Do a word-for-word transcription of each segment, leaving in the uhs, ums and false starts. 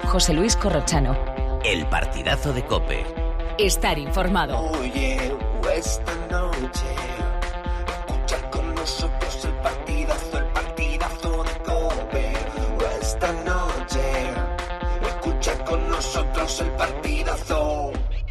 José Luis Corrochano. El partidazo de COPE. Estar informado. Oye, esta noche, escucha con nosotros el partidazo, el partidazo de COPE. Esta noche, escucha con nosotros el partidazo.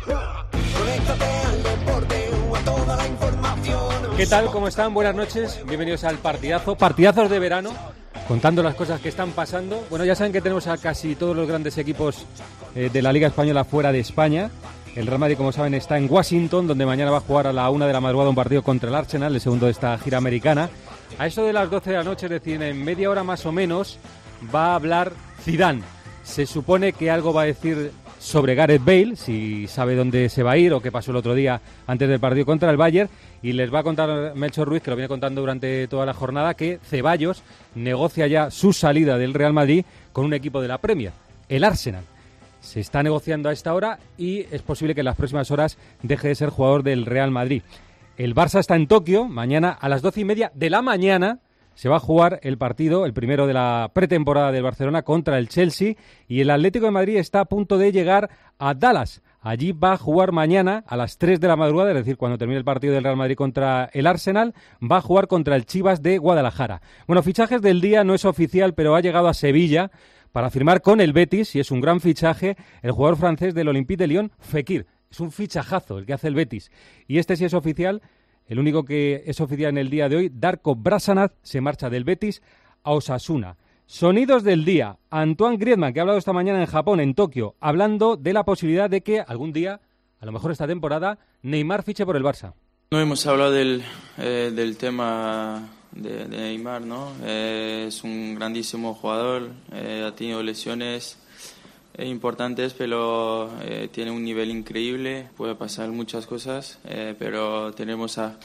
Conéctate al deporte, a toda la información. ¿Qué tal? ¿Cómo están? Buenas noches. Bienvenidos al partidazo. Partidazos de verano, contando las cosas que están pasando. Bueno, ya saben que tenemos a casi todos los grandes equipos eh, de la Liga Española fuera de España. El Real Madrid, como saben, está en Washington, donde mañana va a jugar a la una de la madrugada un partido contra el Arsenal, el segundo de esta gira americana. A eso de las doce de la noche, es decir, en media hora más o menos, va a hablar Zidane. Se supone que algo va a decir sobre Gareth Bale, si sabe dónde se va a ir o qué pasó el otro día antes del partido contra el Bayern, y les va a contar Melchor Ruiz, que lo viene contando durante toda la jornada, que Ceballos negocia ya su salida del Real Madrid con un equipo de la Premier, el Arsenal. Se está negociando a esta hora y es posible que en las próximas horas deje de ser jugador del Real Madrid. El Barça está en Tokio. Mañana a las doce y media de la mañana se va a jugar el partido, el primero de la pretemporada del Barcelona contra el Chelsea, y el Atlético de Madrid está a punto de llegar a Dallas. Allí va a jugar mañana a las tres de la madrugada, es decir, cuando termine el partido del Real Madrid contra el Arsenal, va a jugar contra el Chivas de Guadalajara. Bueno, fichajes del día, no es oficial, pero ha llegado a Sevilla para firmar con el Betis, y es un gran fichaje, el jugador francés del Olympique de Lyon, Fekir. Es un fichajazo el que hace el Betis. Y este sí es oficial, el único que es oficial en el día de hoy, Darko Brasanac, se marcha del Betis a Osasuna. Sonidos del día. Antoine Griezmann, que ha hablado esta mañana en Japón, en Tokio, hablando de la posibilidad de que algún día, a lo mejor esta temporada, Neymar fiche por el Barça. No hemos hablado del, eh, del tema de, de Neymar, ¿no? Eh, es un grandísimo jugador, eh, ha tenido lesiones eh, importantes, pero eh, tiene un nivel increíble, puede pasar muchas cosas, eh, pero tenemos a,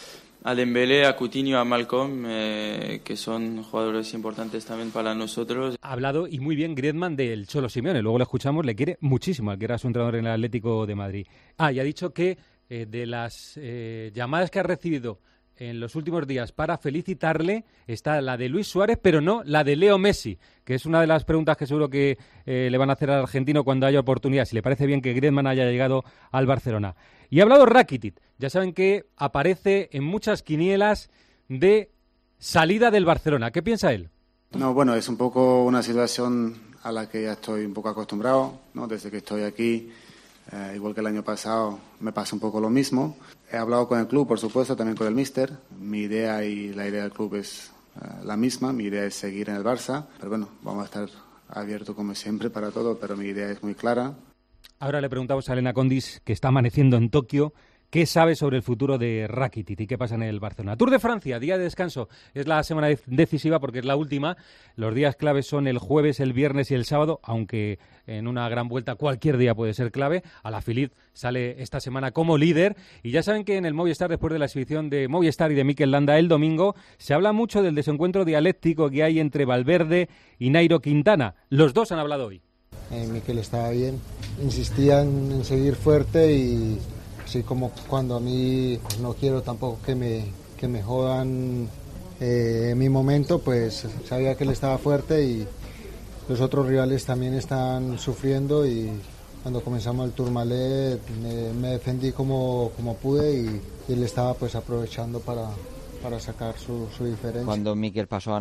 a Dembélé, a Coutinho, a Malcolm, eh, que son jugadores importantes también para nosotros. Ha hablado, y muy bien, Griezmann del Cholo Simeone, luego lo escuchamos, le quiere muchísimo al que era su entrenador en el Atlético de Madrid. Ah, y ha dicho que eh, de las eh, llamadas que ha recibido en los últimos días para felicitarle está la de Luis Suárez, pero no la de Leo Messi, que es una de las preguntas que seguro que eh, le van a hacer al argentino cuando haya oportunidad, si le parece bien que Griezmann haya llegado al Barcelona. Y ha hablado Rakitic, ya saben que aparece en muchas quinielas de salida del Barcelona. ¿Qué piensa él? No, bueno, es un poco una situación a la que ya estoy un poco acostumbrado, ¿no? Desde que estoy aquí. Eh, igual que el año pasado me pasa un poco lo mismo. He hablado con el club, por supuesto, también con el míster. Mi idea y la idea del club es uh, la misma. Mi idea es seguir en el Barça. Pero bueno, vamos a estar abiertos como siempre para todo, pero mi idea es muy clara. Ahora le preguntamos a Elena Condis, que está amaneciendo en Tokio, ¿qué sabe sobre el futuro de Rakitic y qué pasa en el Barcelona? Tour de Francia, día de descanso. Es la semana decisiva porque es la última. Los días claves son el jueves, el viernes y el sábado, aunque en una gran vuelta cualquier día puede ser clave. Alaphilippe sale esta semana como líder. Y ya saben que en el Movistar, después de la exhibición de Movistar y de Mikel Landa el domingo, se habla mucho del desencuentro dialéctico que hay entre Valverde y Nairo Quintana. Los dos han hablado hoy. Eh, Mikel estaba bien, insistía en, en seguir fuerte y así como cuando a mí pues, no quiero tampoco que me, que me jodan eh, en mi momento, pues sabía que él estaba fuerte y los otros rivales también están sufriendo, y cuando comenzamos el Tourmalet me, me defendí como, como pude y, y él estaba pues aprovechando para, para sacar su, su diferencia. Cuando Mikel pasó a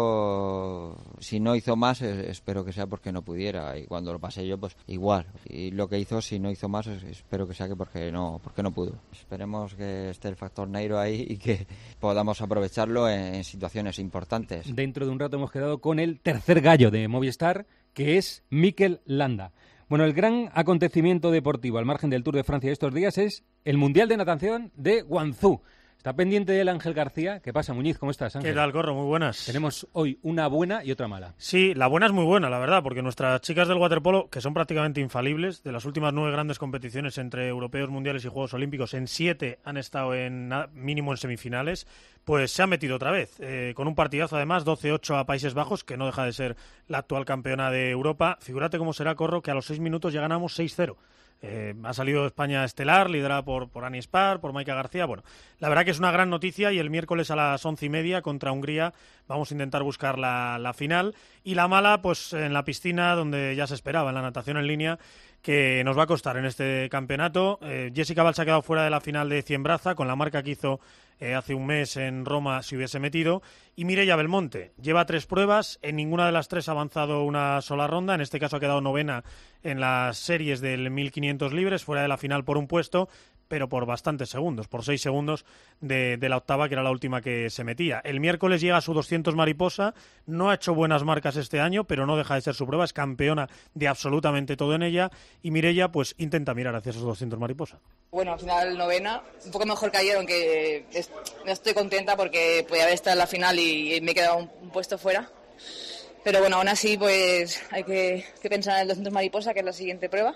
Nairo, si no hizo más, eh, espero que sea porque no pudiera, y cuando lo pasé yo, pues igual. Y lo que hizo, si no hizo más, es, espero que sea que porque no, porque no pudo. Esperemos que esté el factor Nairo ahí y que podamos aprovecharlo en, en situaciones importantes. Dentro de un rato hemos quedado con el tercer gallo de Movistar, que es Mikel Landa. Bueno, el gran acontecimiento deportivo al margen del Tour de Francia de estos días es el Mundial de Natación de Guangzhou. Está pendiente del Ángel García. ¿Qué pasa, Muñiz? ¿Cómo estás, Ángel? ¿Qué tal, Corro? Muy buenas. Tenemos hoy una buena y otra mala. Sí, la buena es muy buena, la verdad, porque nuestras chicas del waterpolo, que son prácticamente infalibles, de las últimas nueve grandes competiciones entre europeos, mundiales y Juegos Olímpicos, en siete han estado en mínimo en semifinales, pues se han metido otra vez, eh, con un partidazo además, doce ocho a Países Bajos, que no deja de ser la actual campeona de Europa. Figúrate cómo será, Corro, que a los seis minutos ya ganamos seis cero. Eh, ha salido España estelar, liderada por, por Ani Spar, por Maika García. Bueno, la verdad que es una gran noticia y el miércoles a las once y media contra Hungría vamos a intentar buscar la, la final. Y la mala, pues en la piscina donde ya se esperaba, en la natación en línea, que nos va a costar en este campeonato. Eh, Jessica Valls ha quedado fuera de la final de cien braza, con la marca que hizo eh, hace un mes en Roma si hubiese metido. Y Mireia Belmonte lleva tres pruebas, en ninguna de las tres ha avanzado una sola ronda, en este caso ha quedado novena en las series del mil quinientos libres, fuera de la final por un puesto, pero por bastantes segundos, por seis segundos de, de la octava, que era la última que se metía. El miércoles llega a su doscientos mariposa, no ha hecho buenas marcas este año, pero no deja de ser su prueba, es campeona de absolutamente todo en ella, y Mireia pues intenta mirar hacia esos doscientos mariposa. Bueno, al final novena, un poco mejor que ayer, aunque es, no estoy contenta porque podía haber estado en la final y, y me he quedado un, un puesto fuera. Pero bueno, aún así pues hay que, que pensar en el doscientos mariposa, que es la siguiente prueba,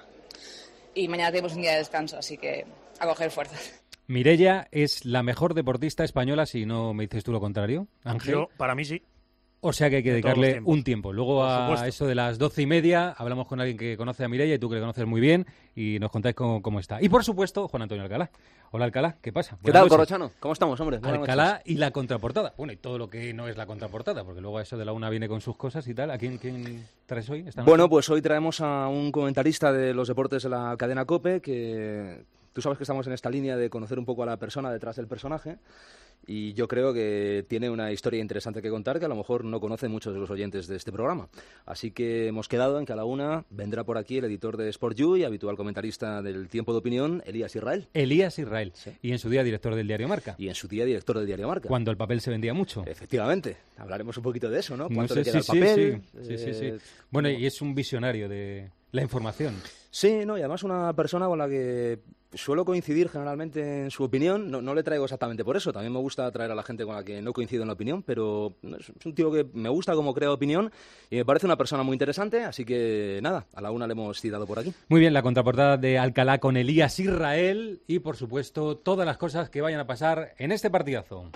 y mañana tenemos un día de descanso, así que a coger fuerzas. Mireia es la mejor deportista española, si no me dices tú lo contrario, Ángel. Yo, para mí sí. O sea que hay que De dedicarle un tiempo. Luego Por a supuesto. eso de las doce y media hablamos con alguien que conoce a Mireia y tú que le conoces muy bien y nos contáis cómo, cómo está. Y por supuesto, Juan Antonio Alcalá. Hola Alcalá, ¿qué pasa? ¿Qué Buenas tal, noches. Corrochano? ¿Cómo estamos, hombre? Buenas Alcalá noches. y la contraportada. Bueno, y todo lo que no es la contraportada, porque luego a eso de la una viene con sus cosas y tal. ¿A quién, quién traes hoy? Esta noche? Bueno, pues hoy traemos a un comentarista de los deportes de la cadena COPE, que tú sabes que estamos en esta línea de conocer un poco a la persona detrás del personaje, y yo creo que tiene una historia interesante que contar que a lo mejor no conocen muchos de los oyentes de este programa. Así que hemos quedado en que a la una vendrá por aquí el editor de Sport You y habitual comentarista del Tiempo de Opinión, Elías Israel. Elías Israel. Sí. Y en su día director del diario Marca. Y en su día director del diario Marca. Cuando el papel se vendía mucho. Efectivamente. Hablaremos un poquito de eso, ¿no? ¿Cuánto No le sé, queda sí, al papel? sí, sí, sí, sí. Eh, Bueno, ¿cómo? y es un visionario de la información. Sí, no, y además una persona con la que suelo coincidir generalmente en su opinión. No, no le traigo exactamente por eso, también me gusta traer a la gente con la que no coincido en la opinión, pero es un tío que me gusta cómo crea opinión y me parece una persona muy interesante, así que nada, a la una le hemos citado por aquí. Muy bien, la contraportada de Alcalá con Elías Israel y, por supuesto, todas las cosas que vayan a pasar en este partidazo.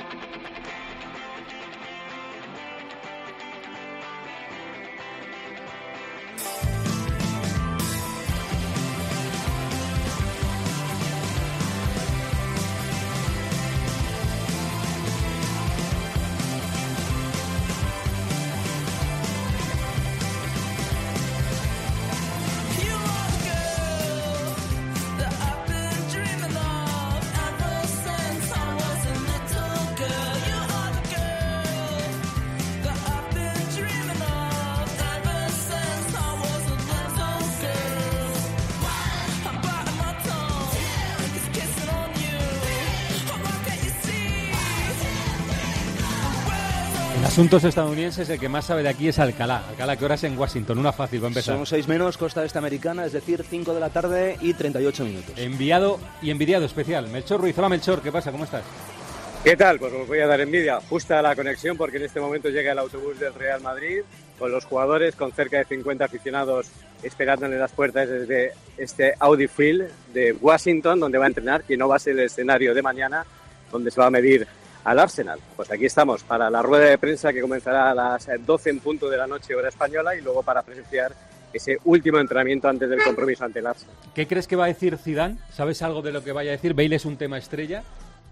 Asuntos estadounidenses, el que más sabe de aquí es Alcalá. Alcalá, ¿qué horas en Washington? Una fácil, va a empezar. Son seis menos, costa este americana, es decir, cinco de la tarde y treinta y ocho minutos. Enviado y envidiado especial. Melchor Ruiz. Hola, Melchor, ¿qué pasa? ¿Cómo estás? ¿Qué tal? Pues os voy a dar envidia. Justa la conexión porque en este momento llega el autobús del Real Madrid con los jugadores, con cerca de cincuenta aficionados esperándole las puertas desde este Audi Field de Washington, donde va a entrenar, que no va a ser el escenario de mañana, donde se va a medir al Arsenal. Pues aquí estamos para la rueda de prensa que comenzará a las doce en punto de la noche hora española y luego para presenciar ese último entrenamiento antes del compromiso ante el Arsenal. ¿Qué crees que va a decir Zidane? ¿Sabes algo de lo que vaya a decir? ¿Bale es un tema estrella?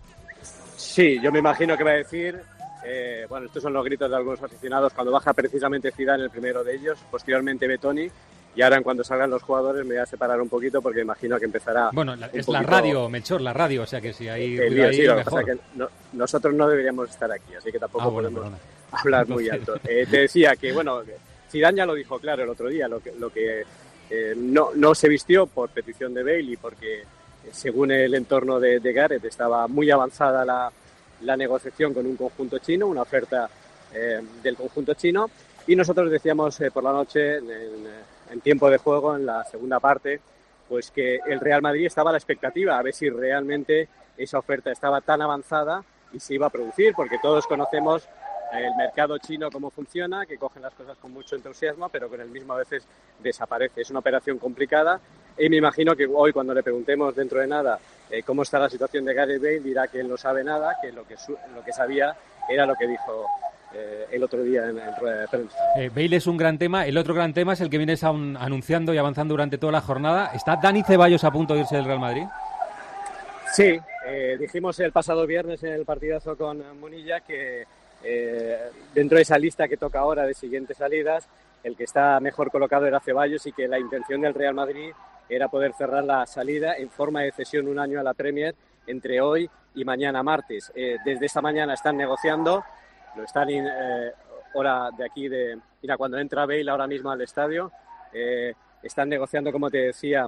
Sí, yo me imagino que va a decir, eh, bueno, estos son los gritos de algunos aficionados cuando baja precisamente Zidane, el primero de ellos, posteriormente Betoni. Y ahora, en cuanto salgan los jugadores, me voy a separar un poquito porque imagino que empezará. Bueno, la, es poquito... la radio, Melchor, la radio, o sea que si hay el ruido ahí, sí, lo que mejor. pasa es que no, nosotros no deberíamos estar aquí, así que tampoco ah, bueno, podemos perdona. hablar muy alto. Eh, te decía que, bueno, Zidane ya lo dijo claro el otro día, lo que, lo que eh, no, no se vistió por petición de Bale y porque, eh, según el entorno de, de Gareth, estaba muy avanzada la, la negociación con un conjunto chino, una oferta eh, del conjunto chino, y nosotros decíamos eh, por la noche, en, en tiempo de juego, en la segunda parte, pues que el Real Madrid estaba a la expectativa a ver si realmente esa oferta estaba tan avanzada y se iba a producir, porque todos conocemos el mercado chino, cómo funciona, que cogen las cosas con mucho entusiasmo, pero con el mismo a veces desaparece. Es una operación complicada y me imagino que hoy, cuando le preguntemos dentro de nada eh, cómo está la situación de Gareth Bale, dirá que él no sabe nada, que lo que, su- lo que sabía era lo que dijo eh, el otro día en, en rueda de prensa. Eh, Bale es un gran tema. El otro gran tema es el que vienes aun, anunciando y avanzando durante toda la jornada. ¿Está Dani Ceballos a punto de irse del Real Madrid? Sí, eh, dijimos el pasado viernes en el partidazo con Munilla que eh, dentro de esa lista que toca ahora de siguientes salidas, el que está mejor colocado era Ceballos y que la intención del Real Madrid era poder cerrar la salida en forma de cesión un año a la Premier entre hoy y mañana martes. Eh, desde esta mañana están negociando, lo están in, eh, hora de aquí de... Mira, cuando entra Bale ahora mismo al estadio, eh, están negociando, como te decía,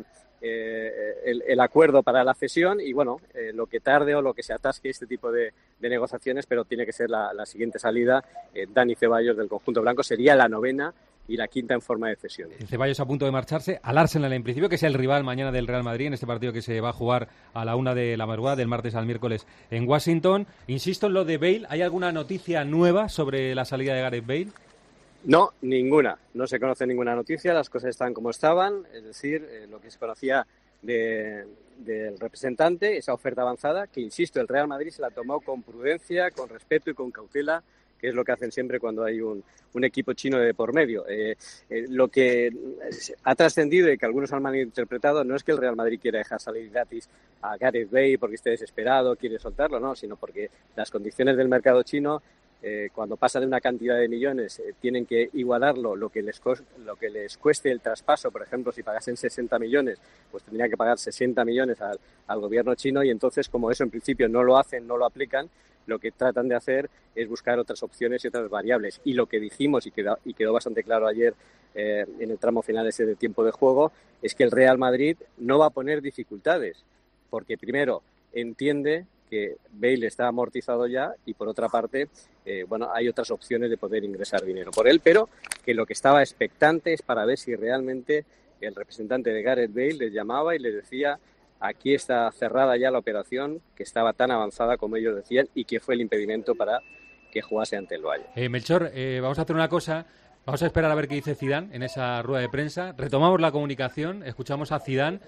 eh, el, el acuerdo para la cesión y bueno, eh, lo que tarde o lo que se atasque este tipo de, de negociaciones, pero tiene que ser la, la siguiente salida. eh, Dani Ceballos del conjunto blanco sería la novena y la quinta en forma de cesión. Ceballos a punto de marcharse al Arsenal en principio, que es el rival mañana del Real Madrid en este partido que se va a jugar a la una de la madrugada del martes al miércoles en Washington. Insisto en lo de Bale, ¿hay alguna noticia nueva sobre la salida de Gareth Bale? No, ninguna. No se conoce ninguna noticia, las cosas están como estaban, es decir, eh, lo que se conocía de, del representante, esa oferta avanzada, que insisto, el Real Madrid se la tomó con prudencia, con respeto y con cautela, que es lo que hacen siempre cuando hay un, un equipo chino de por medio. Eh, eh, lo que ha trascendido y que algunos han malinterpretado no es que el Real Madrid quiera dejar salir gratis a Gareth Bale porque esté desesperado, quiere soltarlo, no, sino porque las condiciones del mercado chino, eh, cuando pasa de una cantidad de millones, eh, tienen que igualarlo lo que les cos- lo que les cueste el traspaso. Por ejemplo, si pagasen sesenta millones, pues tendrían que pagar sesenta millones al, al gobierno chino y entonces, como eso en principio no lo hacen, no lo aplican, lo que tratan de hacer es buscar otras opciones y otras variables. Y lo que dijimos, y quedó, y quedó bastante claro ayer eh, en el tramo final ese de tiempo de juego, es que el Real Madrid no va a poner dificultades, porque primero entiende que Bale está amortizado ya y por otra parte, eh, bueno, hay otras opciones de poder ingresar dinero por él, pero que lo que estaba expectante es para ver si realmente el representante de Gareth Bale les llamaba y les decía: aquí está cerrada ya la operación, que estaba tan avanzada como ellos decían y que fue el impedimento para que jugase ante el Valle. Eh, Melchor, eh, vamos a hacer una cosa. Vamos a esperar a ver qué dice Zidane en esa rueda de prensa. Retomamos la comunicación, escuchamos a Zidane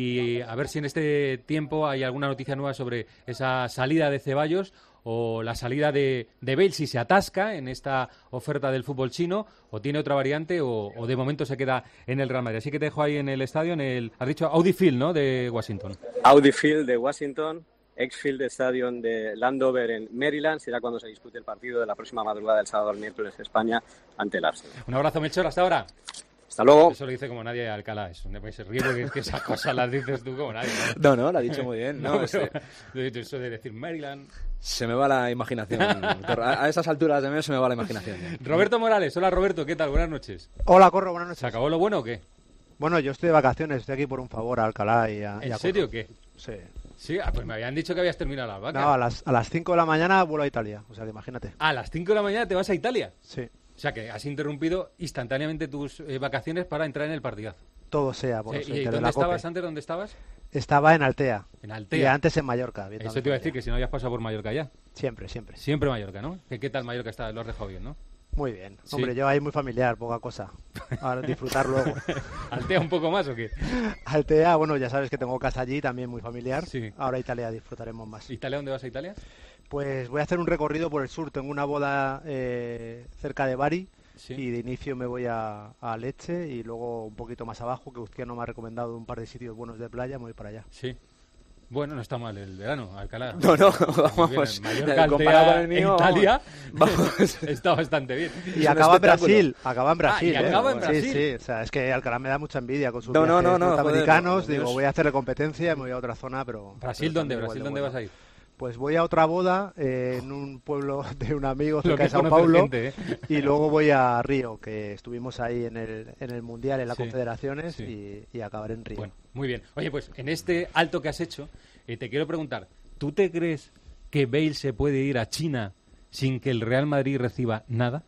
y a ver si en este tiempo hay alguna noticia nueva sobre esa salida de Ceballos o la salida de, de Bale, si se atasca en esta oferta del fútbol chino o tiene otra variante o, o de momento se queda en el Real Madrid. Así que te dejo ahí en el estadio, en el, has dicho Audi Field, ¿no?, de Washington. Audi Field de Washington, ex-Field Stadium de Landover en Maryland, será cuando se dispute el partido de la próxima madrugada del sábado al miércoles de España ante el Arsenal. Un abrazo, Melchor, hasta ahora. Hasta luego. Eso lo dice como nadie Alcalá, eso. No se ríe porque es que esas cosas las dices tú como nadie. No, no, lo ha dicho muy bien. No, no, este... pero, eso de decir Maryland... Se me va la imaginación. A, a esas alturas de medio se me va la imaginación. Roberto Morales, hola Roberto, ¿qué tal? Buenas noches. Hola Corro, buenas noches. ¿Se acabó lo bueno o qué? Bueno, yo estoy de vacaciones, estoy aquí por un favor a Alcalá y a... ¿En y a serio Corro. qué? Sí. Sí, ah, pues me habían dicho que habías terminado las vacas. No, a las, a las cinco de la mañana vuelo a Italia, o sea que imagínate. ¿A las cinco de la mañana te vas a Italia? Sí. O sea que has interrumpido instantáneamente tus eh, vacaciones para entrar en el partidazo. Todo sea por eh, los ¿Y de dónde la estabas COPE. antes? ¿Dónde estabas? Estaba en Altea. En Altea. Y antes en Mallorca. Eso te iba a decir, que si no habías pasado por Mallorca ya. Siempre, siempre. Siempre Mallorca, ¿no? ¿Qué, qué tal Mallorca está? Lo has dejado bien, ¿no? Muy bien. Sí. Hombre, yo ahí muy familiar, poca cosa. A disfrutar luego. ¿Altea un poco más o qué? Altea, bueno, ya sabes que tengo casa allí, también muy familiar. Sí. Ahora Italia disfrutaremos más. ¿Italia? ¿Dónde vas a Italia? Pues voy a hacer un recorrido por el sur. Tengo una boda eh, cerca de Bari. Sí. Y de inicio me voy a, a Lecce y luego un poquito más abajo, que Uzquiano me ha recomendado un par de sitios buenos de playa, me voy para allá. Sí. Bueno, no está mal el verano, Alcalá. No, no, vamos. Mallorca, comparado con el Altea, mío, Italia, vamos. está bastante bien. Y acaba en Brasil, acaba en Brasil. Ah, y ¿eh? acaba en Brasil. Sí, sí, o sea, es que Alcalá me da mucha envidia con sus no, viajes no, no, norteamericanos. joder, Digo, Dios. voy a hacerle competencia y me voy a otra zona, pero... ¿Brasil pero dónde? igual ¿Brasil de dónde bueno. vas a ir? Pues voy a otra boda eh, en un pueblo de un amigo Lo cerca que de Sao conoce Paulo gente, ¿eh? y luego voy a Río, que estuvimos ahí en el, en el Mundial, en las Sí, confederaciones sí. y, y acabaré en Río. Bueno, muy bien. Oye, pues en este alto que has hecho, eh, te quiero preguntar, ¿tú te crees que Bale se puede ir a China sin que el Real Madrid reciba nada?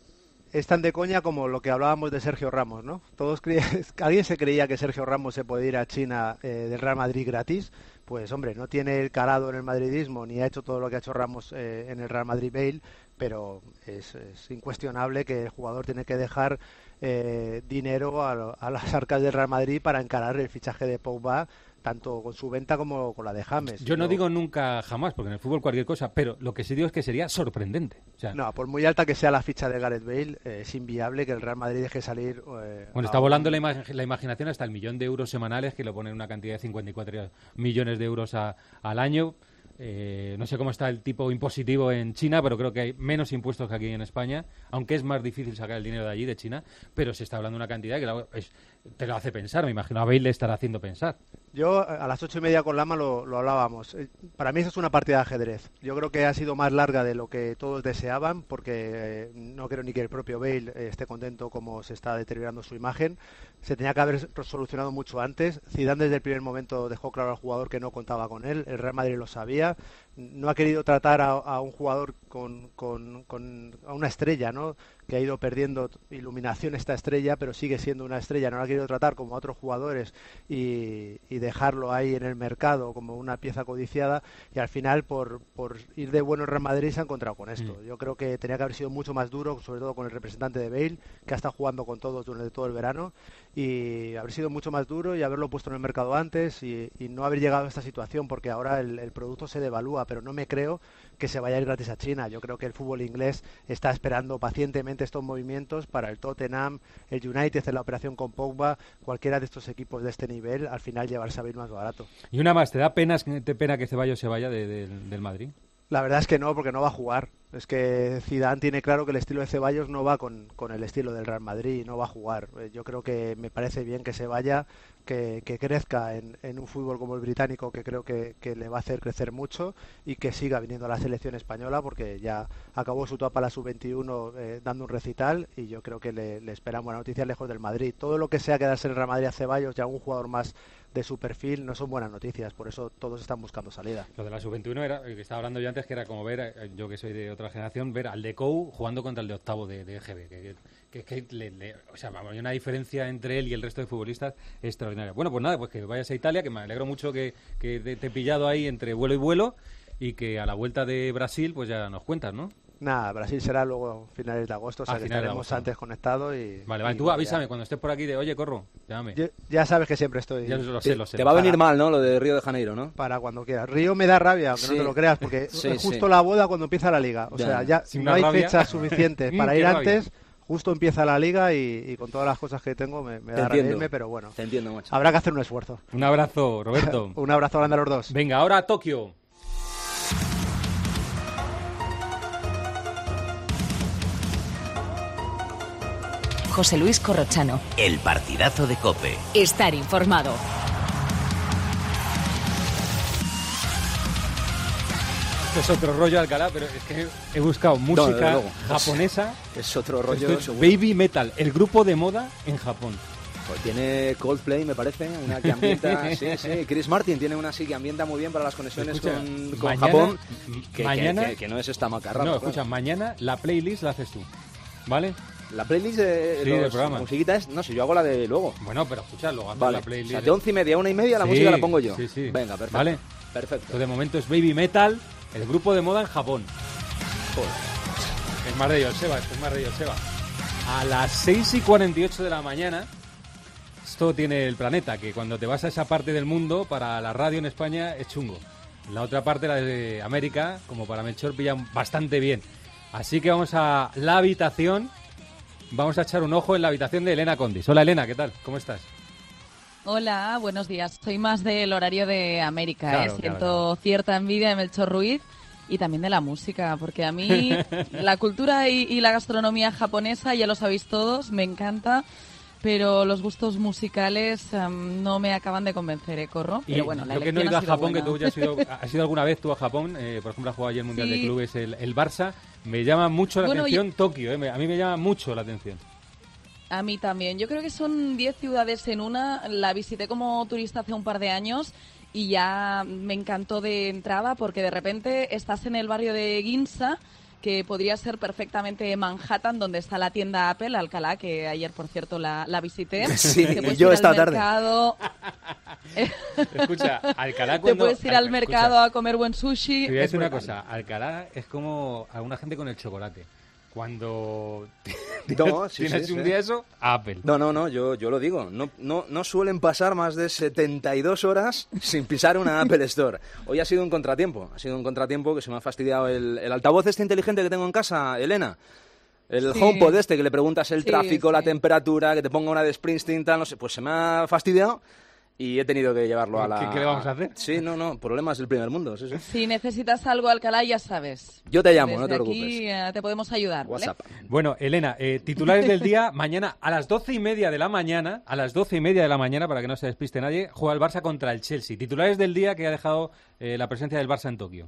Es tan de coña como lo que hablábamos de Sergio Ramos, ¿no? Todos cre... ¿Alguien se creía que Sergio Ramos se puede ir a China eh, del Real Madrid gratis? Pues hombre, no tiene el calado en el madridismo ni ha hecho todo lo que ha hecho Ramos eh, en el Real Madrid Bale, pero es, es incuestionable que el jugador tiene que dejar eh, dinero a, a las arcas del Real Madrid para encarar el fichaje de Pogba, tanto con su venta como con la de James. Yo no, no digo nunca jamás, porque en el fútbol cualquier cosa, pero lo que sí digo es que sería sorprendente. O sea, no, por muy alta que sea la ficha de Gareth Bale, eh, es inviable que el Real Madrid deje salir... Eh, bueno, está volando un... la, ima la imaginación hasta el millón de euros semanales, que lo ponen una cantidad de cincuenta y cuatro millones de euros a, al año. Eh, no sé cómo está el tipo impositivo en China, pero creo que hay menos impuestos que aquí en España, aunque es más difícil sacar el dinero de allí, de China, pero se está hablando de una cantidad que la, es, te lo hace pensar, me imagino a Bale le estará haciendo pensar. Yo a las ocho y media con Lama lo, lo hablábamos. Para mí eso es una partida de ajedrez. Yo creo que ha sido más larga de lo que todos deseaban, porque eh, no creo ni que el propio Bale eh, esté contento como se está deteriorando su imagen. Se tenía que haber solucionado mucho antes. Zidane desde el primer momento dejó claro al jugador que no contaba con él. El Real Madrid lo sabía. No ha querido tratar a, a un jugador con, con, con a una estrella, ¿no? Que ha ido perdiendo iluminación esta estrella, pero sigue siendo una estrella. No la ha querido tratar como a otros jugadores y, y dejarlo ahí en el mercado como una pieza codiciada, y al final por, por ir de bueno el Real Madrid se ha encontrado con esto. Mm. Yo creo que tenía que haber sido mucho más duro, sobre todo con el representante de Bale, que ha estado jugando con todos durante todo el verano, y haber sido mucho más duro y haberlo puesto en el mercado antes y, y no haber llegado a esta situación, porque ahora el, el producto se devalúa, pero no me creo que se vaya a ir gratis a China. Yo creo que el fútbol inglés está esperando pacientemente estos movimientos para el Tottenham, el United en la operación con Pogba, cualquiera de estos equipos de este nivel, al final llevarse a Bale más barato. Y una más, ¿te da pena, te pena que Ceballos se vaya de, de, del Madrid? La verdad es que no, porque no va a jugar. Es que Zidane tiene claro que el estilo de Ceballos no va con, con el estilo del Real Madrid, no va a jugar. Yo creo que me parece bien que se vaya, que, que crezca en, en un fútbol como el británico, que creo que, que le va a hacer crecer mucho, y que siga viniendo a la selección española, porque ya acabó su etapa a la sub veintiuno eh, dando un recital, y yo creo que le, le esperan buenas noticias lejos del Madrid. Todo lo que sea quedarse en el Real Madrid a Ceballos y algún jugador más de su perfil no son buenas noticias, por eso todos están buscando salida. Lo de la sub veintiuno era, que estaba hablando yo antes, que era como ver, yo que soy de otra generación, ver al de Cou jugando contra el de octavo de, de E G B, que, que, que, que le, le, o sea, hay una diferencia entre él y el resto de futbolistas extraordinaria. Bueno, pues nada, pues que vayas a Italia, que me alegro mucho que, que te, te he pillado ahí entre vuelo y vuelo, y que a la vuelta de Brasil pues ya nos cuentas, ¿no? Nada, Brasil será luego finales de agosto, o sea, ah, que estaremos antes conectados y... Vale, vale, y tú bueno, avísame ya. Cuando estés por aquí de, oye, corro, llámame. Yo, ya sabes que siempre estoy... Ya lo sé, lo sé. Te va a venir para, mal, ¿no? Lo de Río de Janeiro, ¿no? Para cuando quieras. Río me da rabia, aunque sí. no te lo creas, porque sí, es justo sí. la boda cuando empieza la liga. O ya. sea, ya Sin no hay rabia. fechas suficientes para ir antes... Justo empieza la liga y, y con todas las cosas que tengo me, me da rabia irme, pero bueno, te entiendo, macho. Habrá que hacer un esfuerzo. Un abrazo, Roberto. Un abrazo grande a los dos. Venga, ahora a Tokio. José Luis Corrochano. El partidazo de COPE. Estar informado. Esto es otro rollo, Alcalá, pero es que he buscado música no, japonesa. Es otro rollo. Esto es Baby Metal, el grupo de moda en Japón. Pues tiene Coldplay, me parece, una que ambienta... sí, sí, Chris Martin tiene una así que ambienta muy bien para las conexiones escucha, con, con mañana, Japón, que, mañana, que, que, que no es esta macarrada. No, escucha, claro. Mañana la playlist la haces tú, ¿vale? La playlist de sí, los, del programa. La musiquita es... No sé, yo hago la de luego. Bueno, pero escucha, luego haces vale. la playlist. O sea, de once y media a una y media la sí, música la pongo yo. Sí, sí. Venga, perfecto. Vale. Perfecto. Entonces, de momento es Baby Metal, el grupo de moda en Japón. Joder. Es más de Joseba, esto es más de Joseba. A las seis y cuarenta y ocho de la mañana, esto tiene el planeta, que cuando te vas a esa parte del mundo, para la radio en España es chungo. La otra parte, la de América, como para Melchor, pillan bastante bien. Así que vamos a la habitación, vamos a echar un ojo en la habitación de Elena Condis. Hola Elena, ¿qué tal? ¿Cómo estás? Hola, buenos días. Soy más del horario de América, claro, ¿eh? Claro, Siento claro. cierta envidia de Melchor Ruiz y también de la música, porque a mí la cultura y, y la gastronomía japonesa, ya lo sabéis todos, me encanta, pero los gustos musicales um, no me acaban de convencer, ¿eh, Corro? Y pero bueno, la yo que no he ido a Japón, buena. que tú ya has ido, has ido alguna vez tú a Japón, eh, por ejemplo, has jugado allí el Mundial sí. de Clubes, el, el Barça, me llama mucho la bueno, atención y... Tokio, eh, me, a mí me llama mucho la atención. A mí también. Yo creo que son diez ciudades en una. La visité como turista hace un par de años y ya me encantó de entrada porque de repente estás en el barrio de Ginza que podría ser perfectamente Manhattan, donde está la tienda Apple, Alcalá, que ayer, por cierto, la, la visité. Sí, y yo esta tarde. Mercado... Escucha, Alcalá cuando... Te puedes ir al Escucha, mercado a comer buen sushi. Te voy a decir una brutal. cosa, Alcalá es como alguna gente con el chocolate. Cuando No, sí, tienes sí, un sí. día eso, Apple. No, no, no, yo, yo lo digo. No, no, no suelen pasar más de setenta y dos horas sin pisar una Apple Store. Hoy ha sido un contratiempo. Ha sido un contratiempo que se me ha fastidiado el, el altavoz este inteligente que tengo en casa, Elena. El Sí. HomePod este, que le preguntas el Sí, tráfico, sí. la temperatura, que te ponga una de Springsteen, tal, no sé. Pues se me ha fastidiado y he tenido que llevarlo a la... ¿Qué- qué le vamos a hacer? Sí, no, no, problemas del primer mundo, sí, sí. Si necesitas algo, Alcalá, ya sabes. Yo te llamo, Desde no te preocupes. aquí eh, te podemos ayudar, ¿vale? WhatsApp. Bueno, Elena, eh, titulares del día, mañana a las doce y media de la mañana, a las doce y media de la mañana, para que no se despiste nadie, juega el Barça contra el Chelsea. Titulares del día que ha dejado eh, la presencia del Barça en Tokio.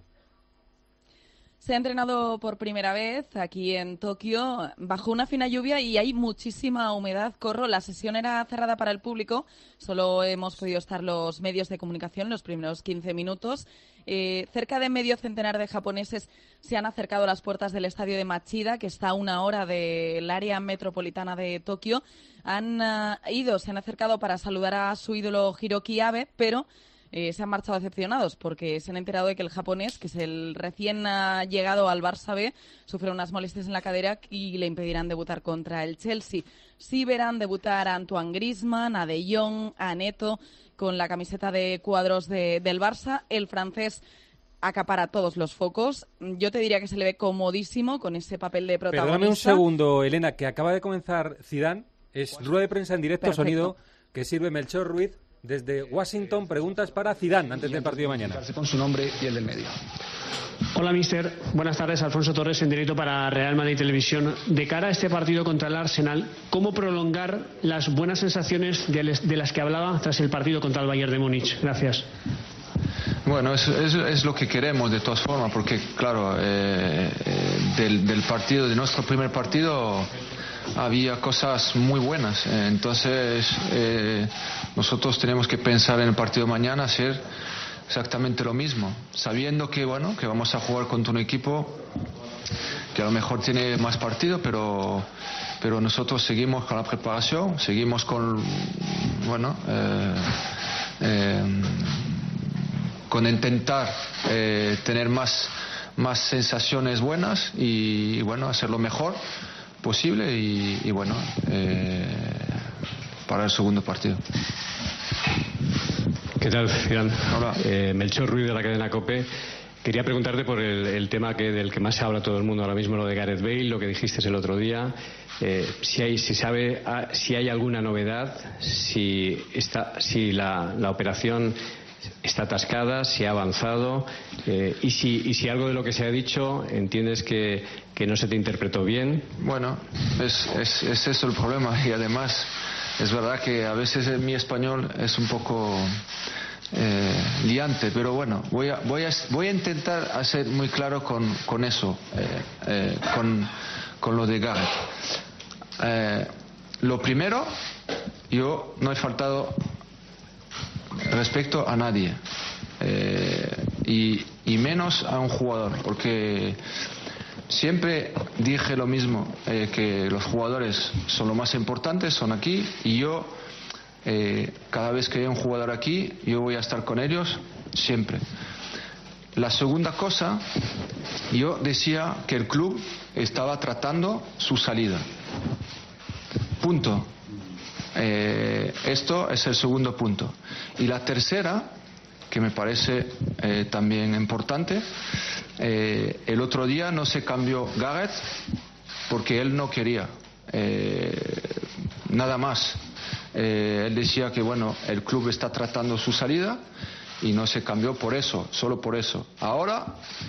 Se ha entrenado por primera vez aquí en Tokio bajo una fina lluvia y hay muchísima humedad. Corro, la sesión era cerrada para el público, solo hemos podido estar los medios de comunicación los primeros quince minutos. Eh, cerca de medio centenar de japoneses se han acercado a las puertas del estadio de Machida, que está a una hora del área metropolitana de Tokio. Han uh, ido, se han acercado para saludar a su ídolo Hiroki Abe, pero... Eh, se han marchado decepcionados porque se han enterado de que el japonés, que es el recién uh, llegado al Barça B, sufre unas molestias en la cadera y le impedirán debutar contra el Chelsea. Sí verán debutar a Antoine Griezmann, a De Jong, a Neto, con la camiseta de cuadros de, del Barça. El francés acapara todos los focos. Yo te diría que se le ve comodísimo con ese papel de protagonista. Perdóname un segundo, Elena, que acaba de comenzar Zidane. Es rueda de prensa en directo, Perfecto. sonido que sirve Melchor Ruiz. Desde Washington, preguntas para Zidane antes del partido de mañana. Con su nombre y el del medio. Hola, mister. Buenas tardes. Alfonso Torres en directo para Real Madrid Televisión. De cara a este partido contra el Arsenal, ¿cómo prolongar las buenas sensaciones de, les- de las que hablaba tras el partido contra el Bayern de Múnich? Gracias. Bueno, es, es, es lo que queremos de todas formas, porque claro, eh, eh, del, del partido, de nuestro primer partido, había cosas muy buenas. Eh, entonces, eh, nosotros tenemos que pensar en el partido de mañana, hacer exactamente lo mismo, sabiendo que bueno, que vamos a jugar contra un equipo que a lo mejor tiene más partido, pero pero nosotros seguimos con la preparación, seguimos con bueno. Eh, eh, con intentar eh, tener más, más sensaciones buenas y, y bueno, hacerlo mejor posible y, y bueno, eh, para el segundo partido. ¿Qué tal, Zidane? Hola. Eh, Melchor Ruiz de la cadena COPE. Quería preguntarte por el, el tema que del que más se habla todo el mundo ahora mismo, lo de Gareth Bale, lo que dijiste el otro día. Eh, si hay, si sabe, ah, si hay alguna novedad, si está, si la, la operación está atascada, si ha avanzado eh, y, si, y si algo de lo que se ha dicho entiendes que, que no se te interpretó bien. Bueno, es, es, es eso el problema y además es verdad que a veces mi español es un poco eh, liante, pero bueno, voy a, voy a, voy a intentar hacer muy claro con, con eso, eh, eh, con, con lo de Gareth. Eh, lo primero, yo no he faltado respecto a nadie eh, y, y menos a un jugador, porque siempre dije lo mismo, eh, que los jugadores son lo más importantes, son aquí y yo eh, cada vez que hay un jugador aquí yo voy a estar con ellos siempre. La segunda cosa, yo decía que el club estaba tratando su salida, punto. Eh, esto es el segundo punto. Y la tercera, que me parece eh, también importante, eh, el otro día no se cambió Gareth porque él no quería, eh, nada más. Eh, él decía que bueno, el club está tratando su salida y no se cambió por eso, solo por eso. Ahora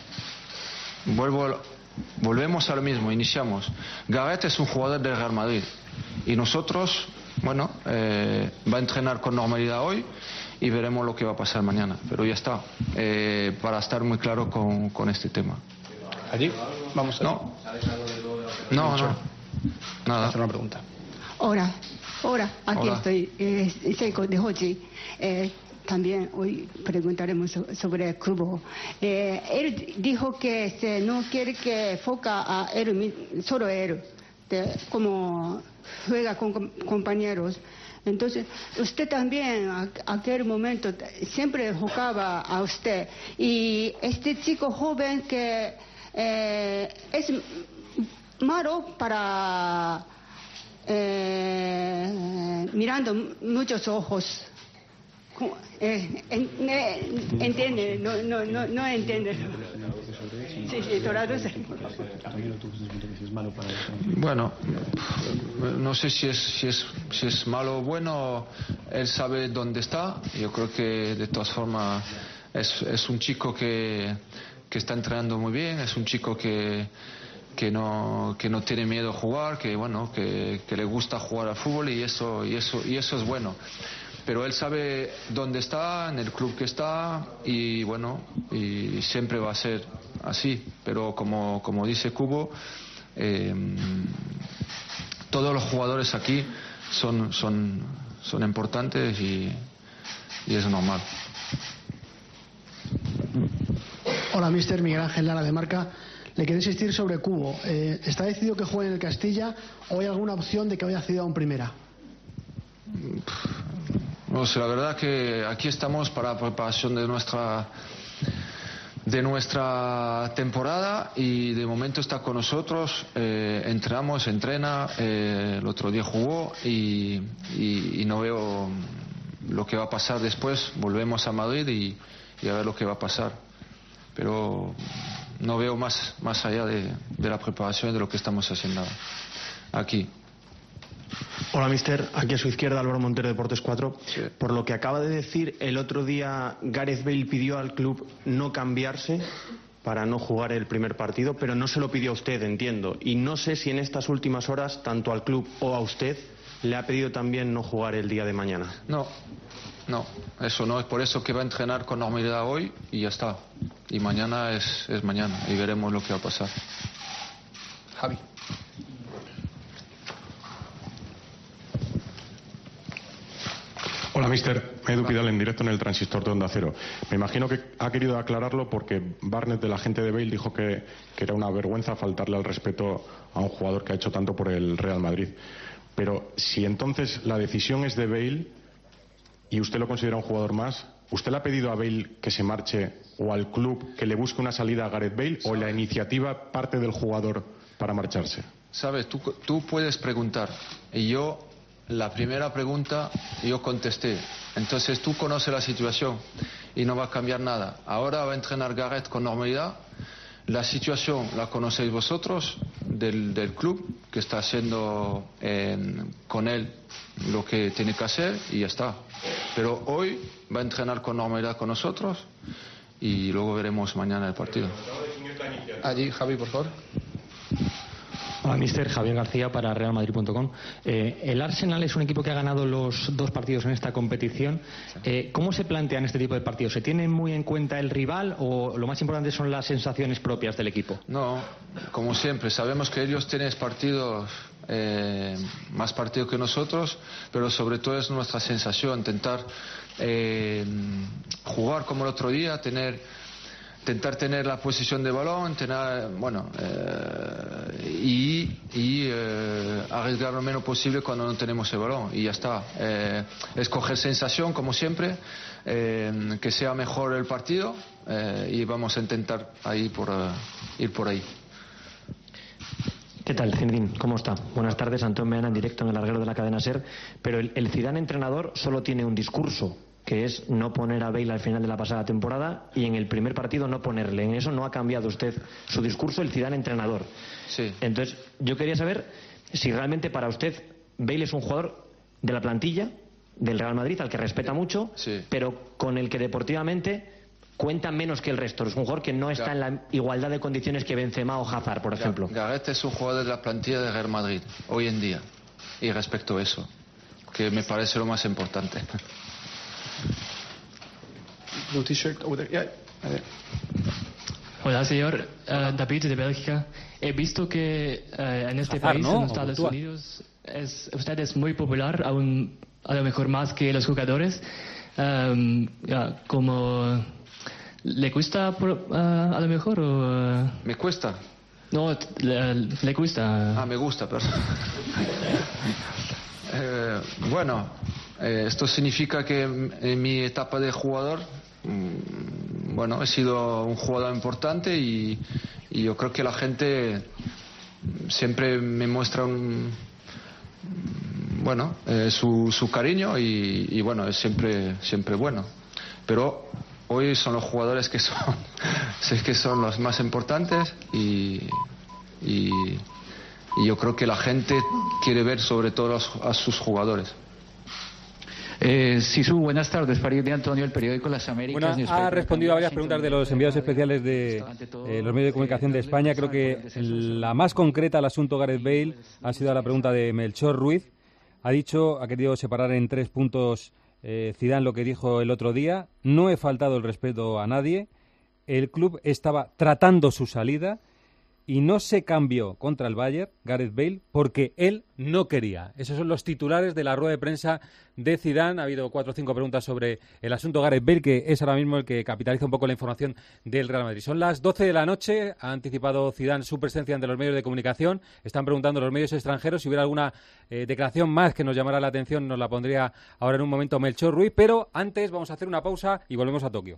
vuelvo, volvemos a lo mismo, iniciamos. Gareth es un jugador del Real Madrid y nosotros, bueno, eh, va a entrenar con normalidad hoy y veremos lo que va a pasar mañana. Pero ya está, eh, para estar muy claro con, con este tema. ¿Allí? Vamos a... No, no, no. Nada. Hacer una pregunta. Hola, hola, aquí Hola. estoy, eh, estoy con de Hochi. Eh, también hoy preguntaremos sobre el Kubo. Eh, él dijo que este, no quiere que foca a él, solo él, de, como juega con compañeros. Entonces, usted también, a aquel momento, siempre jugaba a usted. Y este chico joven que eh, es malo para eh, mirando muchos ojos. Eh, en, eh, entiende, no, no, no, no entiende. Sí, sí, traduce. Bueno, no sé si es, si es, si es malo o bueno, él sabe dónde está. Yo creo que de todas formas es, es un chico que, que está entrenando muy bien, es un chico que, que, no, que no tiene miedo a jugar, que, bueno, que, que le gusta jugar al fútbol y eso, y eso, y eso es bueno. Pero él sabe dónde está, en el club que está y bueno, y siempre va a ser así. Pero como, como dice Kubo, eh, todos los jugadores aquí son, son, son importantes y, y es normal. Hola, mister Miguel Ángel Lara de Marca. Le quiero insistir sobre Kubo. Eh, ¿Está decidido que juegue en el Castilla o hay alguna opción de que vaya cedido a un primera? No sé, la verdad que aquí estamos para la preparación de nuestra de nuestra temporada y de momento está con nosotros, eh, entrenamos, entrena, eh, el otro día jugó y, y, y no veo lo que va a pasar después. Volvemos a Madrid y, y a ver lo que va a pasar, pero no veo más, más allá de, de la preparación y de lo que estamos haciendo aquí. Hola, mister. Aquí a su izquierda, Álvaro Montero, Deportes cuatro. Sí. Por lo que acaba de decir, el otro día Gareth Bale pidió al club no cambiarse para no jugar el primer partido, pero no se lo pidió a usted, entiendo. Y no sé si en estas últimas horas, tanto al club o a usted, le ha pedido también no jugar el día de mañana. No, no, eso no. Es por eso que va a entrenar con normalidad hoy y ya está. Y mañana es, es mañana y veremos lo que va a pasar. Javi. Hola, mister. Edu Pidal en directo en el transistor de Onda Cero. Me imagino que ha querido aclararlo porque Barnett, del agente de Bale, dijo que, que era una vergüenza faltarle al respeto a un jugador que ha hecho tanto por el Real Madrid. Pero si entonces la decisión es de Bale y usted lo considera un jugador más, ¿usted le ha pedido a Bale que se marche o al club que le busque una salida a Gareth Bale o la iniciativa parte del jugador para marcharse? Sabes, tú, tú puedes preguntar y yo... La primera pregunta yo contesté. Entonces tú conoces la situación y no va a cambiar nada. Ahora va a entrenar Gareth con normalidad. La situación la conocéis vosotros del, del club, que está haciendo eh, con él lo que tiene que hacer y ya está. Pero hoy va a entrenar con normalidad con nosotros y luego veremos mañana el partido. Allí, Javi, por favor. Hola, mister Javier García para Real Madrid punto com. Eh, el Arsenal es un equipo que ha ganado los dos partidos en esta competición. Eh, ¿Cómo se plantean este tipo de partidos? ¿Se tiene muy en cuenta el rival o lo más importante son las sensaciones propias del equipo? No, como siempre, sabemos que ellos tienen partidos, eh, más partidos que nosotros, pero sobre todo es nuestra sensación, intentar eh, jugar como el otro día, tener... intentar tener la posición de balón, tener, bueno, eh, y, y eh, arriesgar lo menos posible cuando no tenemos el balón y ya está. Eh, escoger sensación como siempre, eh, que sea mejor el partido eh, y vamos a intentar ahí por, uh, ir por ahí. ¿Qué tal, Zinedine? ¿Cómo está? Buenas tardes, Antón Meana en directo en el larguero de la cadena SER. Pero el, el Zidane entrenador solo tiene un discurso, que es no poner a Bale al final de la pasada temporada y en el primer partido no ponerle. En eso no ha cambiado usted su discurso, el Zidane entrenador. Sí. Entonces, yo quería saber si realmente para usted Bale es un jugador de la plantilla del Real Madrid, al que respeta mucho, sí, pero con el que deportivamente cuenta menos que el resto. Es un jugador que no está en la igualdad de condiciones que Benzema o Hazard, por ejemplo. Gareth es un jugador de la plantilla del Real Madrid, hoy en día. Y respecto a eso, que me parece lo más importante. Blue t-shirt over there. Yeah. Hola, señor uh, David de Bélgica. He visto que uh, en este Hazard, país, ¿no? en Estados Unidos, es, usted es muy popular, aún a lo mejor más que los jugadores. Um, ya, como... ¿Le cuesta por, uh, a lo mejor o...? Uh... ¿Me cuesta? No, le, le gusta. Ah, me gusta, perdón. eh, bueno, eh, esto significa que en mi etapa de jugador, mmm, bueno, he sido un jugador importante y, y yo creo que la gente siempre me muestra un, bueno, eh, su, su cariño y, y bueno, es siempre, siempre bueno. Pero hoy son los jugadores que son, sé que son los más importantes y, y, y yo creo que la gente quiere ver sobre todo los, a sus jugadores. Eh, Sisu, buenas tardes. Farid de Antonio, el periódico Las Américas. Bueno, ha respondido a varias preguntas de los enviados especiales de eh, los medios de comunicación de España. Creo que la más concreta al asunto Gareth Bale ha sido la pregunta de Melchor Ruiz. Ha dicho, ha querido separar en tres puntos eh, Zidane lo que dijo el otro día. No he faltado el respeto a nadie. El club estaba tratando su salida y no se cambió contra el Bayern, Gareth Bale, porque él no quería. Esos son los titulares de la rueda de prensa de Zidane. Ha habido cuatro o cinco preguntas sobre el asunto Gareth Bale, que es ahora mismo el que capitaliza un poco la información del Real Madrid. Son las doce de la noche, ha anticipado Zidane su presencia ante los medios de comunicación. Están preguntando los medios extranjeros si hubiera alguna eh, declaración más que nos llamara la atención. Nos la pondría ahora en un momento Melchor Ruiz, pero antes vamos a hacer una pausa y volvemos a Tokio.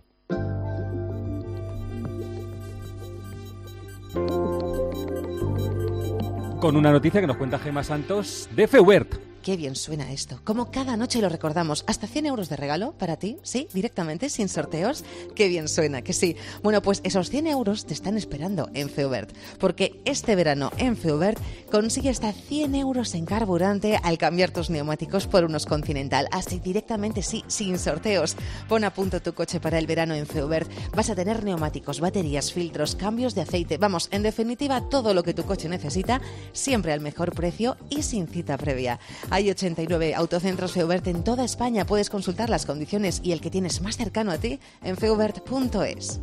Con una noticia que nos cuenta Gemma Santos de Feubert. Qué bien suena esto. Como cada noche lo recordamos. Hasta cien euros de regalo para ti, ¿sí? Directamente, sin sorteos. Qué bien suena, que sí. Bueno, pues esos cien euros te están esperando en Feubert. Porque este verano en Feubert consigue hasta cien euros en carburante al cambiar tus neumáticos por unos Continental. Así directamente, sí, sin sorteos. Pon a punto tu coche para el verano en Feubert. Vas a tener neumáticos, baterías, filtros, cambios de aceite. Vamos, en definitiva, todo lo que tu coche necesita, siempre al mejor precio y sin cita previa. Hay ochenta y nueve autocentros Feubert en toda España. Puedes consultar las condiciones y el que tienes más cercano a ti en feubert punto es.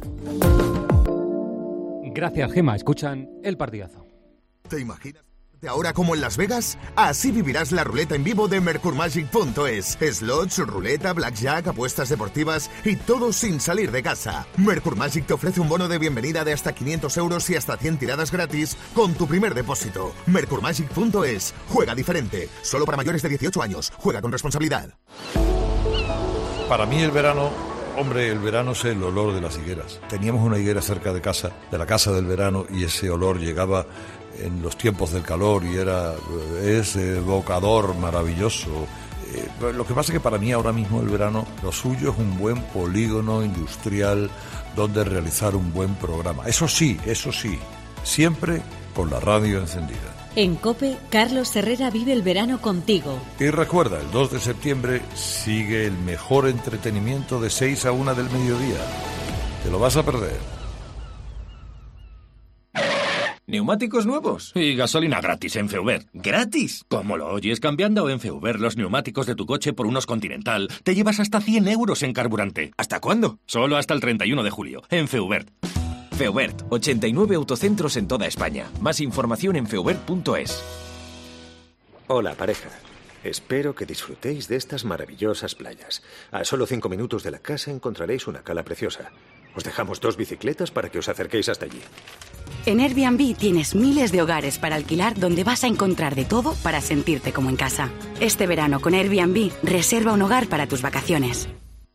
Gracias, Gemma. Escuchan El Partidazo. ¿Te imaginas ahora como en Las Vegas? Así vivirás la ruleta en vivo de mercur magic punto es. Slots, ruleta, blackjack, apuestas deportivas y todo sin salir de casa. Mercurmagic te ofrece un bono de bienvenida de hasta quinientos euros y hasta cien tiradas gratis con tu primer depósito. mercur magic punto es. Juega diferente. Solo para mayores de dieciocho años. Juega con responsabilidad. Para mí el verano... Hombre, el verano es el olor de las higueras. Teníamos una higuera cerca de casa, de la casa del verano, y ese olor llegaba en los tiempos del calor y era es evocador maravilloso. Eh, lo que pasa es que para mí ahora mismo el verano, lo suyo es un buen polígono industrial donde realizar un buen programa. Eso sí, eso sí, siempre con la radio encendida. En COPE, Carlos Herrera vive el verano contigo. Y recuerda, el dos de septiembre sigue el mejor entretenimiento de seis a una del mediodía. Te lo vas a perder. Neumáticos nuevos y gasolina gratis en Feubert. ¿Gratis? ¿Cómo lo oyes? Cambiando en Feubert los neumáticos de tu coche por unos Continental, te llevas hasta cien euros en carburante. ¿Hasta cuándo? Solo hasta el treinta y uno de julio, en Feubert. Feubert, ochenta y nueve autocentros en toda España. Más información en feubert punto es. Hola, pareja. Espero que disfrutéis de estas maravillosas playas. A solo cinco minutos de la casa encontraréis una cala preciosa. Os dejamos dos bicicletas para que os acerquéis hasta allí. En Airbnb tienes miles de hogares para alquilar donde vas a encontrar de todo para sentirte como en casa. Este verano con Airbnb, reserva un hogar para tus vacaciones.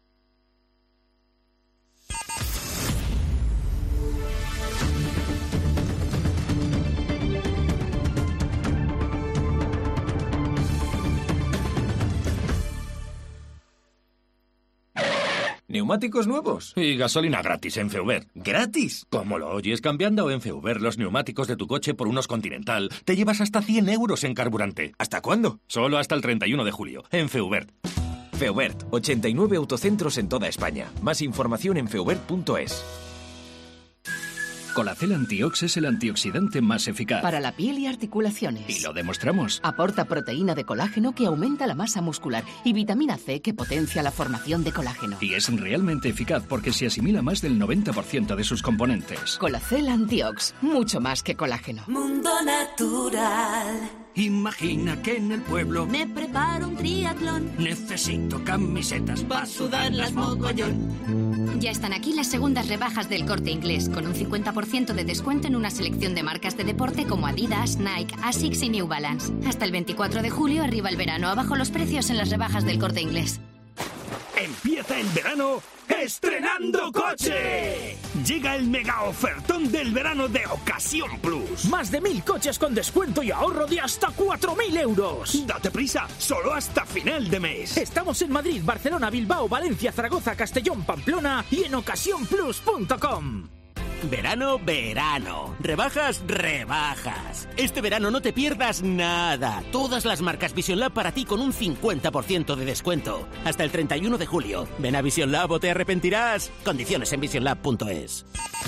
Neumáticos nuevos y gasolina gratis en Feubert. ¿Gratis? ¿Cómo lo oyes? Cambiando en Feubert los neumáticos de tu coche por unos Continental, te llevas hasta cien euros en carburante. ¿Hasta cuándo? Solo hasta el treinta y uno de julio, en Feubert. Feubert, ochenta y nueve autocentros en toda España. Más información en feubert punto es. Colacel Antiox es el antioxidante más eficaz para la piel y articulaciones. Y lo demostramos. Aporta proteína de colágeno que aumenta la masa muscular y vitamina C que potencia la formación de colágeno. Y es realmente eficaz porque se asimila más del noventa por ciento de sus componentes. Colacel Antiox, mucho más que colágeno. Mundo Natural. Imagina que en el pueblo me preparo un triatlón. Necesito camisetas para sudarlas mogollón. Ya están aquí las segundas rebajas del Corte Inglés, con un cincuenta por ciento de descuento en una selección de marcas de deporte como Adidas, Nike, Asics y New Balance. Hasta el veinticuatro de julio, arriba el verano. Abajo los precios en las rebajas del Corte Inglés. Empieza el verano estrenando coche. Llega el mega ofertón del verano de Ocasión Plus. Más de mil coches con descuento y ahorro de hasta cuatro mil euros. Date prisa, solo hasta final de mes. Estamos en Madrid, Barcelona, Bilbao, Valencia, Zaragoza, Castellón, Pamplona y en ocasión plus punto com. Verano, verano. Rebajas, rebajas. Este verano no te pierdas nada. Todas las marcas Vision Lab para ti con un cincuenta por ciento de descuento. Hasta el treinta y uno de julio. Ven a Vision Lab o te arrepentirás. Condiciones en vision lab punto es.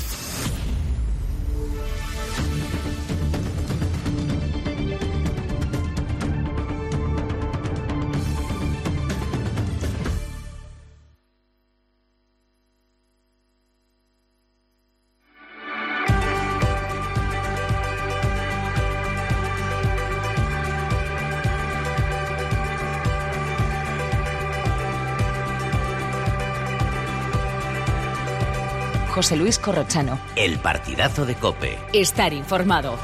José Luis Corrochano. El partidazo de COPE. Estar informado.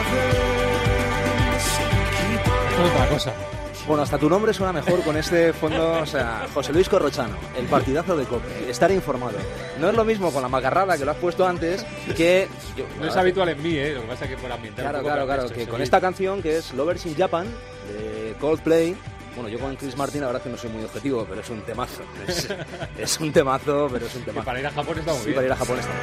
Otra cosa. Bueno, hasta tu nombre suena mejor con este fondo, o sea, José Luis Corrochano, el partidazo de COPE, estar informado. No es lo mismo con la macarrada que lo has puesto antes que... Yo, no es habitual en mí, ¿eh? Lo que pasa es que por ambientar Claro, un poco claro, claro, que con esta canción que es Lovers in Japan, de Coldplay. Bueno, yo con Chris Martin la verdad es que no soy muy objetivo, pero es un temazo. Es, es un temazo, pero es un temazo. Y para ir a Japón está muy sí, bien. para ir a Japón está muy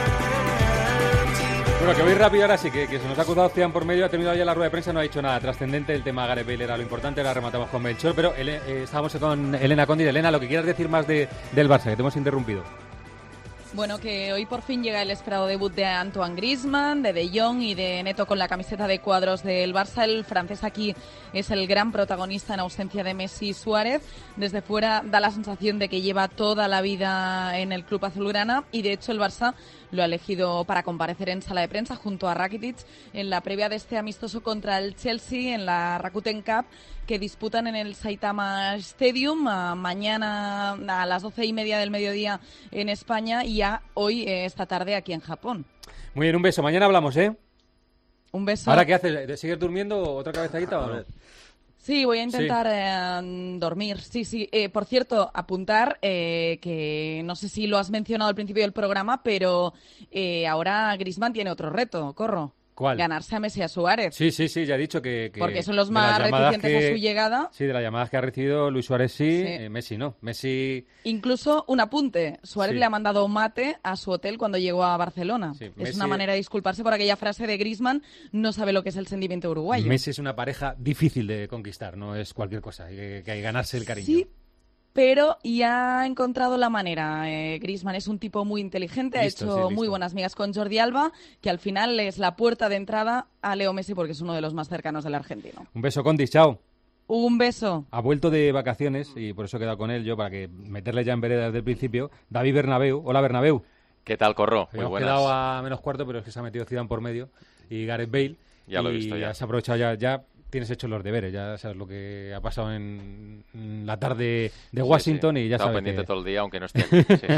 bien. Bueno, que voy rápido ahora sí, que, que se nos ha cruzado Cian por medio, ha terminado ya la rueda de prensa, no ha dicho nada trascendente, el tema Gareth Bale era lo importante, ahora rematamos con Melchor, pero eh, estábamos con Elena Condi. Elena, lo que quieras decir más de, del Barça, que te hemos interrumpido. Bueno, que hoy por fin llega el esperado debut de Antoine Griezmann, de De Jong y de Neto con la camiseta de cuadros del Barça. El francés aquí es el gran protagonista en ausencia de Messi y Suárez. Desde fuera da la sensación de que lleva toda la vida en el club azulgrana y de hecho el Barça lo ha elegido para comparecer en sala de prensa junto a Rakitic en la previa de este amistoso contra el Chelsea en la Rakuten Cup que disputan en el Saitama Stadium a mañana a las doce y media del mediodía en España y ya hoy, eh, esta tarde, aquí en Japón. Muy bien, un beso. Mañana hablamos, ¿eh? Un beso. ¿Ahora qué haces? ¿Sigues durmiendo otra cabezadita o no? Sí, voy a intentar sí. eh, dormir. Sí, sí. Eh, por cierto, apuntar eh, que no sé si lo has mencionado al principio del programa, pero eh, ahora Griezmann tiene otro reto, Corro. ¿Cuál? Ganarse a Messi y a Suárez. Sí, sí, sí, ya he dicho que... que Porque son los más reticentes que, a su llegada. Sí, de las llamadas que ha recibido Luis Suárez sí, sí. Eh, Messi no. Messi... Incluso un apunte, Suárez sí. le ha mandado mate a su hotel cuando llegó a Barcelona. Sí, es Messi... una manera de disculparse por aquella frase de Griezmann, no sabe lo que es el sentimiento uruguayo. Messi es una pareja difícil de conquistar, no es cualquier cosa, hay que, que hay que ganarse el cariño. Sí. Pero ya ha encontrado la manera. Eh, Griezmann es un tipo muy inteligente, listo, ha hecho sí, muy buenas migas con Jordi Alba, que al final es la puerta de entrada a Leo Messi porque es uno de los más cercanos del argentino. Un beso, Condis, chao. Un beso. Ha vuelto de vacaciones y por eso he quedado con él yo para que meterle ya en vereda desde el principio. David Bernabéu. Hola, Bernabéu. ¿Qué tal, Corro? Muy Hemos buenas. quedado a menos cuarto, pero es que se ha metido Zidane por medio y Gareth Bale. Ya lo he y visto ya. has aprovechado ya... ya tienes hechos los deberes, ya sabes lo que ha pasado en la tarde de Washington sí, sí. y ya sabes pendiente que... todo el día, aunque no esté aquí. Sí,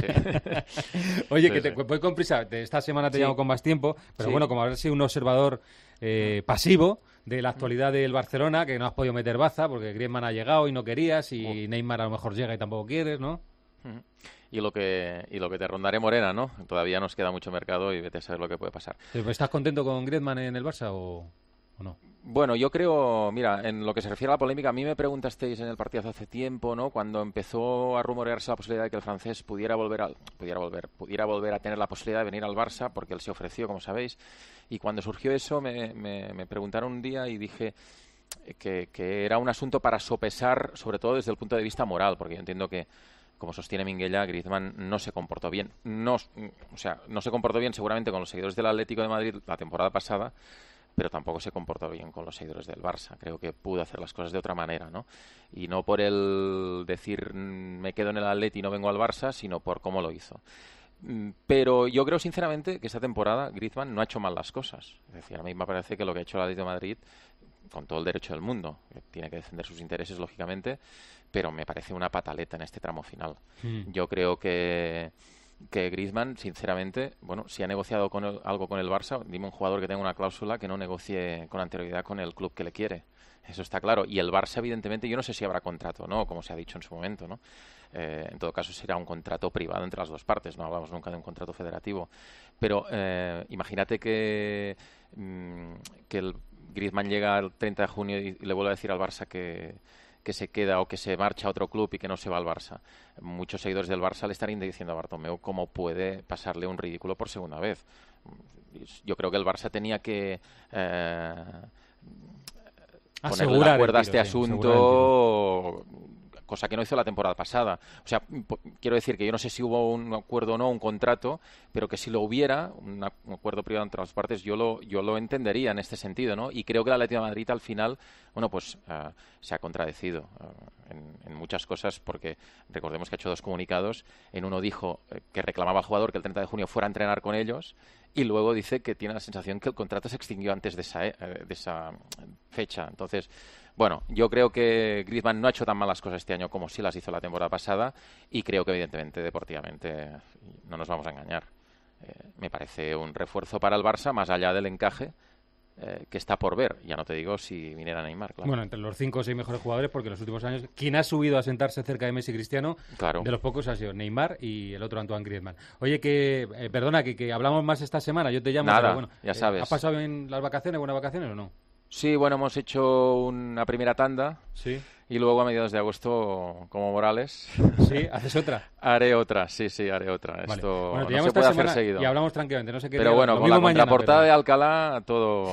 sí. Oye, sí, que te sí. voy con prisa, esta semana te sí. llamo con más tiempo, pero sí. bueno, como haber sido un observador eh, pasivo de la actualidad del Barcelona, que no has podido meter baza, porque Griezmann ha llegado y no querías, y oh. Neymar a lo mejor llega y tampoco quieres, ¿no? Uh-huh. Y lo que y lo que te rondaré Morena, ¿no? Todavía nos queda mucho mercado y vete a saber lo que puede pasar. ¿Estás contento con Griezmann en el Barça o...? ¿O no? Bueno, yo creo, mira, en lo que se refiere a la polémica, a mí me preguntasteis en el partido hace tiempo, ¿no? Cuando empezó a rumorearse la posibilidad de que el francés pudiera volver a, pudiera volver, pudiera volver a tener la posibilidad de venir al Barça, porque él se ofreció, como sabéis, y cuando surgió eso me, me, me preguntaron un día y dije que, que era un asunto para sopesar, sobre todo desde el punto de vista moral, porque yo entiendo que, como sostiene Minguella, Griezmann no se comportó bien. No, o sea, no se comportó bien seguramente con los seguidores del Atlético de Madrid la temporada pasada, pero tampoco se comportó bien con los seguidores del Barça. Creo que pudo hacer las cosas de otra manera, ¿no? Y no por el decir me quedo en el Atleti y no vengo al Barça, sino por cómo lo hizo. Pero yo creo sinceramente que esta temporada Griezmann no ha hecho mal las cosas. Es decir, a mí me parece que lo que ha hecho el Atlético de Madrid con todo el derecho del mundo, tiene que defender sus intereses, lógicamente, pero me parece una pataleta en este tramo final. Mm. Yo creo que que Griezmann, sinceramente, bueno, si ha negociado con el, algo con el Barça, dime un jugador que tenga una cláusula que no negocie con anterioridad con el club que le quiere. Eso está claro. Y el Barça, evidentemente, yo no sé si habrá contrato o no, como se ha dicho en su momento, ¿no? Eh, en todo caso, será un contrato privado entre las dos partes. No hablamos nunca de un contrato federativo. Pero eh, imagínate que, mmm, que el Griezmann llega el treinta de junio y le vuelve a decir al Barça que... que se queda o que se marcha a otro club y que no se va al Barça. Muchos seguidores del Barça le estarían diciendo a Bartomeu cómo puede pasarle un ridículo por segunda vez. Yo creo que el Barça tenía que eh, ponerle la cuerda a este asunto, cosa que no hizo la temporada pasada. O sea, quiero decir que yo no sé si hubo un acuerdo o no, un contrato, pero que si lo hubiera, un acuerdo privado entre las partes, yo lo yo lo entendería en este sentido, ¿no? Y creo que el Atlético de Madrid al final, bueno, pues uh, se ha contradecido uh, en, en muchas cosas, porque recordemos que ha hecho dos comunicados. En uno dijo eh, que reclamaba al jugador que el treinta de junio fuera a entrenar con ellos, y luego dice que tiene la sensación que el contrato se extinguió antes de esa, eh, de esa fecha. Entonces, bueno, yo creo que Griezmann no ha hecho tan malas cosas este año como sí las hizo la temporada pasada, y creo que evidentemente deportivamente no nos vamos a engañar. Eh, me parece un refuerzo para el Barça, más allá del encaje eh, que está por ver. Ya no te digo si viniera Neymar, claro. Bueno, entre los cinco o seis mejores jugadores, porque en los últimos años quien ha subido a sentarse cerca de Messi y Cristiano, claro, de los pocos ha sido Neymar y el otro Antoine Griezmann. Oye, que eh, perdona, que, que hablamos más esta semana, yo te llamo. Nada, pero bueno, ya sabes. Eh, ¿has pasado bien las vacaciones, buenas vacaciones o no? Sí, bueno, hemos hecho una primera tanda. Sí. Y luego a mediados de agosto, como Morales... ¿Sí? ¿Haces otra? Haré otra, sí, sí, haré otra. Vale. Esto bueno, no se puede hacer seguido. Y hablamos tranquilamente, no sé qué. Pero día, bueno, con la mañana, contraportada pero... de Alcalá todo,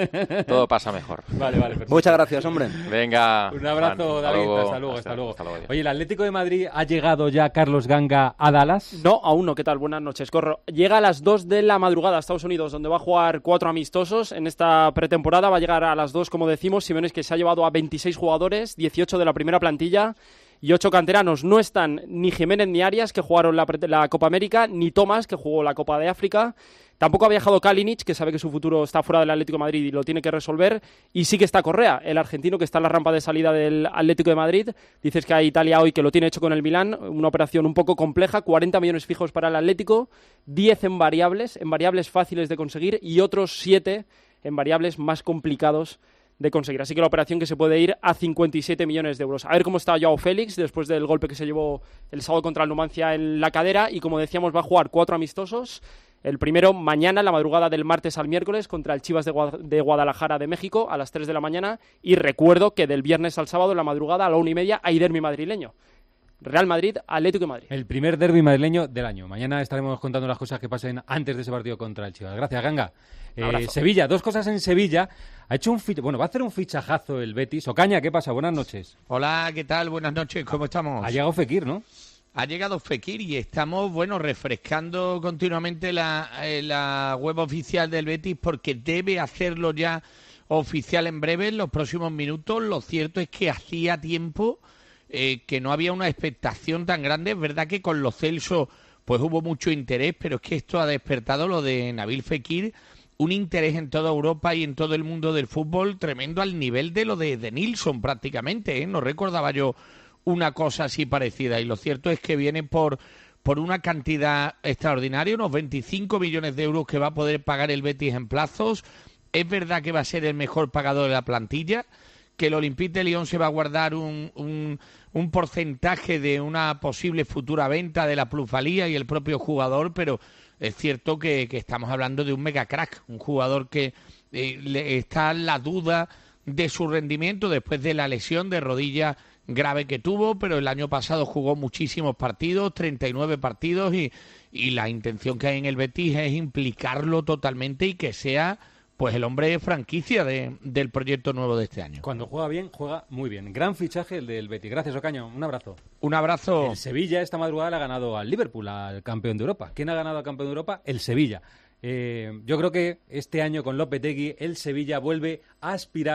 todo pasa mejor. Vale, vale, perfecto. Muchas gracias, hombre. Venga. Un abrazo, Juan, David, hasta, hasta luego, hasta, hasta luego. Hasta luego. Oye, ¿el Atlético de Madrid ha llegado ya, Carlos Ganga, a Dallas? No, aún no. ¿Qué tal? Buenas noches, Corro. Llega a las dos de la madrugada a Estados Unidos, donde va a jugar cuatro amistosos en esta pretemporada. Va a llegar a las dos, como decimos. Simeone, que se ha llevado a veintiséis jugadores, dieciocho de la primera plantilla y ocho canteranos. No están ni Jiménez ni Arias, que jugaron la, la Copa América, ni Tomás, que jugó la Copa de África. Tampoco ha viajado Kalinic, que sabe que su futuro está fuera del Atlético de Madrid y lo tiene que resolver. Y sí que está Correa, el argentino que está en la rampa de salida del Atlético de Madrid. Dices que a Italia hoy, que lo tiene hecho con el Milán, una operación un poco compleja, cuarenta millones fijos para el Atlético, diez en variables, en variables fáciles de conseguir y otros siete en variables más complicados de conseguir. Así que la operación que se puede ir a cincuenta y siete millones de euros. A ver cómo está Joao Félix después del golpe que se llevó el sábado contra el Numancia en la cadera, y como decíamos va a jugar cuatro amistosos. El primero mañana, la madrugada del martes al miércoles, contra el Chivas de, Gua- de Guadalajara de México a las tres de la mañana, y recuerdo que del viernes al sábado, la madrugada a la una y media, hay derbi madrileño. Real Madrid, Atlético de Madrid. El primer derbi madrileño del año. Mañana estaremos contando las cosas que pasen antes de ese partido contra el Chivas. Gracias, Ganga. Eh, Sevilla, dos cosas en Sevilla. Ha hecho un fich- bueno, va a hacer un fichajazo el Betis. Ocaña, ¿qué pasa? Buenas noches. Hola, ¿qué tal? Buenas noches, ¿cómo estamos? Ha llegado Fekir, ¿no? Ha llegado Fekir y estamos, bueno, refrescando continuamente la, eh, la web oficial del Betis, porque debe hacerlo ya oficial en breve, en los próximos minutos. Lo cierto es que hacía tiempo eh, que no había una expectación tan grande. Es verdad que con Lo Celso pues hubo mucho interés, pero es que esto ha despertado, lo de Nabil Fekir, un interés en toda Europa y en todo el mundo del fútbol tremendo, al nivel de lo de, de Nilsson prácticamente, ¿eh? No recordaba yo una cosa así parecida, y lo cierto es que viene por, por una cantidad extraordinaria, unos veinticinco millones de euros que va a poder pagar el Betis en plazos. Es verdad que va a ser el mejor pagador de la plantilla, que el Olympique de Lyon se va a guardar un, un, un porcentaje de una posible futura venta de la plusvalía y el propio jugador, pero es cierto que, que estamos hablando de un mega crack, un jugador que eh, le está la duda de su rendimiento después de la lesión de rodilla grave que tuvo, pero el año pasado jugó muchísimos partidos, treinta y nueve partidos, y, y la intención que hay en el Betis es implicarlo totalmente y que sea pues el hombre de franquicia de, del proyecto nuevo de este año. Cuando juega bien, juega muy bien. Gran fichaje el del Betis. Gracias, Ocaño. Un abrazo. Un abrazo. El Sevilla esta madrugada le ha ganado al Liverpool, al campeón de Europa. ¿Quién ha ganado al campeón de Europa? El Sevilla. Eh, yo creo que este año con Lopetegui el Sevilla vuelve a aspirar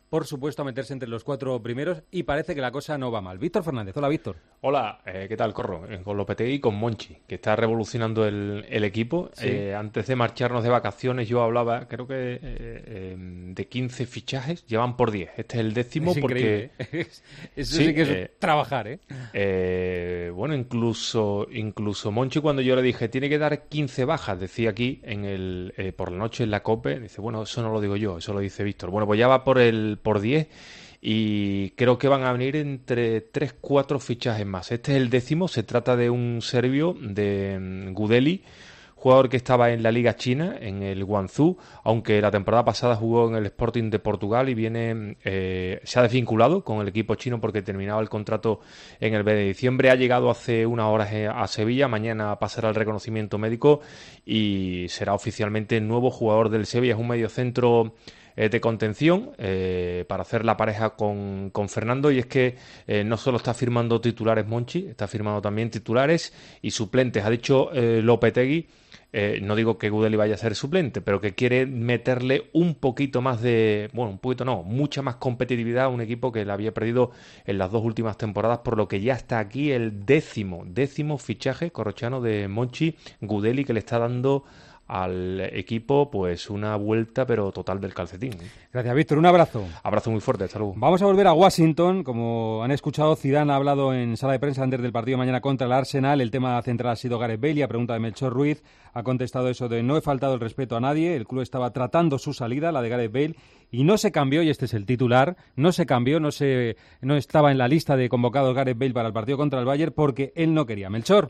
por supuesto, a meterse entre los cuatro primeros y parece que la cosa no va mal. Víctor Fernández, hola Víctor. Hola, eh, ¿qué tal, Corro? Eh, con Lopetegui y con Monchi, que está revolucionando el, el equipo. Sí. Eh, antes de marcharnos de vacaciones yo hablaba, creo que eh, eh, de quince fichajes, llevan por diez. Este es el décimo Es porque... increíble, ¿eh? Eso sí, sí que es eh, trabajar, ¿eh? Eh, bueno, incluso incluso Monchi, cuando yo le dije tiene que dar quince bajas, decía aquí en el eh, por la noche en la COPE, dice, bueno, eso no lo digo yo, eso lo dice Víctor. Bueno, pues ya va por el por diez y creo que van a venir entre tres cuatro fichajes más. Este es el décimo, se trata de un serbio, de um, Gudeli, jugador que estaba en la Liga China, en el Guangzhou, aunque la temporada pasada jugó en el Sporting de Portugal y viene eh, se ha desvinculado con el equipo chino porque terminaba el contrato en el mes de diciembre. Ha llegado hace unas horas a Sevilla, mañana pasará el reconocimiento médico y será oficialmente el nuevo jugador del Sevilla. Es un mediocentro eh, de contención eh, para hacer la pareja con, con Fernando, y es que eh, no solo está firmando titulares Monchi, está firmando también titulares y suplentes. Ha dicho eh, Lopetegui, Eh, no digo que Gudeli vaya a ser suplente, pero que quiere meterle un poquito más de, bueno, un poquito no, mucha más competitividad a un equipo que le había perdido en las dos últimas temporadas, por lo que ya está aquí el décimo, décimo fichaje corrochano de Monchi, Gudeli, que le está dando al equipo pues una vuelta pero total del calcetín. Gracias, Víctor, un abrazo. Abrazo muy fuerte, hasta luego. Vamos a volver a Washington. Como han escuchado, Zidane ha hablado en sala de prensa antes del partido mañana contra el Arsenal. El tema central ha sido Gareth Bale, y a pregunta de Melchor Ruiz ha contestado eso de no he faltado el respeto a nadie, el club estaba tratando su salida, la de Gareth Bale, y no se cambió, y este es el titular, no se cambió, no se no estaba en la lista de convocados Gareth Bale para el partido contra el Bayern porque él no quería. Melchor.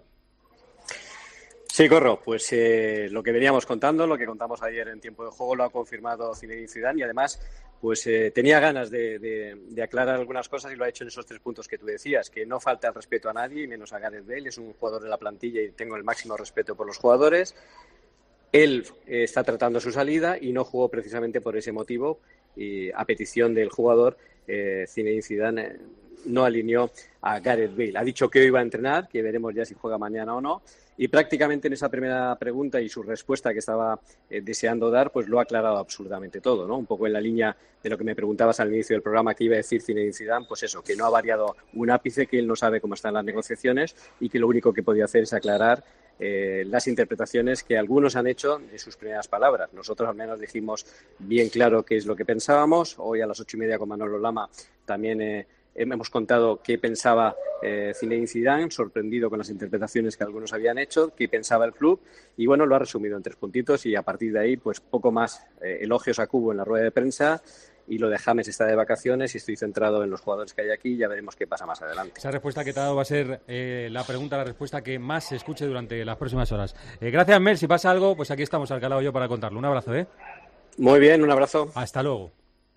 Sí, Corro, pues eh, lo que veníamos contando, lo que contamos ayer en tiempo de juego, lo ha confirmado Zinedine Zidane, y además pues eh, tenía ganas de, de, de aclarar algunas cosas y lo ha hecho en esos tres puntos que tú decías, que no falta el respeto a nadie y menos a Gareth Bale. Es un jugador de la plantilla y tengo el máximo respeto por los jugadores. Él eh, está tratando su salida y no jugó precisamente por ese motivo, y a petición del jugador eh, Zinedine Zidane eh, no alineó a Gareth Bale. Ha dicho que hoy va a entrenar, que veremos ya si juega mañana o no. Y prácticamente en esa primera pregunta y su respuesta que estaba eh, deseando dar, pues lo ha aclarado absolutamente todo, ¿no? Un poco en la línea de lo que me preguntabas al inicio del programa, que iba a decir Zinedine Zidane, pues eso, que no ha variado un ápice, que él no sabe cómo están las negociaciones y que lo único que podía hacer es aclarar eh, las interpretaciones que algunos han hecho de sus primeras palabras. Nosotros al menos dijimos bien claro qué es lo que pensábamos. Hoy a las ocho y media con Manolo Lama también eh, hemos contado qué pensaba eh, Zinedine Zidane, sorprendido con las interpretaciones que algunos habían hecho, qué pensaba el club, y bueno, lo ha resumido en tres puntitos, y a partir de ahí, pues poco más. Eh, elogios a Cubo en la rueda de prensa, y lo de James está de vacaciones y estoy centrado en los jugadores que hay aquí, y ya veremos qué pasa más adelante. Esa respuesta que te ha dado va a ser eh, la pregunta, la respuesta que más se escuche durante las próximas horas. Eh, gracias, Mel. Si pasa algo, pues aquí estamos Alcalá y yo para contarlo. Un abrazo, ¿eh? Muy bien, un abrazo. Hasta luego.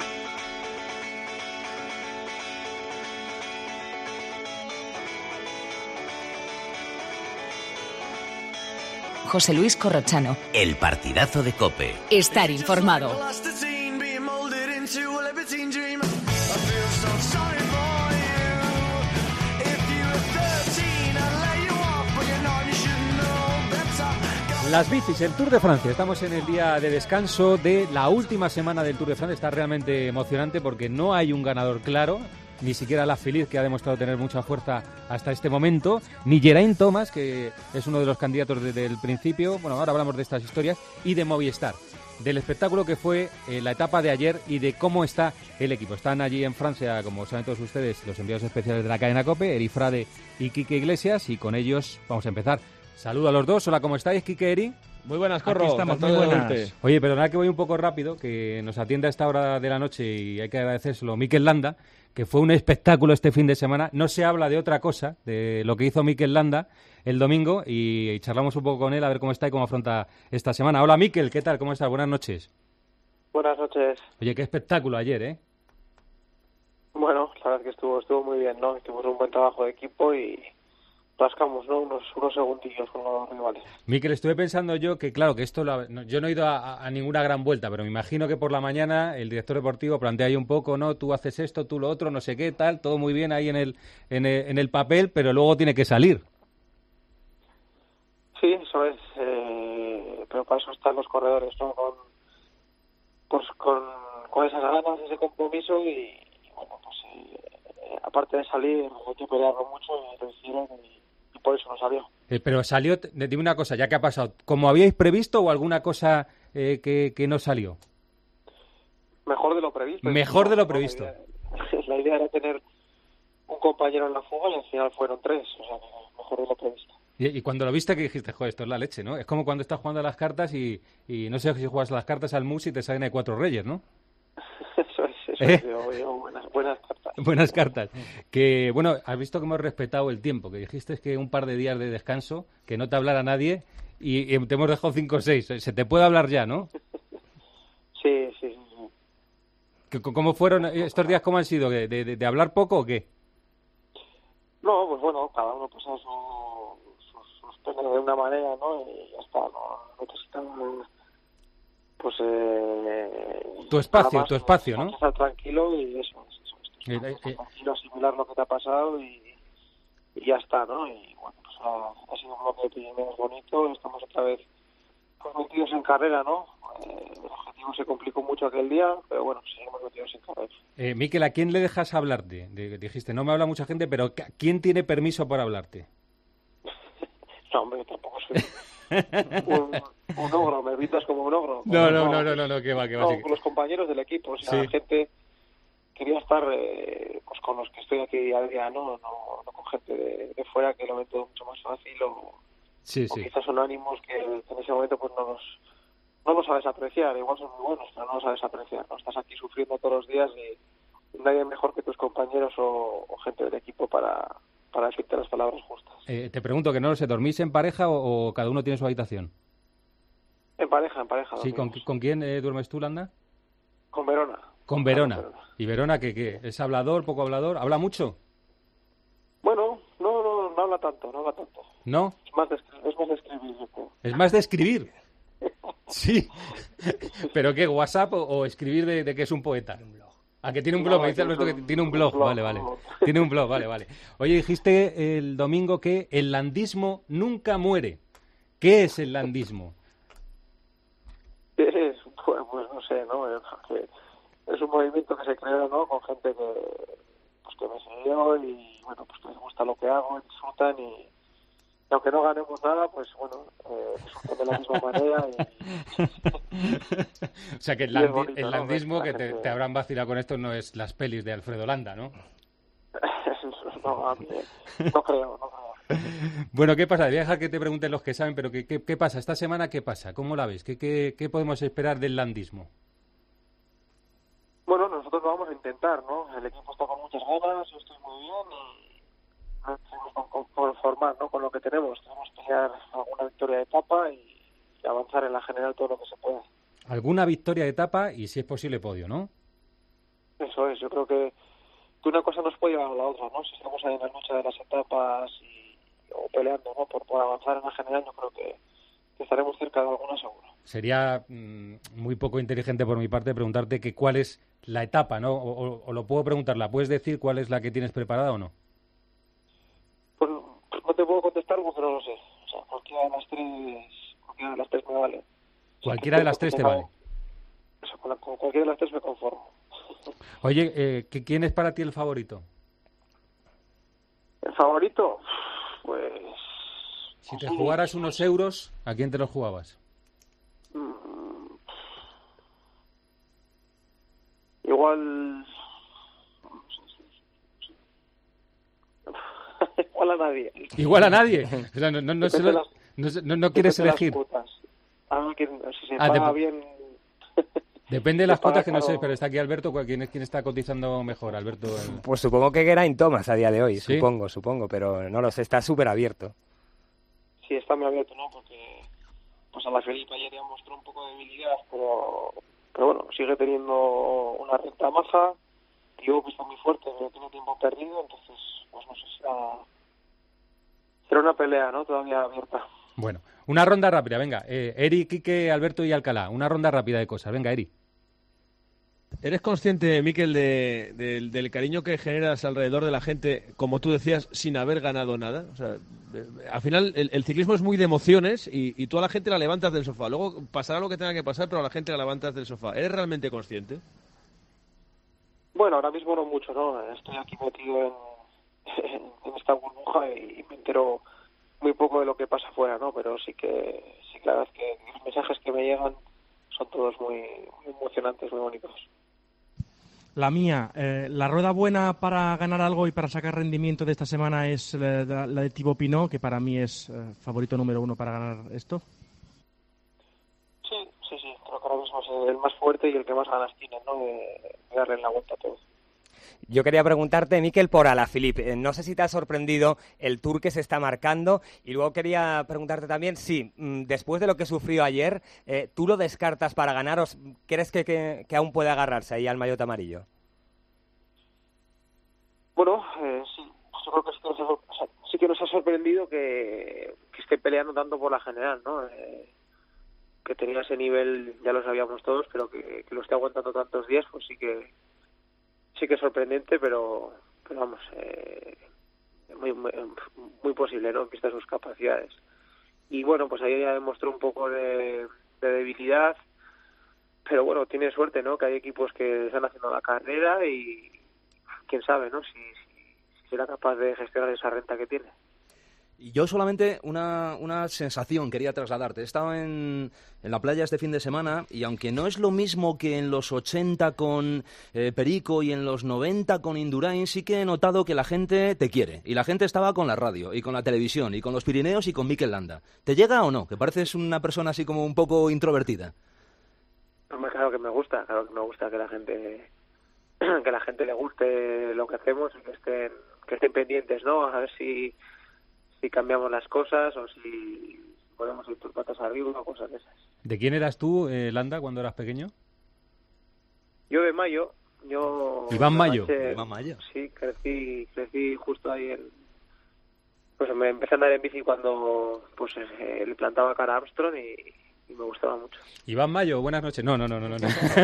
José Luis Corrochano. El partidazo de COPE. Estar informado. Las bicis, el Tour de Francia. Estamos en el día de descanso de la última semana del Tour de Francia. Está realmente emocionante porque no hay un ganador claro. Ni siquiera la Feliz, que ha demostrado tener mucha fuerza hasta este momento, ni Geraint Thomas, que es uno de los candidatos desde el principio. Bueno, ahora hablamos de estas historias, y de Movistar, del espectáculo que fue eh, la etapa de ayer y de cómo está el equipo. Están allí en Francia, como saben todos ustedes, los enviados especiales de la cadena COPE, Eri Frade y Quique Iglesias, y con ellos vamos a empezar. Saludo a los dos. Hola, ¿cómo estáis, Quique, Eri? Muy buenas, Corro. Aquí estamos, muy buenas. Oye, perdonad que voy un poco rápido, que nos atiende a esta hora de la noche y hay que agradecérselo. Mikel Landa, que fue un espectáculo este fin de semana. No se habla de otra cosa, de lo que hizo Mikel Landa el domingo, y, y charlamos un poco con él a ver cómo está y cómo afronta esta semana. Hola, Mikel, ¿qué tal? ¿Cómo estás? Buenas noches. Buenas noches. Oye, qué espectáculo ayer, ¿eh? Bueno, la verdad es que estuvo, estuvo muy bien, ¿no? Hicimos un buen trabajo de equipo y rascamos, ¿no? Unos, unos segundillos con los rivales. Mikel, estuve pensando yo que, claro, que esto, lo, no, yo no he ido a, a ninguna gran vuelta, pero me imagino que por la mañana el director deportivo plantea ahí un poco, ¿no? Tú haces esto, tú lo otro, no sé qué, tal, todo muy bien ahí en el, en el, en el papel, pero luego tiene que salir. Sí, eso es, eh, pero para eso están los corredores, ¿no? Con, pues con, con esas ganas, ese compromiso y, y bueno, pues eh, aparte de salir, hay que pelearlo mucho y lo hicieron y, y por eso no salió. Eh, pero salió, dime una cosa, ya que ha pasado, ¿como habíais previsto o alguna cosa eh, que, que no salió? Mejor de lo previsto. Mejor de lo previsto. La idea, la idea era tener un compañero en la fuga y al final fueron tres, o sea, mejor de lo previsto. Y, y cuando lo viste, que dijiste, joder, esto es la leche, ¿no? Es como cuando estás jugando a las cartas y, y no sé si juegas a las cartas al mus y te salen de cuatro reyes, ¿no? Eso es, eso ¿Eh? es, yo, yo, buenas, buenas cartas. Buenas cartas. Que, bueno, has visto que hemos respetado el tiempo, que dijiste que un par de días de descanso, que no te hablara nadie y, y te hemos dejado cinco o seis. Se te puede hablar ya, ¿no? Sí, sí, sí. ¿Cómo fueron estos días? ¿Cómo han sido? ¿De, de, de hablar poco o qué? No, pues bueno, cada uno pasa su, sus, sus penas de una manera, ¿no? Y ya está, no necesitan, pues, eh... Tu espacio, más, tu espacio, ¿no? Estar tranquilo y eso, eso, eso, eh, eh, estar tranquilo, asimilar lo que te ha pasado y, y ya está, ¿no? Y bueno, pues ha, ha sido un bloque de primeros bonito, estamos otra vez pues, metidos en carrera, ¿no? Eh, el objetivo se complicó mucho aquel día, pero bueno, seguimos metidos en carrera. Eh, Miquel, ¿a quién le dejas hablarte? De, dijiste, no me habla mucha gente, pero ¿quién tiene permiso para hablarte? No, hombre, tampoco soy un, un ogro, me evitas como un ogro. No, no, no, no, no, no, que va, que va. No, Sí. con los compañeros del equipo, o sea, Sí. gente, quería estar eh, pues con los que estoy aquí día a día, no, no, no con gente de, de fuera que lo ven todo mucho más fácil o, sí, o sí. quizás son ánimos que en ese momento pues no los, no los sabes apreciar, igual son muy buenos, pero no los sabes apreciar, no estás aquí sufriendo todos los días y nadie mejor que tus compañeros o, o gente del equipo para, para decirte las palabras justas. Eh, te pregunto, que no lo sé, ¿dormís en pareja o, o cada uno tiene su habitación? En pareja, en pareja. Sí, ¿con, ¿con quién eh, duermes tú, Landa? Con Verona. Con Verona. Con Verona. ¿Y Verona qué, qué? ¿Es hablador, poco hablador? ¿Habla mucho? Bueno, no, no, no habla tanto, no habla tanto. ¿No? Es más de, es más de escribir, yo creo. ¿Es más de escribir? Sí. ¿Pero qué, WhatsApp o, o escribir de, de que es un poeta? Ah, que tiene un blog, no, me dice Alberto que tiene un blog. blog vale, vale. Tiene un blog, vale, vale. Oye, dijiste el domingo que el landismo nunca muere. ¿Qué es el landismo? Es, pues, pues no sé, ¿no? Que es un movimiento que se creó, ¿no? Con gente que, pues, que me siguió y, bueno, pues que les gusta lo que hago, disfrutan y, y aunque no ganemos nada, pues, bueno, eh, disfrutan de la misma manera y... O sea, que el, landi bonito, el ¿no? landismo que gente... te, te habrán vacilado con esto no es las pelis de Alfredo Landa, ¿no? no, a mí, no creo, no creo. Bueno, ¿qué pasa? Voy a dejar que te pregunten los que saben, pero ¿qué, qué, qué pasa? ¿Esta semana qué pasa? ¿Cómo la ves? ¿Qué, qué, qué podemos esperar del landismo? Bueno, nosotros lo vamos a intentar, ¿no? El equipo está con muchas ganas, yo estoy muy bien y no tenemos que conformar, ¿no? Con lo que tenemos. Tenemos que pelear alguna victoria de etapa y, y avanzar en la general todo lo que se pueda. Alguna victoria de etapa y, si es posible, podio, ¿no? Eso es, yo creo que, que una cosa nos puede llevar a la otra, ¿no? Si estamos ahí en la lucha de las etapas y o peleando, ¿no? Por, por avanzar en la general, yo creo que, que estaremos cerca de alguna seguro. Sería mmm, muy poco inteligente por mi parte preguntarte que cuál es la etapa, ¿no? O, o, o lo puedo preguntar, ¿la puedes decir cuál es la que tienes preparada o no? Pues no te puedo contestar porque no lo sé. O sea, cualquiera de las tres, cualquiera de las tres me vale. Cualquiera de las tres te vale. O sea, con, la, con cualquiera de las tres me conformo. Oye, eh, ¿quién es para ti el favorito? ¿El favorito? Pues... Si te jugaras unos euros, ¿a quién te los jugabas? Mm, igual... Igual a nadie. ¿Igual a nadie? O sea, no, no, no, se lo, no, no, no quieres elegir. Ah, que, si se ah, paga dep bien... Depende de las cuotas, que no sé, pero está aquí Alberto. ¿Quién, es, quién está cotizando mejor, Alberto? Pues supongo que Geraint Thomas a día de hoy, ¿sí? supongo, supongo, pero no lo sé, está súper abierto. Sí, está muy abierto, ¿no? Porque pues a la Felipe ayer ya mostró un poco de debilidad, pero, pero bueno, sigue teniendo una recta maja, Tío que está muy fuerte, pero tiene tiempo perdido, entonces, pues no sé, será, será una pelea, ¿no? Todavía abierta. Bueno, una ronda rápida, venga. Eh, Eri, Quique, Alberto y Alcalá, una ronda rápida de cosas. Venga, Eri. ¿Eres consciente, Miquel, de, de, del cariño que generas alrededor de la gente, como tú decías, sin haber ganado nada? O sea, al final el, el ciclismo es muy de emociones y, y tú a la gente la levantas del sofá. Luego pasará lo que tenga que pasar, pero a la gente la levantas del sofá. ¿Eres realmente consciente? Bueno, ahora mismo no mucho, ¿no? Estoy aquí metido en, en, en esta burbuja y me entero muy poco de lo que pasa afuera, ¿no? Pero sí que, sí que la verdad es que los mensajes que me llegan son todos muy, muy emocionantes, muy bonitos. La mía, eh, la rueda buena para ganar algo y para sacar rendimiento de esta semana es la, la, la de Thibaut Pinot, que para mí es eh, favorito número uno para ganar esto. Sí, sí, sí, creo que ahora mismo es el más fuerte y el que más ganas tiene, ¿no? De, de darle la vuelta a todo. Yo quería preguntarte, Mikel, por Alaphilippe. No sé si te ha sorprendido el tour que se está marcando. Y luego quería preguntarte también, sí, después de lo que sufrió ayer, eh, ¿tú lo descartas para ganar o crees que, que, que aún puede agarrarse ahí al maillot amarillo? Bueno, eh, sí, yo creo que sí que, nos ha, o sea, sí que nos ha sorprendido que, que esté peleando tanto por la general, ¿no? Eh, que tenía ese nivel, ya lo sabíamos todos, pero que, que lo esté aguantando tantos días, pues sí que sí que es sorprendente, pero, pero vamos, eh, muy, muy muy posible, ¿no? En vista de sus capacidades. Y bueno, pues ahí ya demostró un poco de, de debilidad, pero bueno, tiene suerte, ¿no? Que hay equipos que están haciendo la carrera y quién sabe, ¿no? Si, si, si será capaz de gestionar esa renta que tiene. Y yo solamente una, una sensación quería trasladarte. He estado en, en la playa este fin de semana y aunque no es lo mismo que en los ochenta con eh, Perico y en los noventa con Indurain, sí que he notado que la gente te quiere. Y la gente estaba con la radio y con la televisión y con los Pirineos y con Mikel Landa. ¿Te llega o no? Que pareces una persona así como un poco introvertida. Hombre, claro que me gusta, claro que me gusta que la gente que la gente le guste lo que hacemos y que estén, que estén pendientes, ¿no? A ver si... si cambiamos las cosas o si podemos ir tus patas arriba o cosas de esas. ¿De quién eras tú, eh, Landa, cuando eras pequeño? Yo de Mayo. Yo Iván Mayo. Manché, Iván Mayo. Sí, crecí, crecí justo ahí en... Pues me empecé a andar en bici cuando pues eh, le plantaba cara a Armstrong y, y me gustaba mucho. Iván Mayo, buenas noches. No, no, no, no. no.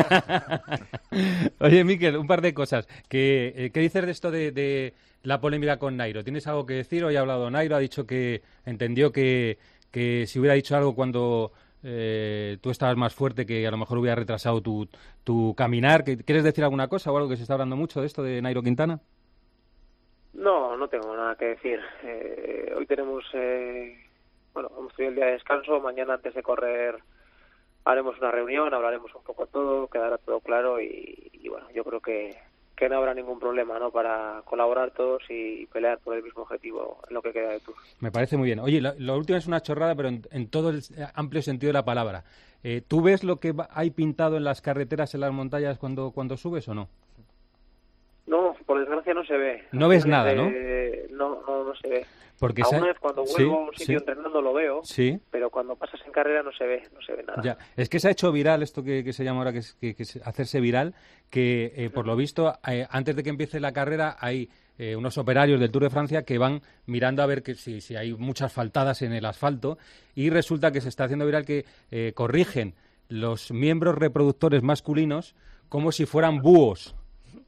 Oye, Mikel, un par de cosas. ¿Qué, eh, ¿qué dices de esto de... de... la polémica con Nairo? ¿Tienes algo que decir? Hoy ha hablado Nairo, ha dicho que entendió que, que si hubiera dicho algo cuando eh, tú estabas más fuerte, que a lo mejor hubiera retrasado tu, tu caminar. ¿Quieres decir alguna cosa o algo, que se está hablando mucho de esto de Nairo Quintana? No, no tengo nada que decir. Eh, hoy tenemos, eh, bueno, hemos tenido el día de descanso. Mañana, antes de correr, haremos una reunión, hablaremos un poco todo, quedará todo claro y, y bueno, yo creo que que no habrá ningún problema, ¿no? Para colaborar todos y pelear por el mismo objetivo en lo que queda de Tour. Me parece muy bien. Oye, lo, lo último es una chorrada, pero en, en todo el amplio sentido de la palabra. Eh, ¿Tú ves lo que hay pintado en las carreteras, en las montañas, cuando, cuando subes o no? No, por desgracia no se ve. No ves nada, eh, ¿no? No, no, no se ve. Porque Alguna se... vez cuando vuelvo sí, a un sitio sí. entrenando lo veo, sí. pero cuando pasas en carrera no se ve, no se ve nada. Ya. Es que se ha hecho viral esto que, que se llama ahora, que es, que, que es hacerse viral, que eh, por lo visto, eh, antes de que empiece la carrera, hay eh, unos operarios del Tour de Francia que van mirando a ver que si, si hay muchas faltadas en el asfalto, y resulta que se está haciendo viral que eh, corrigen los miembros reproductores masculinos como si fueran búhos.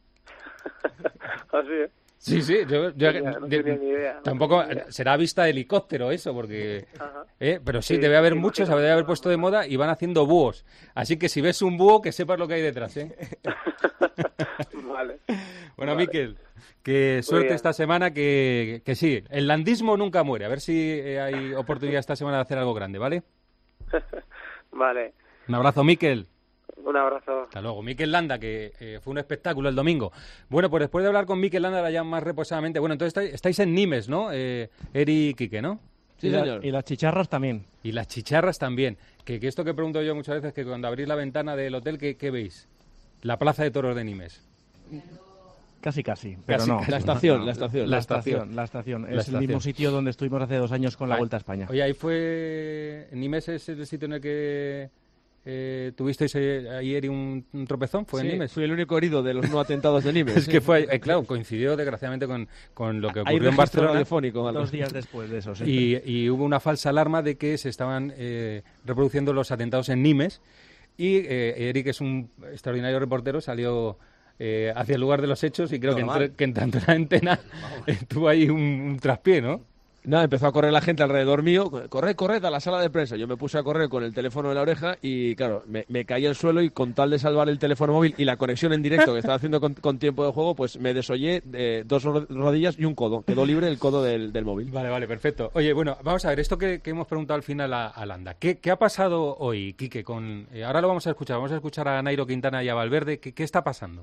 Así es. Sí, sí, yo, yo no, no de, tenía ni idea, no tampoco tenía ni idea. será vista de helicóptero eso, porque eh, pero sí, Sí, debe haber sí, muchos, imagino. debe haber puesto de moda y van haciendo búhos. Así que si ves un búho, que sepas lo que hay detrás, ¿eh? Vale. Bueno, Vale. Mikel, que suerte bien. esta semana, que, que sí, el landismo nunca muere. A ver si eh, hay oportunidad esta semana de hacer algo grande, ¿vale? Vale. Un abrazo, Mikel. Un abrazo. Hasta luego. Mikel Landa, que eh, fue un espectáculo el domingo. Bueno, pues después de hablar con Mikel Landa, ahora ya más reposadamente. Bueno, entonces estáis, estáis en Nimes, ¿no? Eh, Eri y Quique, ¿no? Sí, y, la, y las chicharras también. Y las chicharras también. Que, que esto que pregunto yo muchas veces, que cuando abrís la ventana del hotel, ¿qué, qué veis? La plaza de toros de Nimes. Casi, casi, pero Casi, no. casi. La estación, No, la estación. La estación, la estación. La Es estación. el mismo sitio donde estuvimos hace dos años con la Vale. Vuelta a España. Oye, ahí fue... Nimes es el sitio en el que... Eh, ¿Tuvisteis eh, ayer un, un tropezón? ¿Fue Sí, en Nimes? fui el único herido de los no atentados de Nimes. Es sí. que fue, eh, claro, coincidió desgraciadamente con, con lo que Hay ocurrió en registro Barcelona. radiofónico, algo. Dos días después de eso, sí. Y, y hubo una falsa alarma de que se estaban eh, reproduciendo los atentados en Nimes. Y eh, Eric, que es un extraordinario reportero, salió eh, hacia el lugar de los hechos y creo que, Normal. entre, que en tanto en la antena eh, tuvo ahí un, un traspié, ¿no? Nada, empezó a correr la gente alrededor mío, corred, corred a la sala de prensa. Yo me puse a correr con el teléfono en la oreja y, claro, me, me caí al suelo y con tal de salvar el teléfono móvil y la conexión en directo que estaba haciendo con, con tiempo de juego, pues me desollé eh, dos rodillas y un codo. Quedó libre el codo del, del móvil. Vale, vale, perfecto. Oye, bueno, vamos a ver, esto que, que hemos preguntado al final a, a Landa. ¿Qué, ¿Qué ha pasado hoy, Quique? Con, eh, ahora lo vamos a escuchar, vamos a escuchar a Nairo Quintana y a Valverde. ¿Qué, qué está pasando?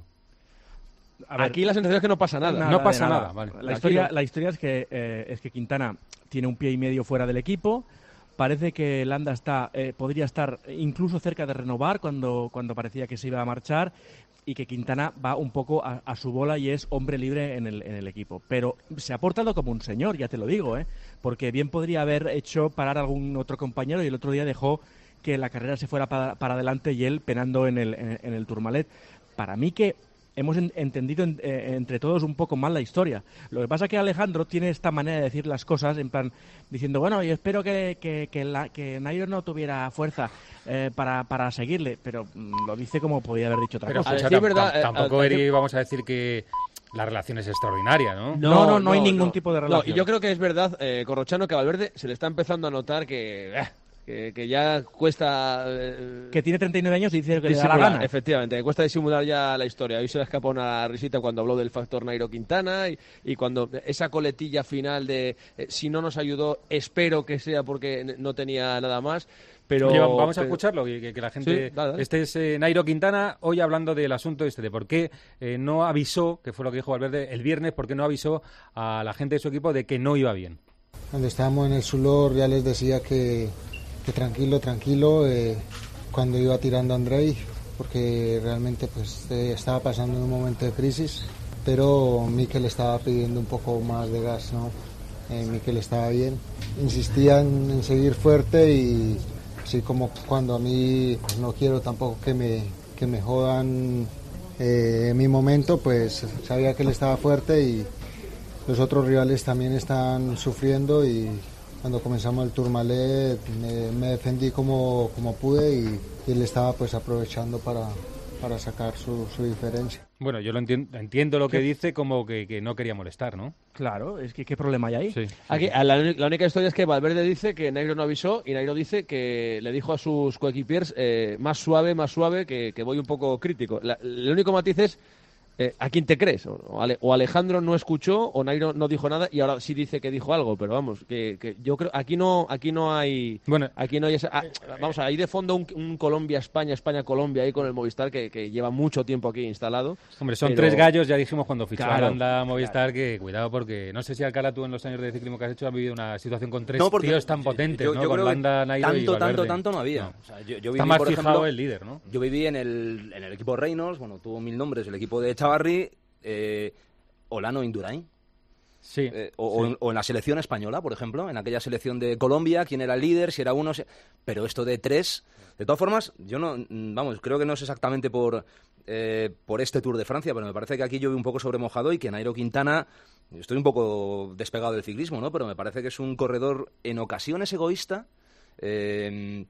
A ver, aquí la sensación es que no pasa nada. nada no pasa nada. nada, vale. La historia, la historia es que eh, es que Quintana tiene un pie y medio fuera del equipo. Parece que Landa está, eh, podría estar incluso cerca de renovar cuando, cuando parecía que se iba a marchar, y que Quintana va un poco a, a su bola y es hombre libre en el, en el equipo. Pero se ha portado como un señor, ya te lo digo, ¿eh? Porque bien podría haber hecho parar a algún otro compañero y el otro día dejó que la carrera se fuera para, para adelante y él penando en el, en, en el Tourmalet. Para mí que hemos en, entendido en, eh, entre todos un poco mal la historia. Lo que pasa es que Alejandro tiene esta manera de decir las cosas, en plan, diciendo, bueno, yo espero que, que, que, la, que Nairo no tuviera fuerza eh, para, para seguirle, pero mm, lo dice como podía haber dicho otra pero, cosa. Escucha, Sí, tam- verdad, tam- tampoco, eh, Eri, vamos a decir que la relación es extraordinaria, ¿no? No, no, no hay ningún tipo de relación. No, y yo creo que es verdad, eh, Corrochano, que a Valverde se le está empezando a notar que... Eh, Que, que ya cuesta... Eh, que tiene treinta y nueve años y dice que le da la disimular, gana. efectivamente, que cuesta disimular ya la historia. Hoy se le escapó una risita cuando habló del factor Nairo Quintana y, y cuando esa coletilla final de eh, si no nos ayudó, espero que sea porque no tenía nada más. Pero Oye, vamos a pero... escucharlo, que, que la gente... Sí, dale, dale. Este es eh, Nairo Quintana, hoy hablando del asunto este, de por qué eh, no avisó, que fue lo que dijo Valverde el viernes, por qué no avisó a la gente de su equipo de que no iba bien. Cuando estábamos en el Sulor ya les decía que, que tranquilo, tranquilo, eh, cuando iba tirando a Andrei, porque realmente pues eh, estaba pasando un momento de crisis, pero Mikel estaba pidiendo un poco más de gas, ¿no? Eh, Mikel estaba bien, insistía en, en seguir fuerte y así como cuando a mí pues, no quiero tampoco que me, que me jodan eh, en mi momento, pues sabía que él estaba fuerte y los otros rivales también están sufriendo y cuando comenzamos el Tourmalet me, me defendí como, como pude y, y él estaba pues aprovechando para, para sacar su, su diferencia. Bueno, yo lo entiendo, entiendo lo que dice como que, que no quería molestar, ¿no? Claro, es que ¿qué problema hay ahí? Sí. Aquí, la, la única historia es que Valverde dice que Nairo no avisó y Nairo dice que le dijo a sus coequipiers eh, más suave, más suave, que, que voy un poco crítico. La, el único matiz es Eh, ¿a quién te crees? O, o Alejandro no escuchó o Nairo no dijo nada y ahora sí dice que dijo algo, pero vamos, que, que yo creo aquí no aquí no hay bueno, aquí no hay esa, ah, vamos, ahí de fondo un, un Colombia-España, España-Colombia ahí con el Movistar que, que lleva mucho tiempo aquí instalado. Hombre, son pero... tres gallos, ya dijimos cuando fichó claro, a Landa Movistar claro. que cuidado porque no sé si Alcalá tú en los años de ciclismo que has hecho has vivido una situación con tres no, porque tíos tan potentes, yo, ¿no? yo con creo Landa, Nairo tanto, y Valverde. tanto, tanto no había. No. O sea, yo, yo Está viví, más por fijado ejemplo, el líder, ¿no? Yo viví en el, en el equipo Reynolds, bueno, tuvo mil nombres, el equipo de Chavarri, eh, Olano Indurain. Sí, eh, o, sí. O, o en la selección española, por ejemplo, en aquella selección de Colombia, quién era el líder, si era uno, si... pero esto de tres, de todas formas, yo no, vamos, creo que no es exactamente por, eh, por este Tour de Francia, pero me parece que aquí llueve un poco sobre mojado y que Nairo Quintana, estoy un poco despegado del ciclismo, ¿no? Pero me parece que es un corredor en ocasiones egoísta, eh,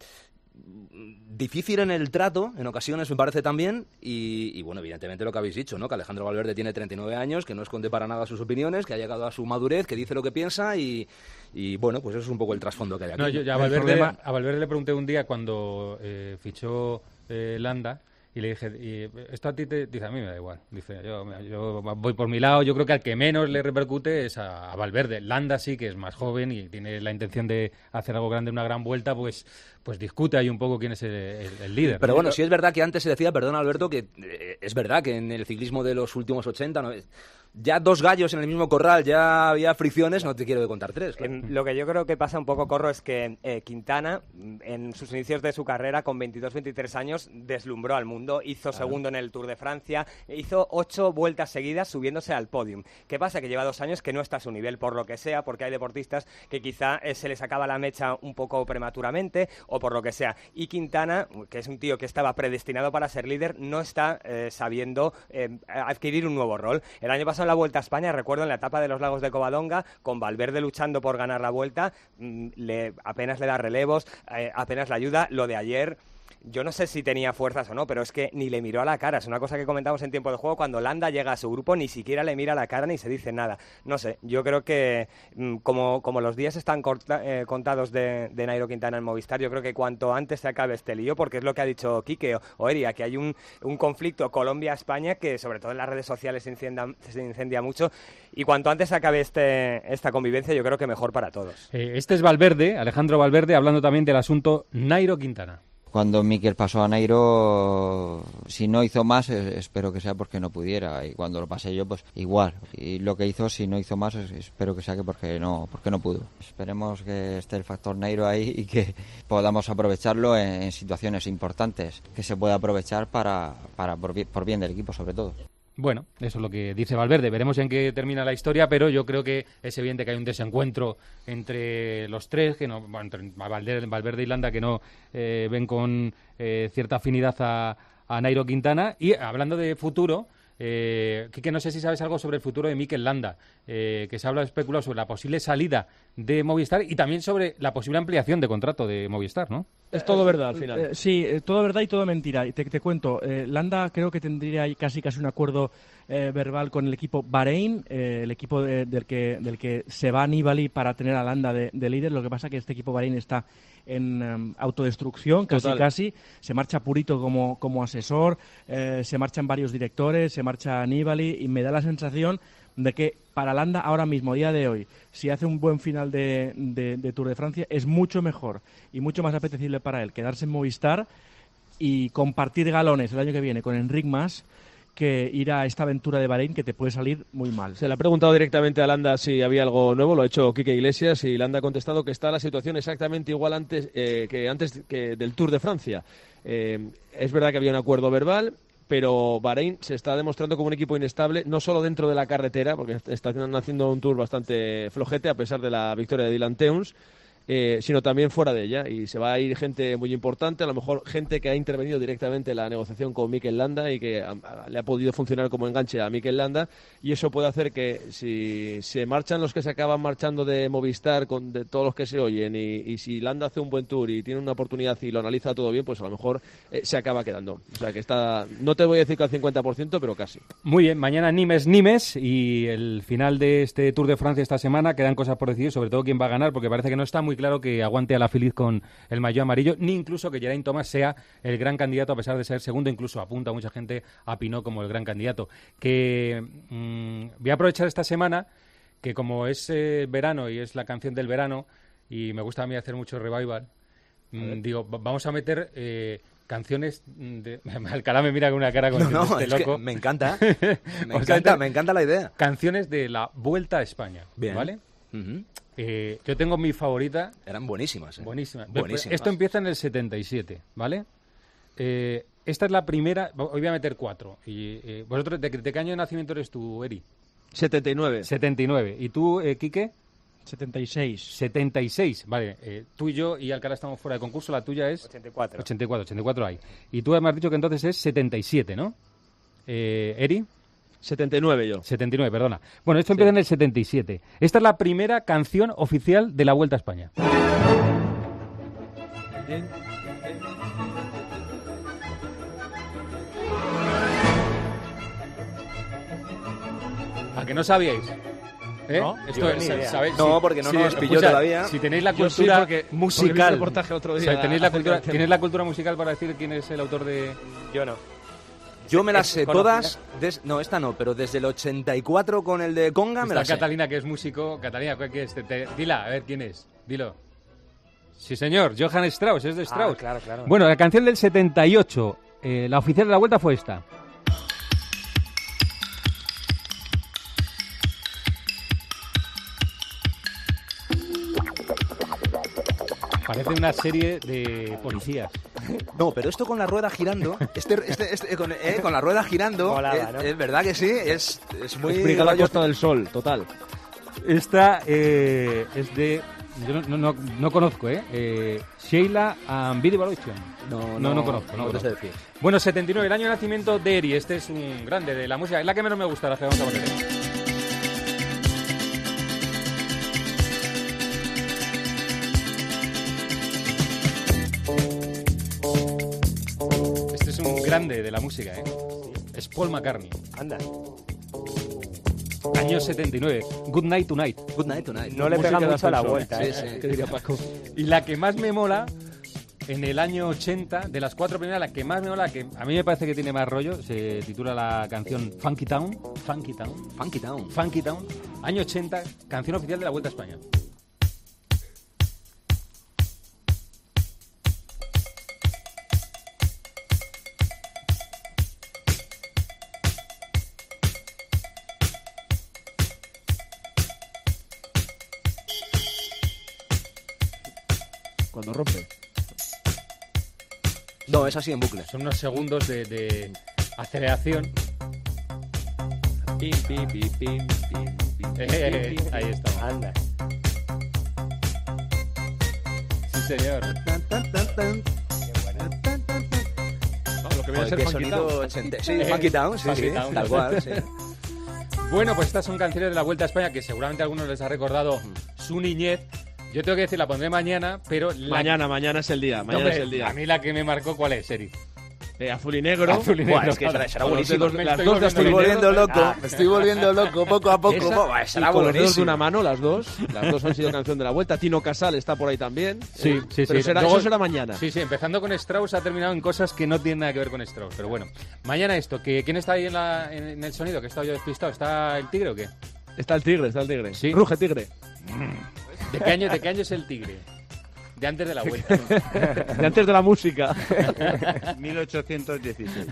difícil en el trato, en ocasiones me parece también, y, y bueno, evidentemente lo que habéis dicho, ¿no? Que Alejandro Valverde tiene treinta y nueve años, que no esconde para nada sus opiniones, que ha llegado a su madurez, que dice lo que piensa y, y bueno, pues eso es un poco el trasfondo que hay aquí. No, yo, yo a, Valverde, problema... a Valverde le pregunté un día cuando eh, fichó eh, Landa y le dije, y esto a ti te dice, a mí me da igual, dice, yo, yo voy por mi lado, yo creo que al que menos le repercute es a, a Valverde. Landa sí que es más joven y tiene la intención de hacer algo grande, una gran vuelta, pues pues discute ahí un poco quién es el, el, el líder. Pero ¿no? bueno, sí es verdad que antes se decía, perdón Alberto, que eh, es verdad que en el ciclismo de los últimos ochenta, ¿no? Ya dos gallos en el mismo corral, ya había fricciones, no te quiero contar tres. Claro. En, lo que yo creo que pasa un poco, Corro, es que eh, Quintana, en sus inicios de su carrera, con veintidós veintitrés años, deslumbró al mundo, hizo claro. segundo en el Tour de Francia, hizo ocho vueltas seguidas subiéndose al podium. ¿Qué pasa? Que lleva dos años que no está a su nivel, por lo que sea, porque hay deportistas que quizá eh, se les acaba la mecha un poco prematuramente, o por lo que sea. Y Quintana, que es un tío que estaba predestinado para ser líder, no está eh, sabiendo eh, adquirir un nuevo rol. El año pasado en la Vuelta a España, recuerdo en la etapa de los Lagos de Covadonga, con Valverde luchando por ganar la Vuelta, mmm, le, apenas le da relevos, eh, apenas le ayuda. Lo de ayer, yo no sé si tenía fuerzas o no, pero es que ni le miró a la cara. Es una cosa que comentamos en tiempo de juego, cuando Landa llega a su grupo ni siquiera le mira a la cara ni se dice nada. No sé, yo creo que mmm, como, como los días están corta, eh, contados de, de Nairo Quintana en Movistar, yo creo que cuanto antes se acabe este lío, porque es lo que ha dicho Quique o, o Eria, que hay un, un conflicto Colombia-España que sobre todo en las redes sociales se incendia, se incendia mucho, y cuanto antes se acabe este, esta convivencia, yo creo que mejor para todos. Eh, este es Valverde, Alejandro Valverde, hablando también del asunto Nairo Quintana. Cuando Mikel pasó a Nairo, si no hizo más, eh, espero que sea porque no pudiera. Y cuando lo pasé yo, pues igual. Y lo que hizo, si no hizo más, es, espero que sea que porque no, porque no pudo. Esperemos que esté el factor Nairo ahí y que podamos aprovecharlo en, en situaciones importantes, que se pueda aprovechar para, para por, bien, por bien del equipo, sobre todo. Bueno, eso es lo que dice Valverde. Veremos en qué termina la historia, pero yo creo que es evidente que hay un desencuentro entre los tres, que no, bueno, entre Valverde, Valverde y Landa, que no eh, ven con eh, cierta afinidad a, a Nairo Quintana. Y hablando de futuro, eh, que no sé si sabes algo sobre el futuro de Mikel Landa, eh, que se habla especulado sobre la posible salida de Movistar y también sobre la posible ampliación de contrato de Movistar, ¿no? Es todo verdad al final. Eh, sí, eh, todo verdad y todo mentira. Y te, te cuento, eh, Landa creo que tendría casi casi un acuerdo eh, verbal con el equipo Bahrein, eh, el equipo de, del que del que se va Nibali para tener a Landa de, de líder. Lo que pasa que este equipo Bahrein está en um, autodestrucción, casi Total. casi. Se marcha Purito como, como asesor, eh, se marchan varios directores, se marcha Nibali y me da la sensación de que para Landa ahora mismo, día de hoy, si hace un buen final de, de, de Tour de Francia, es mucho mejor y mucho más apetecible para él quedarse en Movistar y compartir galones el año que viene con Enric Mas que ir a esta aventura de Bahrein que te puede salir muy mal. Se le ha preguntado directamente a Landa si había algo nuevo, lo ha hecho Quique Iglesias y Landa ha contestado que está la situación exactamente igual antes eh, que antes que del Tour de Francia. Eh, es verdad que había un acuerdo verbal, pero Bahrein se está demostrando como un equipo inestable, no solo dentro de la carretera, porque están haciendo un Tour bastante flojete a pesar de la victoria de Dylan Teuns, eh, sino también fuera de ella. Y se va a ir gente muy importante, a lo mejor gente que ha intervenido directamente en la negociación con Mikel Landa y que a, a, le ha podido funcionar como enganche a Mikel Landa, y eso puede hacer que si se marchan los que se acaban marchando de Movistar, con de todos los que se oyen, y, y si Landa hace un buen Tour y tiene una oportunidad y lo analiza todo bien, pues a lo mejor eh, se acaba quedando. O sea que está, no te voy a decir que al cincuenta por ciento, pero casi. Muy bien, mañana Nimes Nimes y el final de este Tour de Francia esta semana. Quedan cosas por decidir, sobre todo quién va a ganar, porque parece que no está muy claro que aguante a la Feliz con el maillot amarillo, ni incluso que Geraint Thomas sea el gran candidato a pesar de ser segundo. Incluso apunta mucha gente a Pinot como el gran candidato. Que mmm, voy a aprovechar esta semana que como es eh, verano y es la canción del verano y me gusta a mí hacer mucho revival, mmm, digo, vamos a meter eh, canciones de... Alcalá me mira con una cara con no, no, este es loco. Que me encanta, me encanta, me encanta la idea. Canciones de la Vuelta a España, bien, ¿vale? Uh-huh. Eh, yo tengo mi favorita. Eran buenísimas. ¿eh? Buenísimas. buenísimas. Esto empieza en el setenta y siete, ¿vale? Eh, esta es la primera. Hoy voy a meter cuatro. Y, eh, ¿Vosotros de, de qué año de nacimiento eres tú, Eri? setenta y nueve. setenta y nueve. ¿Y tú, eh, Quique? setenta y seis. setenta y seis, vale. Eh, tú y yo y Alcalá estamos fuera de concurso. La tuya es... ochenta y cuatro. ochenta y cuatro, ochenta y cuatro hay. Y tú me has dicho que entonces es setenta y siete, ¿no? Eh, ¿Eri? setenta y nueve yo. setenta y nueve, perdona. Bueno, esto empieza sí. en el setenta y siete. Esta es la primera canción oficial de la Vuelta a España. Bien. ¿A que no sabíais? ¿Eh? No, esto es, ¿sabéis? No, porque no si, nos pilló todavía. Si tenéis la Yo cultura sí porque, musical, porque vi un reportaje otro día, o sea, tenéis la cultura, ¿tienes la cultura musical para decir quién es el autor de? Yo no. Yo me las sé todas, des... no, esta no, pero desde el ochenta y cuatro con el de Conga Está me las sé. Catalina, que es músico. Catalina, ¿qué es? Te, te... Dila, a ver quién es, dilo. Sí, señor, Johann Strauss, es de Strauss. Ah, claro, claro. Bueno, la canción del setenta y ocho, eh, la oficial de la Vuelta fue esta. Parece una serie de policías. No, pero esto con la rueda girando, este, este, este con, eh, con la rueda girando, Volada, eh, ¿no? es verdad que sí, es, es muy... Explica la Costa del Sol, total. Esta eh, es de... Yo no, no, no, no conozco, ¿eh? eh Sheila and Billy Evolution. No, no, no, no conozco. No, no conozco. te sé decir. Bueno, setenta y nueve, el año de nacimiento de Eri. Este es un grande de la música. Es la que menos me gusta, la que vamos a poner. grande de la música, ¿eh? Es Paul McCartney. Anda. Año setenta y nueve. Good Night Tonight. Good Night Tonight. No le pega mucho a la vuelta, sí, ¿eh? sí. ¿Qué diría Paco? Y la que más me mola, en el año ochenta, de las cuatro primeras, la que más me mola, que a mí me parece que tiene más rollo, se titula la canción Funky Town. Funky Town. Funky Town. Funky Town. Año ochenta, canción oficial de la Vuelta a España. Cuando rompe. No, es así en bucle. Son unos segundos de, de aceleración. Pim, pim, pim, pim, pim, pim, eh, eh, eh, ahí está. Anda. Sí, señor. No, lo que viene a ser Qué Funky sonido Town. ochenta. Sí, Funky Town, sí, Funky sí, Town. tal cual, sí. Bueno, pues estas son canciones de la Vuelta a España que seguramente a algunos les ha recordado su niñez. Yo tengo que decir, la pondré mañana, pero... La... Mañana, mañana es el día, mañana Hombre, es el día. A mí la que me marcó, ¿cuál es, Eri? Eh, azul y negro. Azul y negro. Buah, es que será, será buenísimo. Las, las estoy dos de Me azul estoy y volviendo negro. loco, Ah, me estoy volviendo loco poco a poco. Esa, Buah, y será con los dedos de buenísimo. una mano, las dos. Las dos han sido canción de la Vuelta. Tino Casal está por ahí también. Sí, eh, sí, pero sí. Será, Luego- eso será mañana. Sí, sí, empezando con Strauss ha terminado en cosas que no tienen nada que ver con Strauss, pero bueno. Mañana esto, que ¿quién está ahí en, la, en, en el sonido? Que he estado yo despistado. ¿Está el tigre o qué? Está el tigre, está el tigre. Sí. Ruge tigre. ¿De qué año, de qué año es el tigre? De antes de la Vuelta. De antes de la música. mil ochocientos dieciséis.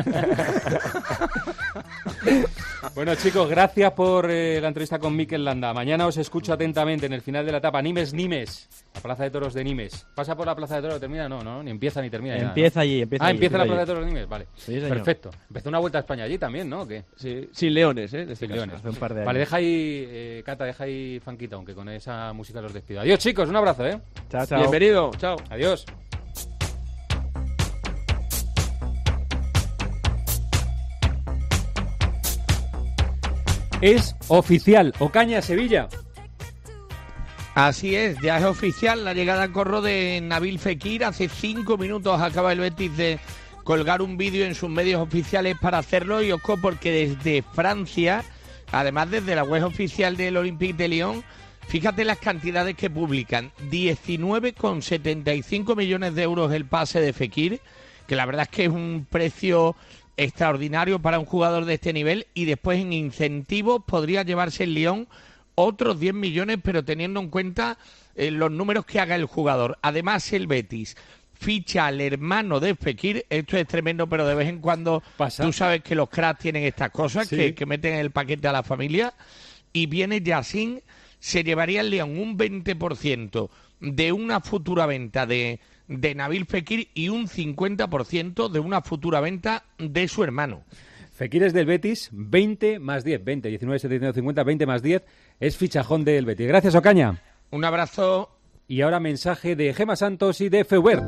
Bueno, chicos, gracias por eh, la entrevista con Mikel Landa. Mañana os escucho atentamente en el final de la etapa. Nimes, Nimes. La Plaza de Toros de Nimes. ¿Pasa por la Plaza de Toros? ¿Termina? No, no, ni empieza ni termina. ya, Empieza ¿no? allí, empieza Ah, allí, empieza la empieza Plaza de allí. Toros de Nimes, vale. Sí, señor. Perfecto. Empezó una Vuelta a España allí también, ¿no? ¿O qué? Sí, sin leones, ¿eh? En este Sin caso. leones. Hace un par de años. Vale, deja ahí, eh, Cata, deja ahí Funky Town, que con esa música los despido. Adiós, chicos, un abrazo, ¿eh? Chao, chao. Bienvenido, chao. Adiós. Es oficial, Ocaña, Sevilla. Así es, ya es oficial la llegada a Corro de Nabil Fekir. Hace cinco minutos acaba el Betis de colgar un vídeo en sus medios oficiales para hacerlo. Y ojo, porque desde Francia, además desde la web oficial del Olympique de Lyon, fíjate las cantidades que publican. diecinueve coma setenta y cinco millones de euros el pase de Fekir, que la verdad es que es un precio extraordinario para un jugador de este nivel. Y después en incentivos podría llevarse el Lyon otros diez millones, pero teniendo en cuenta eh, los números que haga el jugador. Además, el Betis ficha al hermano de Fekir. Esto es tremendo, pero de vez en cuando Pasa. tú sabes que los cracks tienen estas cosas, Sí. que, que meten en el paquete a la familia. Y viene Yacine, se llevaría el León un veinte por ciento de una futura venta de, de Nabil Fekir y un cincuenta por ciento de una futura venta de su hermano. Fekir es del Betis, veinte más diez, veinte, diecinueve, setenta y nueve, cincuenta, veinte más diez, es fichajón del Betis. Gracias, Ocaña. Un abrazo. Y ahora mensaje de Gema Santos y de Feubert.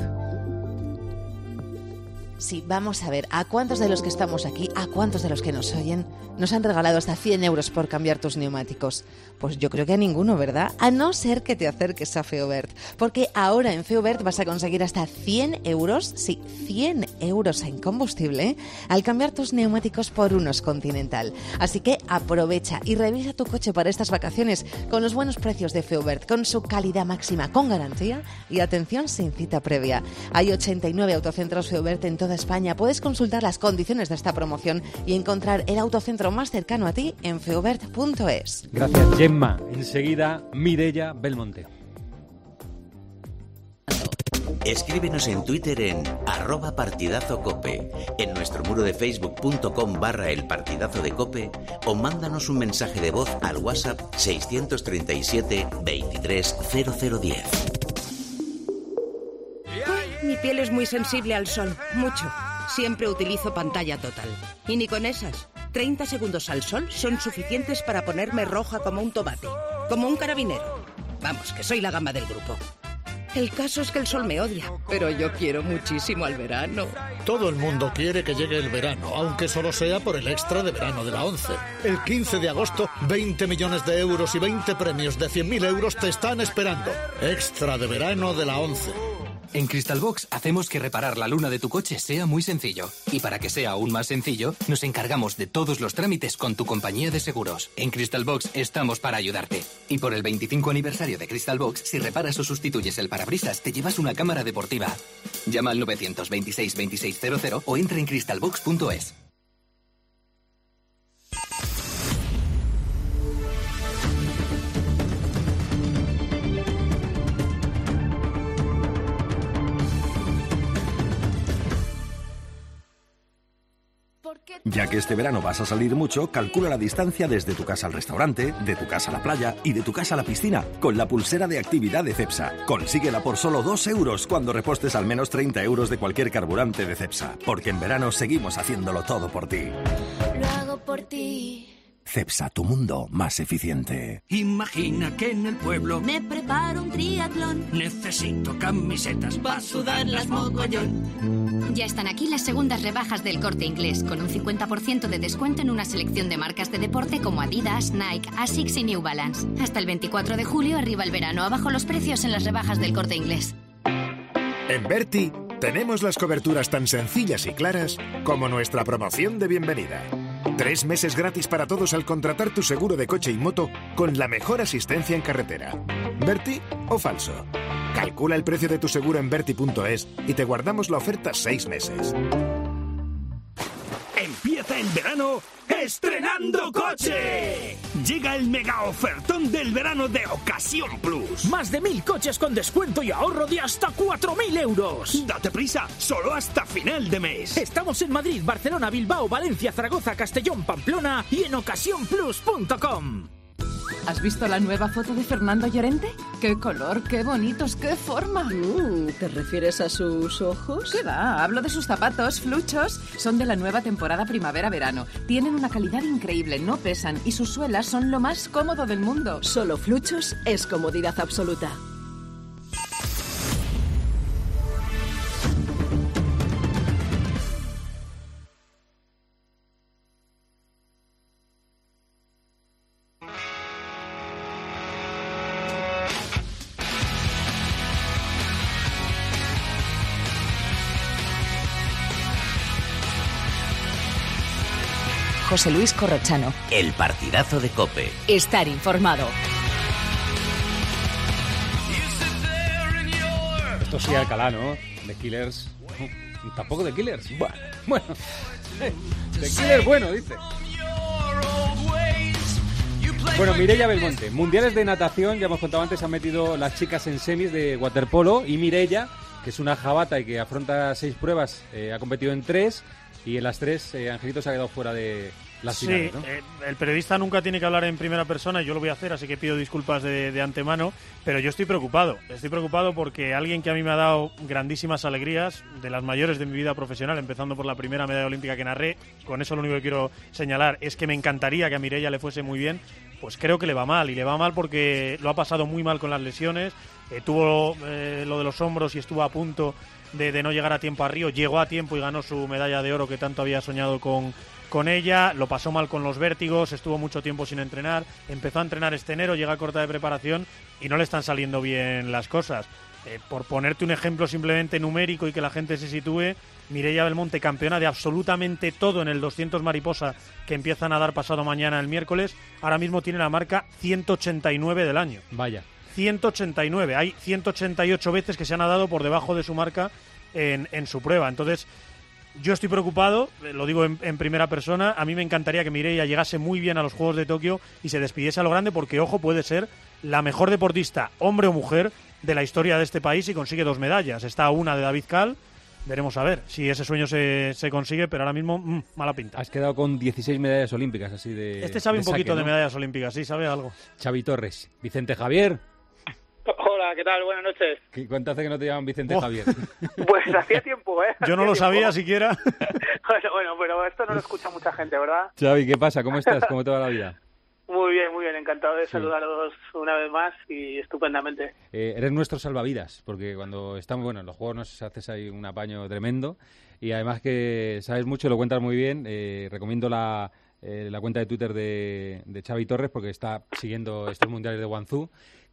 Sí, vamos a ver, ¿a cuántos de los que estamos aquí, a cuántos de los que nos oyen, nos han regalado hasta cien euros por cambiar tus neumáticos? Pues yo creo que a ninguno, ¿verdad? A no ser que te acerques a Feobert, porque ahora en Feobert vas a conseguir hasta cien euros, sí, cien euros en combustible, al cambiar tus neumáticos por unos Continental. Así que aprovecha y revisa tu coche para estas vacaciones con los buenos precios de Feobert, con su calidad máxima, con garantía y atención sin cita previa. Hay ochenta y nueve autocentros Feobert en toda España. Puedes consultar las condiciones de esta promoción y encontrar el autocentro más cercano a ti en feobert punto es. Gracias, Gemma. Enseguida, Mireia Belmonte. Escríbenos en Twitter en arroba partidazo cope, en nuestro muro de facebook.com barra el partidazo de cope o mándanos un mensaje de voz al WhatsApp seiscientos treinta y siete, veintitrés, cero cero diez. Mi piel es muy sensible al sol, mucho. Siempre utilizo pantalla total. Y ni con esas. treinta segundos al sol son suficientes para ponerme roja como un tomate, como un carabinero. Vamos, que soy la gama del grupo. El caso es que el sol me odia, pero yo quiero muchísimo al verano. Todo el mundo quiere que llegue el verano, aunque solo sea por el extra de verano de la ONCE. El quince de agosto, veinte millones de euros y veinte premios de cien mil euros te están esperando. Extra de verano de la ONCE. En Crystalbox hacemos que reparar la luna de tu coche sea muy sencillo. Y para que sea aún más sencillo, nos encargamos de todos los trámites con tu compañía de seguros. En Crystalbox estamos para ayudarte. Y por el veinticinco aniversario de Crystalbox, si reparas o sustituyes el parabrisas, te llevas una cámara deportiva. Llama al nueve dos seis, veintiséis cero cero o entra en crystalbox punto es. Ya que este verano vas a salir mucho, calcula la distancia desde tu casa al restaurante, de tu casa a la playa y de tu casa a la piscina con la pulsera de actividad de Cepsa. Consíguela por solo dos euros cuando repostes al menos treinta euros de cualquier carburante de Cepsa. Porque en verano seguimos haciéndolo todo por ti. Lo hago por ti. Cepsa, tu mundo más eficiente. Imagina que en el pueblo me preparo un triatlón. Necesito camisetas para sudarlas mogollón. Ya están aquí las segundas rebajas del Corte Inglés, con un cincuenta por ciento de descuento en una selección de marcas de deporte como Adidas, Nike, Asics y New Balance. Hasta el veinticuatro de julio, arriba el verano, abajo los precios en las rebajas del Corte Inglés. En Berti tenemos las coberturas tan sencillas y claras como nuestra promoción de bienvenida. Tres meses gratis para todos al contratar tu seguro de coche y moto con la mejor asistencia en carretera. ¿Berti o falso? Calcula el precio de tu seguro en berti punto es y te guardamos la oferta seis meses. Empieza el verano estrenando coche. Llega el mega ofertón del verano de Ocasión Plus. Más de mil coches con descuento y ahorro de hasta cuatro mil euros. Date prisa, solo hasta final de mes. Estamos en Madrid, Barcelona, Bilbao, Valencia, Zaragoza, Castellón, Pamplona y en ocasión plus punto com. ¿Has visto la nueva foto de Fernando Llorente? ¡Qué color, qué bonitos, qué forma! Mm, ¿te refieres a sus ojos? ¿Qué va? Hablo de sus zapatos, fluchos. Son de la nueva temporada primavera-verano. Tienen una calidad increíble, no pesan y sus suelas son lo más cómodo del mundo. Solo Fluchos es comodidad absoluta. José Luis Corrochano. El partidazo de COPE. Estar informado. Esto sí, Alcalá, ¿no? De Killers. Tampoco de Killers. Bueno, bueno. De Killers, bueno, dice. Bueno, Mireia Belmonte. Mundiales de natación, ya hemos contado antes, han metido las chicas en semis de waterpolo. Y Mireia, que es una jabata y que afronta seis pruebas, eh, ha competido en tres. Y en las tres, eh, Angelito se ha quedado fuera de las sí, finales, ¿no? eh, el periodista nunca tiene que hablar en primera persona y yo lo voy a hacer, así que pido disculpas de, de antemano, pero yo estoy preocupado. Estoy preocupado porque alguien que a mí me ha dado grandísimas alegrías, de las mayores de mi vida profesional, empezando por la primera medalla olímpica que narré, con eso lo único que quiero señalar es que me encantaría que a Mireia le fuese muy bien, pues creo que le va mal, y le va mal porque lo ha pasado muy mal con las lesiones, eh, tuvo eh, lo de los hombros y estuvo a punto De, de no llegar a tiempo a Río, llegó a tiempo y ganó su medalla de oro que tanto había soñado con, con ella, lo pasó mal con los vértigos, estuvo mucho tiempo sin entrenar, empezó a entrenar este enero, llega a corta de preparación y no le están saliendo bien las cosas. Eh, por ponerte un ejemplo simplemente numérico y que la gente se sitúe, Mireia Belmonte, campeona de absolutamente todo en el doscientos mariposa que empiezan a dar pasado mañana el miércoles, ahora mismo tiene la marca ciento ochenta y nueve del año. Vaya. ciento ochenta y nueve. Hay ciento ochenta y ocho veces que se han nadado por debajo de su marca en, en su prueba. Entonces, yo estoy preocupado, lo digo en, en primera persona. A mí me encantaría que Mireia llegase muy bien a los Juegos de Tokio y se despidiese a lo grande porque, ojo, puede ser la mejor deportista, hombre o mujer, de la historia de este país y consigue dos medallas. Está a una de David Cal. Veremos a ver si ese sueño se, se consigue, pero ahora mismo, mmm, mala pinta. Has quedado con dieciséis medallas olímpicas, así de... Este sabe de un poquito saque, ¿no? de medallas olímpicas, sí, sabe algo. Xavi Torres. Vicente Javier. Hola, ¿qué tal? Buenas noches. ¿Cuánto hace que no te llaman Vicente Oh. Javier? Pues hacía tiempo, ¿eh? Yo no Hacía lo tiempo. sabía siquiera. Bueno, bueno, pero esto no lo escucha mucha gente, ¿verdad? Xavi, ¿qué pasa? ¿Cómo estás? ¿Cómo te va la vida? Muy bien, muy bien. Encantado de saludaros una vez más y estupendamente. Eh, eres nuestro salvavidas, porque cuando estamos, bueno, en los juegos nos haces ahí un apaño tremendo y además que sabes mucho, lo cuentas muy bien. Eh, recomiendo la, eh, la cuenta de Twitter de, de Xavi Torres porque está siguiendo estos mundiales de Guangzhou.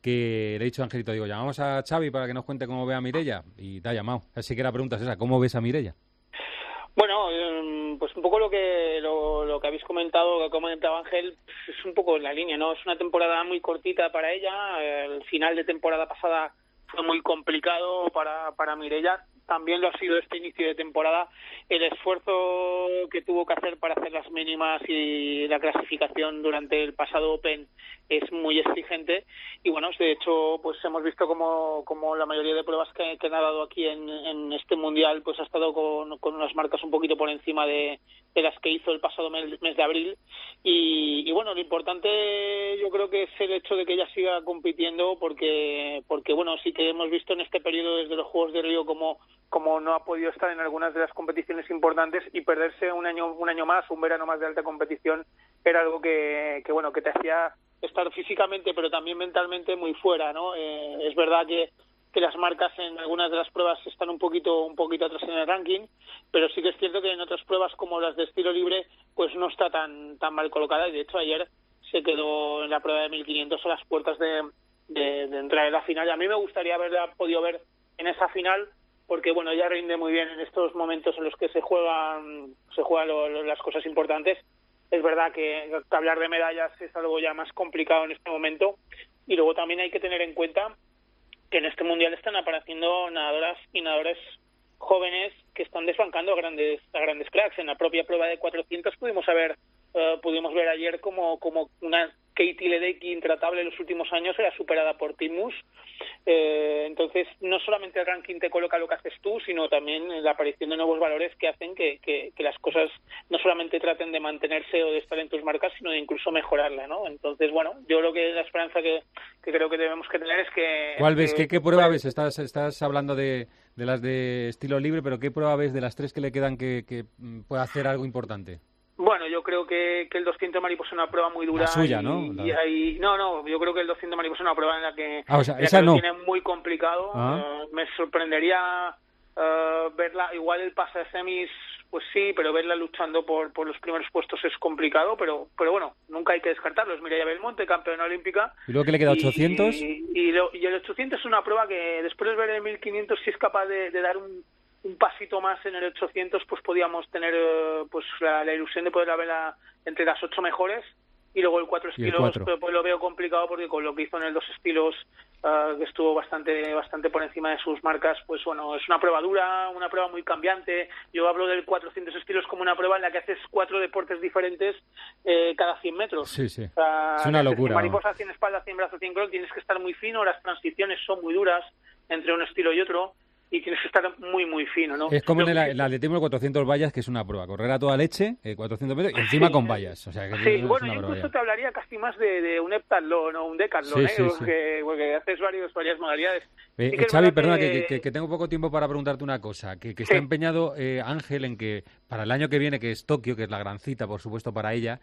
que le he dicho a Angelito, digo, llamamos a Xavi para que nos cuente cómo ve a Mireia, y te ha llamado. Así que la pregunta es esa, ¿cómo ves a Mireia? Bueno, pues un poco lo que lo, lo que habéis comentado, lo que ha comentado Ángel, es un poco en la línea, ¿no? Es una temporada muy cortita para ella, el final de temporada pasada fue muy complicado para, para Mireia, también lo ha sido este inicio de temporada. El esfuerzo que tuvo que hacer para hacer las mínimas y la clasificación durante el pasado Open es muy exigente y bueno, de hecho pues hemos visto como, como la mayoría de pruebas que, que han dado aquí en, en este mundial pues ha estado con, con unas marcas un poquito por encima de, de las que hizo el pasado mes, mes de abril y, y bueno, lo importante yo creo que es el hecho de que ella siga compitiendo porque, porque bueno, sí que hemos visto en este periodo desde los Juegos de Río como como no ha podido estar en algunas de las competiciones importantes y perderse un año un año más, un verano más de alta competición era algo que, que bueno, que te hacía estar físicamente pero también mentalmente muy fuera, ¿no? Eh, es verdad que, que las marcas en algunas de las pruebas están un poquito un poquito atrás en el ranking, pero sí que es cierto que en otras pruebas como las de estilo libre pues no está tan tan mal colocada y de hecho ayer se quedó en la prueba de mil quinientos a las puertas de, de, de entrar en la final y a mí me gustaría haberla podido ver en esa final porque bueno, ella rinde muy bien en estos momentos en los que se juegan se juegan lo, lo, las cosas importantes. Es verdad que, que hablar de medallas es algo ya más complicado en este momento y luego también hay que tener en cuenta que en este mundial están apareciendo nadadoras y nadadores jóvenes que están desbancando a grandes a grandes cracks. En la propia prueba de cuatrocientos pudimos ver uh, pudimos ver ayer como como una Katie Ledecky intratable en los últimos años era superada por Timus. Eh, entonces, no solamente el ranking te coloca lo que haces tú, sino también la aparición de nuevos valores que hacen que, que, que las cosas no solamente traten de mantenerse o de estar en tus marcas, sino de incluso mejorarla, ¿no? Entonces, bueno, yo creo que la esperanza que, que creo que debemos que tener es que... ¿Cuál ves? Que, ¿Qué, qué prueba ves? Estás, estás hablando de, de las de estilo libre, pero ¿qué prueba ves de las tres que le quedan que, que pueda hacer algo importante? Bueno, yo creo que, que el doscientos mariposa es una prueba muy dura. La suya, y, ¿no? La... Y hay, no, no, yo creo que el doscientos mariposa es una prueba en la que, ah, o sea, en la esa que no. lo tiene muy complicado. Ah. Uh, me sorprendería uh, verla, igual el pase de semis, pues sí, pero verla luchando por, por los primeros puestos es complicado, pero pero bueno, nunca hay que descartarlo. Es Mireia Belmonte, campeona olímpica. ¿Y luego que le queda ochocientos? Y, y, y, lo, y el ochocientos es una prueba que después de ver el mil quinientos, si es capaz de, de dar un... un pasito más en el ochocientos, pues podíamos tener pues la, la ilusión de poder verla entre las ocho mejores y luego el cuatro estilos pues, pues lo veo complicado porque con lo que hizo en el dos estilos uh, que estuvo bastante bastante por encima de sus marcas, pues bueno, es una prueba dura, una prueba muy cambiante. Yo hablo del cuatrocientos estilos como una prueba en la que haces cuatro deportes diferentes eh, cada cien metros. Sí, sí. O sea, es una locura. Mariposa, cien espalda, cien brazos, cien crawl, tienes que estar muy fino, las transiciones son muy duras entre un estilo y otro. Y tienes que estar muy, muy fino, ¿no? Es como Yo, en el, el atletismo de cuatrocientos vallas, que es una prueba. Correr a toda leche, eh, cuatrocientos metros, y encima sí. con vallas. O sea, que sí, es bueno, una incluso prueba te hablaría casi más de, de un heptatlón o un decatlón, sí, ¿eh? Sí, porque, sí. porque haces varios, varias modalidades. Eh, sí que Xavi, perdona, que... Que, que, que tengo poco tiempo para preguntarte una cosa. Que, que sí. está empeñado eh, Ángel en que para el año que viene, que es Tokio, que es la gran cita, por supuesto, para ella,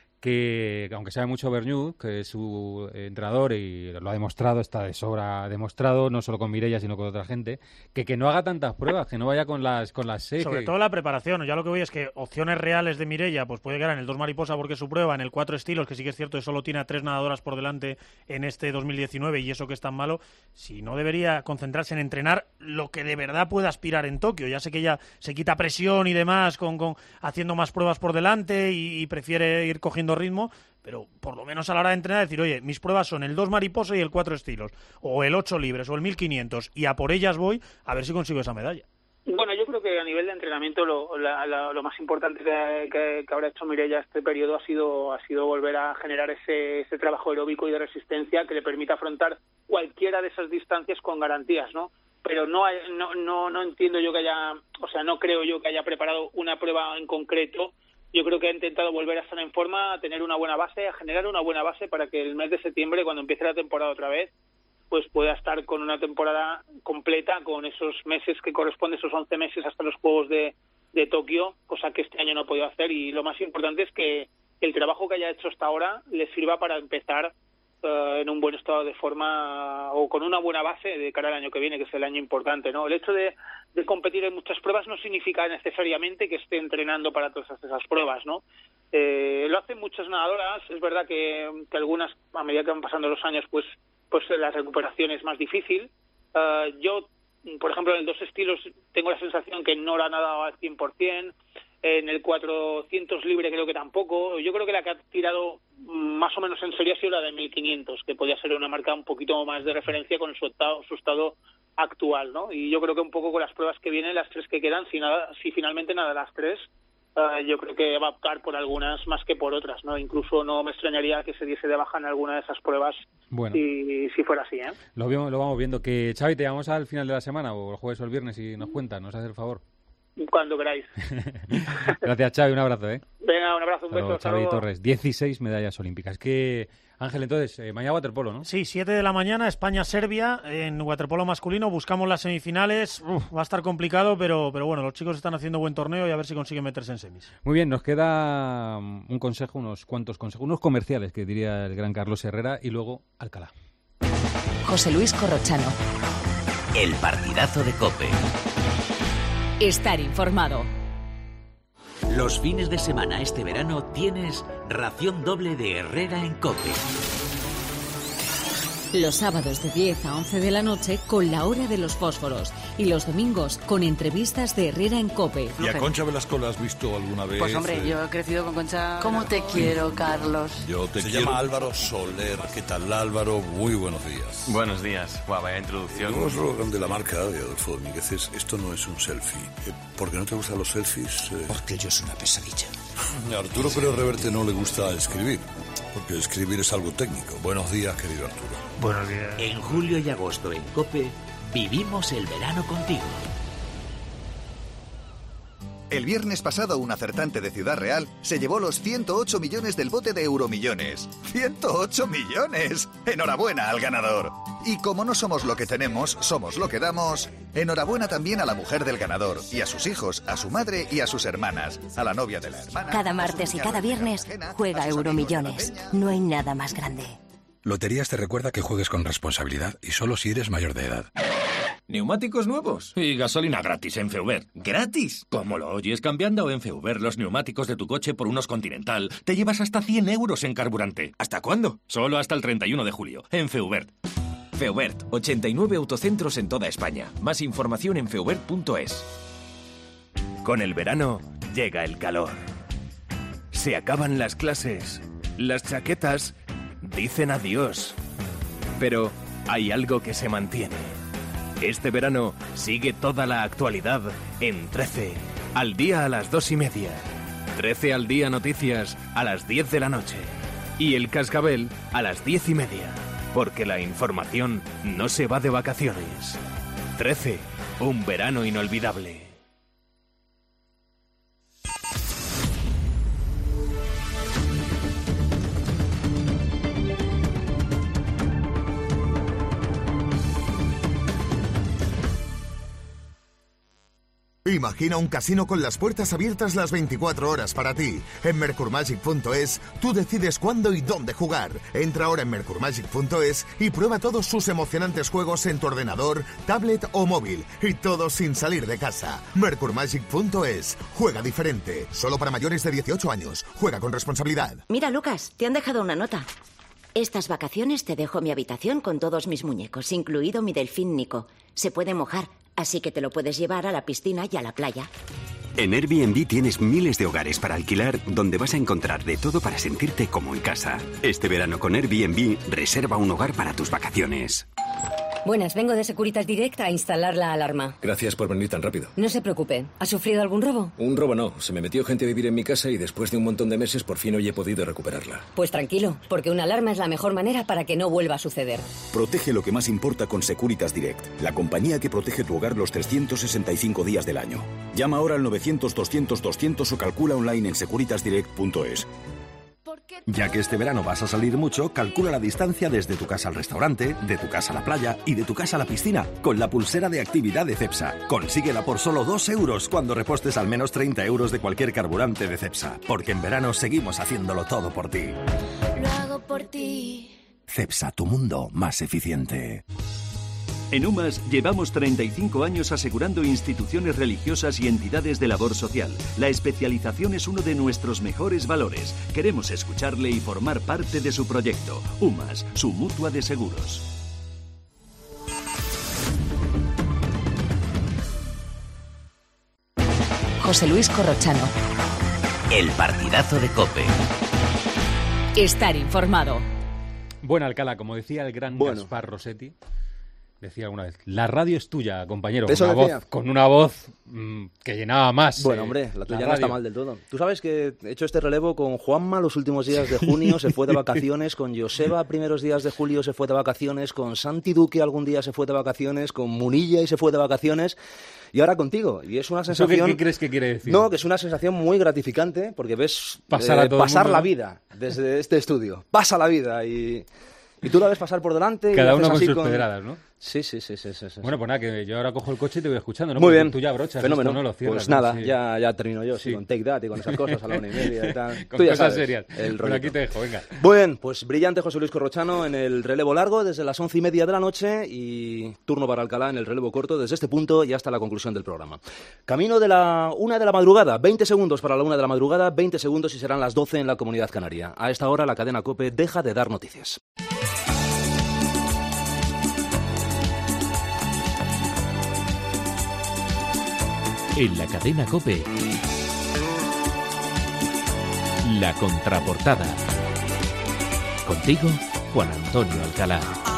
que aunque sabe mucho Berniou, que es su entrenador y lo ha demostrado, está de sobra demostrado, no solo con Mireia sino con otra gente, que, que no haga tantas pruebas, que no vaya con las con las seis. Sobre que... todo la preparación, ya lo que voy es que opciones reales de Mireia pues puede quedar en el dos mariposa porque es su prueba, en el cuatro estilos, que sí que es cierto que solo tiene a tres nadadoras por delante en este dos mil diecinueve y eso que es tan malo, si no debería concentrarse en entrenar lo que de verdad puede aspirar en Tokio. Ya sé que ella se quita presión y demás con, con haciendo más pruebas por delante y, y prefiere ir cogiendo ritmo, pero por lo menos a la hora de entrenar decir, oye, mis pruebas son el dos mariposa y el cuatro estilos, o el ocho libres, o el mil quinientos, y a por ellas voy a ver si consigo esa medalla. Bueno, yo creo que a nivel de entrenamiento lo, la, la, lo más importante que, que, que habrá hecho Mireia este periodo ha sido ha sido volver a generar ese, ese trabajo aeróbico y de resistencia que le permita afrontar cualquiera de esas distancias con garantías, ¿no? Pero no, hay, no no no entiendo yo que haya, o sea, no creo yo que haya preparado una prueba en concreto. Yo creo que ha intentado volver a estar en forma, a tener una buena base, a generar una buena base para que el mes de septiembre, cuando empiece la temporada otra vez, pues pueda estar con una temporada completa, con esos meses que corresponden, esos once meses hasta los Juegos de, de Tokio, cosa que este año no ha podido hacer. Y lo más importante es que el trabajo que haya hecho hasta ahora le sirva para empezar uh, en un buen estado de forma o con una buena base de cara al año que viene, que es el año importante, ¿no? El hecho de, de competir en muchas pruebas no significa necesariamente que esté entrenando para todas esas pruebas, ¿no? Eh, lo hacen muchas nadadoras, es verdad que, que algunas, a medida que van pasando los años, pues pues la recuperación es más difícil. Uh, yo, por ejemplo, en el dos estilos tengo la sensación que no la ha nadado al cien por ciento. En el cuatrocientos libre creo que tampoco. Yo creo que la que ha tirado más o menos en serio ha sido la de mil quinientos, que podía ser una marca un poquito más de referencia con su estado, su estado actual, ¿no? Y yo creo que un poco con las pruebas que vienen, las tres que quedan, si nada, si finalmente nada de las tres, uh, yo creo que va a optar por algunas más que por otras, ¿no? Incluso no me extrañaría que se diese de baja en alguna de esas pruebas, bueno, si, si fuera así, ¿eh? Lo, lo vamos viendo. Que Xavi, te llamamos al final de la semana, o el jueves o el viernes, y nos cuentas, nos hace el favor. Cuando queráis. Gracias, Xavi, un abrazo, ¿eh? Venga, un abrazo, un beso. Xavi Torres, dieciséis medallas olímpicas. Que Ángel, entonces, eh, mañana waterpolo, ¿no? Sí, siete de la mañana, España-Serbia, en waterpolo masculino, buscamos las semifinales. Uf, va a estar complicado, pero, pero bueno, los chicos están haciendo buen torneo y a ver si consiguen meterse en semis. Muy bien, nos queda un consejo, unos cuantos consejos, unos comerciales, que diría el gran Carlos Herrera, y luego Alcalá. José Luis Corrochano. El partidazo de COPE. Estar informado. Los fines de semana este verano tienes ración doble de Herrera en COPE. Los sábados de diez a once de la noche con la hora de los fósforos y los domingos con entrevistas de Herrera en COPE. ¿Y a Concha Velasco la has visto alguna vez? Pues hombre, yo he crecido con Concha. ¿Cómo te quiero, Carlos? Yo te Se quiero. llama Álvaro Soler. ¿Qué tal, Álvaro? Muy buenos días. Buenos días. Guau, vaya introducción. El eslogan de la marca de Adolfo Domínguez es: esto no es un selfie. ¿Por qué no te gustan los selfies? Eh... Porque yo soy una pesadilla. A Arturo Pérez Reverte no le gusta escribir, porque escribir es algo técnico. Buenos días, querido Arturo. Buenos días. En julio y agosto en COPE, vivimos el verano contigo. El viernes pasado un acertante de Ciudad Real se llevó los ciento ocho millones del bote de Euromillones. ¡ciento ocho millones! ¡Enhorabuena al ganador! Y como no somos lo que tenemos, somos lo que damos, enhorabuena también a la mujer del ganador, y a sus hijos, a su madre y a sus hermanas, a la novia de la hermana. Cada martes y cada viernes juega Euromillones. No hay nada más grande. Loterías te recuerda que juegues con responsabilidad y solo si eres mayor de edad. Neumáticos nuevos y gasolina gratis en Feuber. ¿Gratis? ¿Cómo lo oyes? Cambiando en Feuber los neumáticos de tu coche por unos Continental, te llevas hasta cien euros en carburante. ¿Hasta cuándo? Solo hasta el treinta y uno de julio, en Feubert. Feubert, ochenta y nueve autocentros en toda España. Más información en feubert punto es. Con el verano llega el calor. Se acaban las clases. Las chaquetas dicen adiós. Pero hay algo que se mantiene. Este verano sigue toda la actualidad en trece, al día a las dos y media. trece al día noticias a las diez de la noche. Y el Cascabel a las diez y media. Porque la información no se va de vacaciones. trece, un verano inolvidable. Imagina un casino con las puertas abiertas las veinticuatro horas para ti. En mercurmagic punto es, tú decides cuándo y dónde jugar. Entra ahora en mercurmagic punto es y prueba todos sus emocionantes juegos en tu ordenador, tablet o móvil. Y todo sin salir de casa. mercurmagic punto es. Juega diferente. Solo para mayores de dieciocho años. Juega con responsabilidad. Mira, Lucas, te han dejado una nota. Estas vacaciones te dejo mi habitación con todos mis muñecos, incluido mi delfín Nico. Se puede mojar, así que te lo puedes llevar a la piscina y a la playa. En Airbnb tienes miles de hogares para alquilar donde vas a encontrar de todo para sentirte como en casa. Este verano con Airbnb, reserva un hogar para tus vacaciones. Buenas, vengo de Securitas Direct a instalar la alarma. Gracias por venir tan rápido. No se preocupe. ¿Ha sufrido algún robo? Un robo no. Se me metió gente a vivir en mi casa y después de un montón de meses por fin hoy he podido recuperarla. Pues tranquilo, porque una alarma es la mejor manera para que no vuelva a suceder. Protege lo que más importa con Securitas Direct, la compañía que protege tu hogar los trescientos sesenta y cinco días del año. Llama ahora al novecientos doscientos doscientos o calcula online en securitas direct punto es. Ya que este verano vas a salir mucho, calcula la distancia desde tu casa al restaurante, de tu casa a la playa y de tu casa a la piscina con la pulsera de actividad de Cepsa. Consíguela por solo dos euros cuando repostes al menos treinta euros de cualquier carburante de Cepsa. Porque en verano seguimos haciéndolo todo por ti. Lo hago por ti. Cepsa, tu mundo más eficiente. En UMAS llevamos treinta y cinco años asegurando instituciones religiosas y entidades de labor social. La especialización es uno de nuestros mejores valores. Queremos escucharle y formar parte de su proyecto. UMAS, su mutua de seguros. José Luis Corrochano. El partidazo de COPE. Estar informado. Bueno, Alcalá, como decía el gran bueno. Gaspar Rossetti, decía alguna vez, la radio es tuya, compañero, ¿Eso con una, decía? voz, con una voz mmm, que llenaba más. Bueno, eh, hombre, la tuya la no está mal del todo. Tú sabes que he hecho este relevo con Juanma los últimos días de junio, se fue de vacaciones, con Joseba primeros días de julio se fue de vacaciones, con Santi Duque algún día se fue de vacaciones, con Munilla y se fue de vacaciones, y ahora contigo. Y es una sensación... ¿Qué, qué crees que quiere decir? No, que es una sensación muy gratificante, porque ves pasar, a eh, todo pasar el mundo, la ¿no? vida desde este estudio. Pasa la vida y... Y tú la ves pasar por delante. Cada y uno con así sus con... pedradas, ¿no? Sí, sí, sí, sí, sí, sí. Bueno, pues nada, que yo ahora cojo el coche y te voy escuchando, ¿no? Muy Porque bien. Tú ya brochas, Fenómeno. esto no lo cierras. Pues ¿no? nada, Sí. ya, ya termino yo, sí, Sí. con Take That y con esas cosas a la una y media y tal. Con Tú ya cosas sabes, serias. el Bueno, aquí rollito. te dejo, venga. Muy bien, pues brillante José Luis Corrochano en el relevo largo desde las once y media de la noche y turno para Alcalá en el relevo corto desde este punto y hasta la conclusión del programa. Camino de la una de la madrugada, veinte segundos para la una de la madrugada, veinte segundos y serán las doce en la Comunidad Canaria. A esta hora la cadena COPE deja de dar noticias. En la cadena COPE, La Contraportada. Contigo, Juan Antonio Alcalá.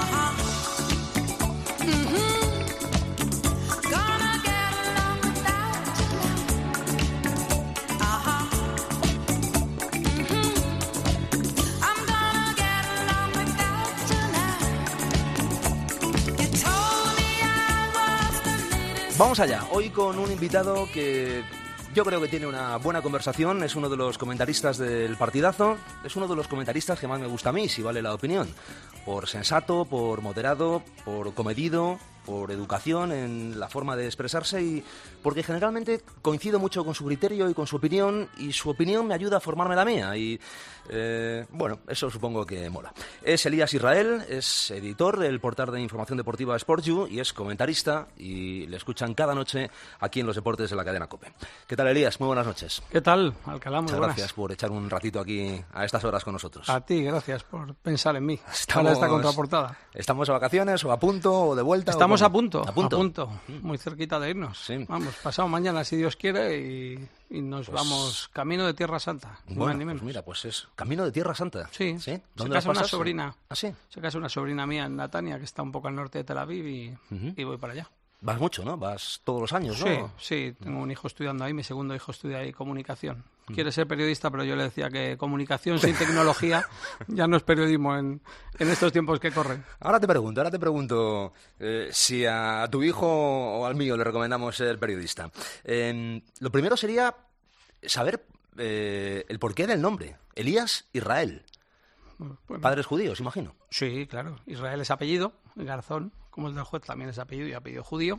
Vamos allá, hoy con un invitado que yo creo que tiene una buena conversación, es uno de los comentaristas del partidazo, es uno de los comentaristas que más me gusta a mí, si vale la opinión, por sensato, por moderado, por comedido, por educación en la forma de expresarse y porque generalmente coincido mucho con su criterio y con su opinión y su opinión me ayuda a formarme la mía y eh, bueno, eso supongo que mola. Es Elías Israel, es editor del portal de información deportiva SportU y es comentarista y le escuchan cada noche aquí en los deportes de la cadena COPE. ¿Qué tal, Elías? Muy buenas noches. ¿Qué tal, Alcalá? Muy Muchas buenas. gracias por echar un ratito aquí a estas horas con nosotros. A ti, gracias por pensar en mí. Estamos, para esta contraportada. ¿Estamos a vacaciones o a punto o de vuelta? Estamos o a punto, a punto, a punto, muy cerquita de irnos. Sí. Vamos, pasado mañana, si Dios quiere, y, y nos Pues, camino camino de Tierra Santa. Ni Bueno, más ni menos. pues mira, pues es camino de Tierra Santa. Sí, ¿Sí? se ¿Dónde casa las una pasas? sobrina. ¿Ah, sí? Se casa una sobrina mía en Natania, que está un poco al norte de Tel Aviv, y, Ujú. y voy para allá. Vas mucho, ¿no? Vas todos los años, ¿no? Sí, sí, tengo un hijo estudiando ahí, mi segundo hijo estudia ahí comunicación. Quiere ser periodista, pero yo le decía que comunicación sin tecnología ya no es periodismo en, en estos tiempos que corren. Ahora te pregunto, ahora te pregunto eh, si a tu hijo o al mío le recomendamos ser periodista. Eh, lo primero sería saber eh, el porqué del nombre, Elías Israel. Bueno, Padres judíos, imagino. Sí, claro. Israel es apellido, Garzón, como el del juez, también es apellido y apellido judío.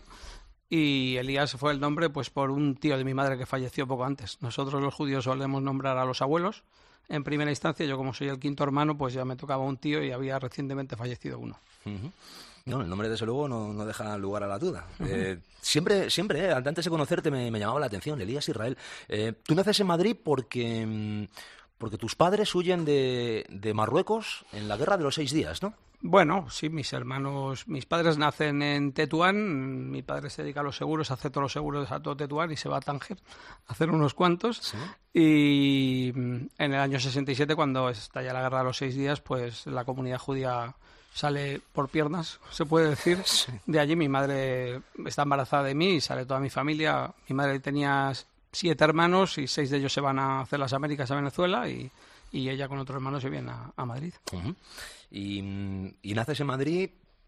Y Elías fue el nombre pues por un tío de mi madre que falleció poco antes. Nosotros los judíos solemos nombrar a los abuelos. En primera instancia, yo como soy el quinto hermano, pues ya me tocaba un tío y había recientemente fallecido uno. Uh-huh. No, el nombre desde luego no, no deja lugar a la duda. Uh-huh. Eh, siempre, siempre, eh, antes de conocerte me, me llamaba la atención, Elías Israel. Eh, tú naces en Madrid porque, porque tus padres huyen de, de Marruecos en la Guerra de los Seis Días, ¿no? Bueno, sí, mis hermanos, mis padres nacen en Tetuán, mi padre se dedica a los seguros, hace todos los seguros a todo Tetuán y se va a Tánger a hacer unos cuantos. ¿Sí? Y en el año sesenta y siete, cuando estalla la Guerra de los Seis Días, pues la comunidad judía sale por piernas, se puede decir. Sí. De allí mi madre está embarazada de mí y sale toda mi familia. Mi madre tenía siete hermanos y seis de ellos se van a hacer las Américas a Venezuela y, y ella con otros hermanos se viene a, a Madrid. Uh-huh. Y, y naces en Madrid,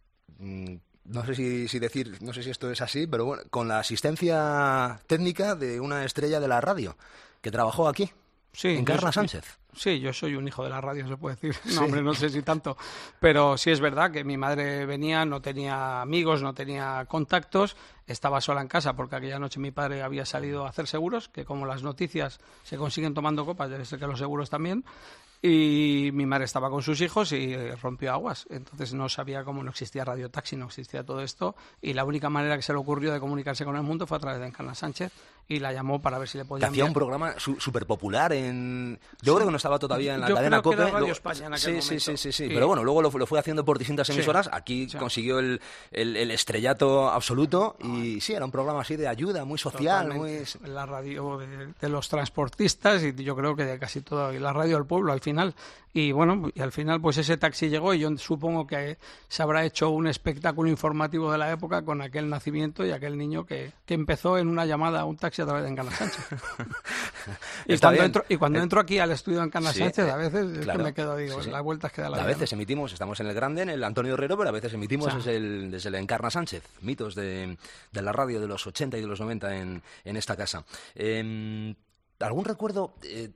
no sé si, si decir, no sé si esto es así, pero bueno, con la asistencia técnica de una estrella de la radio que trabajó aquí, sí, Encarna yo, Sánchez. Sí, yo soy un hijo de la radio, se puede decir. No, sí. hombre, no sé si tanto. Pero sí es verdad que mi madre venía, no tenía amigos, no tenía contactos, estaba sola en casa porque aquella noche mi padre había salido a hacer seguros, que como las noticias se consiguen tomando copas, debe ser que los seguros también. Y mi madre estaba con sus hijos y rompió aguas. Entonces no sabía cómo, no existía Radio Taxi, no existía todo esto. Y la única manera que se le ocurrió de comunicarse con el mundo fue a través de Encarna Sánchez. y la llamó para ver si le podía Que hacía enviar. un programa súper popular en... Yo sí. creo que no estaba todavía en la Yo cadena creo que COPE. era Radio España en aquel sí, momento. sí, sí, sí, sí. Y... Pero bueno, luego lo, lo fue haciendo por distintas emisoras. Sí. Aquí sí. consiguió el, el, el estrellato absoluto y sí, era un programa así de ayuda, muy social. Muy... La radio de, de los transportistas y yo creo que de casi todo, y la radio del pueblo al final. Y bueno, y al final pues ese taxi llegó y yo supongo que se habrá hecho un espectáculo informativo de la época con aquel nacimiento y aquel niño que, que empezó en una llamada a un taxi a través de Encarna Sánchez. y, cuando entro, y cuando entro aquí al estudio de Encarna sí, Sánchez, a veces claro, es que me quedo, digo, sí, sí. las vueltas que da la vida. A veces ¿no? emitimos, estamos en el Grande, en el Antonio Herrero, pero a veces emitimos o sea, desde, el, desde el Encarna Sánchez, mitos de, de la radio de los ochenta y de los noventa en, en esta casa. Eh, ¿Algún recuerdo... Eh,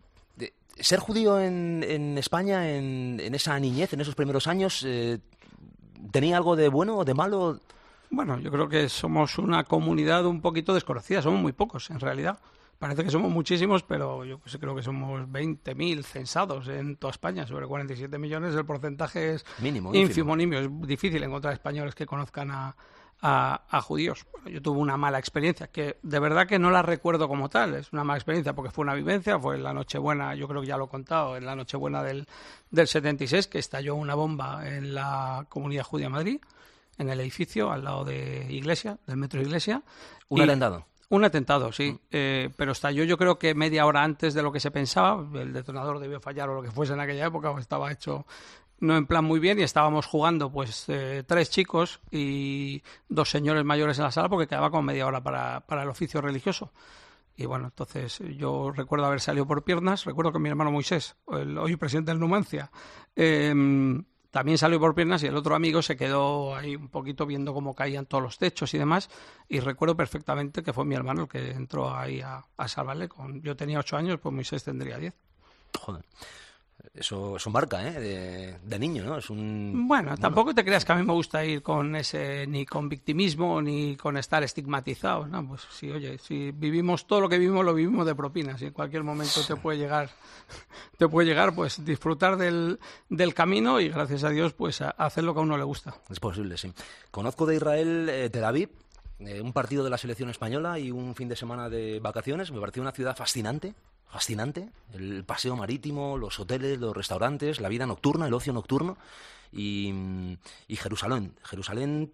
ser judío en, en España, en, en esa niñez, en esos primeros años, eh, ¿tenía algo de bueno o de malo? Bueno, yo creo que somos una comunidad un poquito desconocida, somos muy pocos en realidad. Parece que somos muchísimos, pero yo pues, creo que somos veinte mil censados en toda España, sobre cuarenta y siete millones, el porcentaje es mínimo, ínfimo, nimio. Es difícil encontrar españoles que conozcan a, a, a judíos. Bueno, yo tuve una mala experiencia, que de verdad que no la recuerdo como tal, es una mala experiencia porque fue una vivencia, fue en la Nochebuena, yo creo que ya lo he contado, en la Nochebuena del, del setenta y seis, que estalló una bomba en la Comunidad Judía de Madrid, en el edificio, al lado de Iglesia, del Metro Iglesia. ¿Un atentado? Un atentado, sí, mm. eh, pero estalló yo creo que media hora antes de lo que se pensaba, el detonador debió fallar o lo que fuese en aquella época, o estaba hecho no en plan muy bien y estábamos jugando pues eh, tres chicos y dos señores mayores en la sala porque quedaba como media hora para, para el oficio religioso. Y bueno, entonces yo recuerdo haber salido por piernas, recuerdo que mi hermano Moisés, el hoy presidente del Numancia, eh, también salió por piernas y el otro amigo se quedó ahí un poquito viendo cómo caían todos los techos y demás. Y recuerdo perfectamente que fue mi hermano el que entró ahí a, a salvarle. Con, yo tenía ocho años, pues Moisés tendría diez. Joder. Eso, eso marca, ¿eh? De, de niño, ¿no? Es un... Bueno, tampoco bueno. te creas que a mí me gusta ir con ese, ni con victimismo, ni con estar estigmatizados, ¿no? Pues sí, oye, si vivimos todo lo que vivimos, lo vivimos de propinas, y en cualquier momento te puede llegar, te puede llegar, pues, disfrutar del, del camino y, gracias a Dios, pues, a hacer lo que a uno le gusta. Es posible, sí. Conozco de Israel, eh, Tel Aviv, eh, un partido de la selección española y un fin de semana de vacaciones. Me pareció una ciudad fascinante. Fascinante, el paseo marítimo, los hoteles, los restaurantes, la vida nocturna, el ocio nocturno y, y Jerusalén. Jerusalén,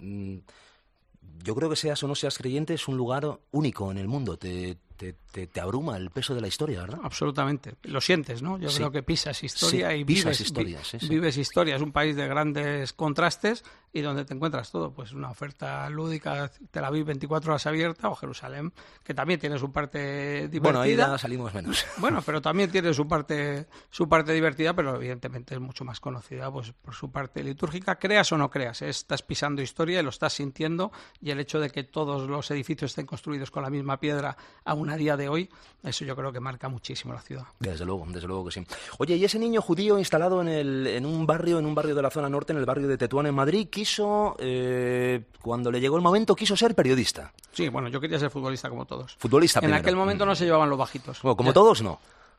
yo creo que seas o no seas creyente, es un lugar único en el mundo. Te, te, te, te abruma el peso de la historia, ¿verdad? Absolutamente. Lo sientes, ¿no? Yo sí. creo que pisas historia sí, y pisas vives historia. Sí, sí. Vives historia. Es un país de grandes contrastes y donde te encuentras todo. Pues una oferta lúdica, Tel Aviv veinticuatro horas abierta o Jerusalén, que también tiene su parte divertida. Bueno, ahí ya salimos menos. Bueno, pero también tiene su parte su parte divertida, pero evidentemente es mucho más conocida pues por su parte litúrgica. Creas o no creas, ¿eh? Estás pisando historia y lo estás sintiendo, y el hecho de que todos los edificios estén construidos con la misma piedra aún a día de hoy, eso yo creo que marca muchísimo la ciudad. Desde luego, desde luego que sí. Oye, y ese niño judío instalado en, el, en un barrio, en un barrio de la zona norte, en el barrio de Tetuán, en Madrid, quiso, eh, cuando le llegó el momento, quiso ser periodista. Sí, bueno, yo quería ser futbolista como todos. Futbolista En primero. aquel momento no se llevaban los bajitos. Bueno, como ya. todos, no.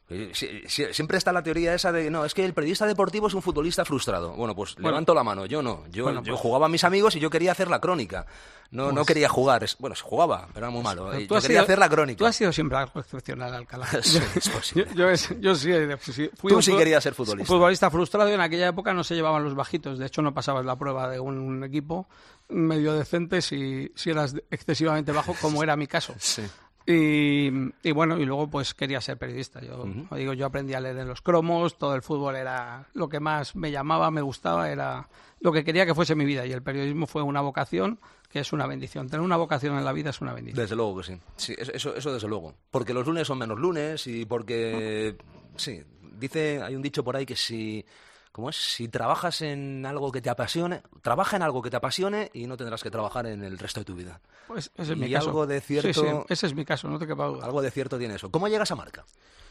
Siempre está la teoría esa de, no, es que el periodista deportivo es un futbolista frustrado. Bueno, pues bueno, levanto la mano, yo no. Yo, bueno, pues, yo jugaba a mis amigos y yo quería hacer la crónica. No, pues, no quería jugar. Bueno, se jugaba, pero era muy malo. Yo quería sido, hacer la crónica. Tú has sido siempre algo excepcional, Alcalá. Sí, es posible. Yo, yo, yo sí, sí fui Tú un, sí querías ser futbolista. Futbolista frustrado, y en aquella época no se llevaban los bajitos. De hecho, no pasabas la prueba de un, un equipo medio decente si, si eras excesivamente bajo, como era mi caso. Sí. Y, y bueno, y luego pues quería ser periodista. Yo uh-huh. digo, yo aprendí a leer en los cromos, todo el fútbol era lo que más me llamaba, me gustaba, era lo que quería que fuese mi vida, y el periodismo fue una vocación que es una bendición. Tener una vocación en la vida es una bendición. Desde luego que sí. Sí, eso, eso desde luego. Porque los lunes son menos lunes y porque, sí, dice, hay un dicho por ahí que si... ¿Cómo es? Si trabajas en algo que te apasione, trabaja en algo que te apasione y no tendrás que trabajar en el resto de tu vida. Pues ese es y mi caso. Algo de cierto, sí, sí, ese es mi caso, no te quepa duda. Algo de cierto tiene eso. ¿Cómo llegas a Marca?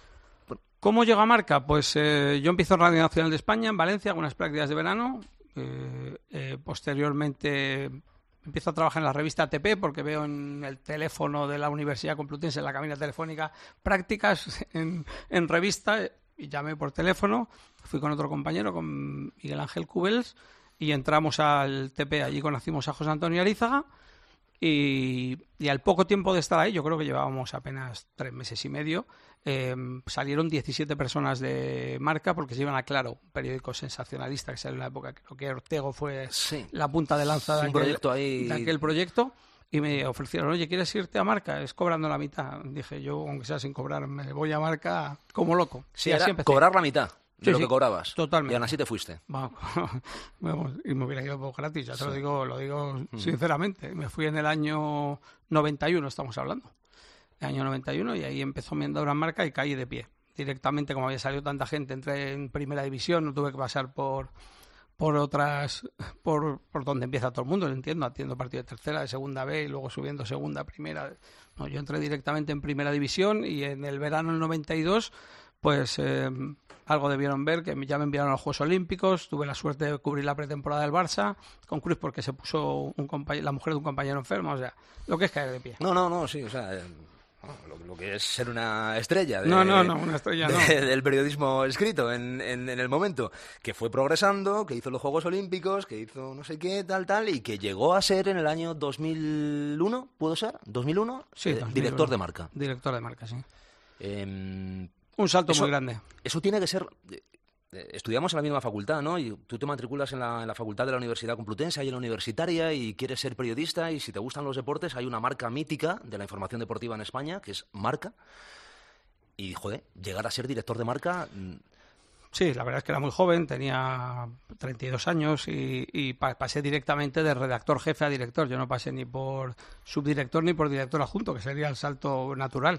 ¿Cómo llego a Marca? Pues eh, yo empiezo en Radio Nacional de España, en Valencia, con unas prácticas de verano. Eh, eh, posteriormente empiezo a trabajar en la revista A T P porque veo en el teléfono de la Universidad Complutense, en la cabina telefónica, prácticas en, en revista. Y llamé por teléfono, fui con otro compañero, con Miguel Ángel Cubels, y entramos al T P. Allí conocimos a José Antonio Arízaga Y, y al poco tiempo de estar ahí, yo creo que llevábamos apenas tres meses y medio, eh, salieron diecisiete personas de Marca porque se iban a Claro, un periódico sensacionalista que salió en la época, creo que Ortego fue sí. la punta de lanza de, aquel, proyecto ahí... de aquel proyecto. Y me ofrecieron, oye, ¿quieres irte a Marca? Es cobrando la mitad. Dije, yo, aunque sea sin cobrar, me voy a Marca como loco. Sí, era cobrar la mitad de sí, lo que sí, cobrabas. Totalmente. Y aún así te fuiste. Vamos, y me hubiera ido gratis, ya te sí. lo digo, lo digo Mm. sinceramente. Me fui en el año noventa y uno, estamos hablando. El año noventa y uno, y ahí empezó mi andadura en Marca y caí de pie. Directamente, como había salido tanta gente, entré en primera división, no tuve que pasar por... por otras, por, por donde empieza todo el mundo, lo entiendo, atiendo partido de tercera, de segunda B y luego subiendo segunda, primera. No, yo entré directamente en primera división y en el verano del noventa y dos, pues eh, algo debieron ver, que ya me enviaron a los Juegos Olímpicos, tuve la suerte de cubrir la pretemporada del Barça, con Cruz porque se puso un compañero, la mujer de un compañero enfermo, o sea, lo que es caer de pie. No, no, no, sí, o sea... Eh... Lo, lo que es ser una estrella de, no, no, no, una estrella de, no. del periodismo escrito en, en, en el momento, que fue progresando, que hizo los Juegos Olímpicos, que hizo no sé qué, tal, tal, y que llegó a ser en el año dos mil uno, ¿puedo ser? ¿dos mil uno? Sí, eh, dos mil uno. Director de Marca. Director de Marca, sí. Eh, Un salto eso, muy grande. Eso tiene que ser... Estudiamos en la misma facultad, ¿no? Y tú te matriculas en la, en la facultad de la Universidad Complutense, ahí en la universitaria, y quieres ser periodista, y si te gustan los deportes, hay una marca mítica de la información deportiva en España, que es Marca. Y, joder, llegar a ser director de Marca... Sí, la verdad es que era muy joven, tenía treinta y dos años y, y pa pasé directamente de redactor jefe a director. Yo no pasé ni por subdirector ni por director adjunto, que sería el salto natural.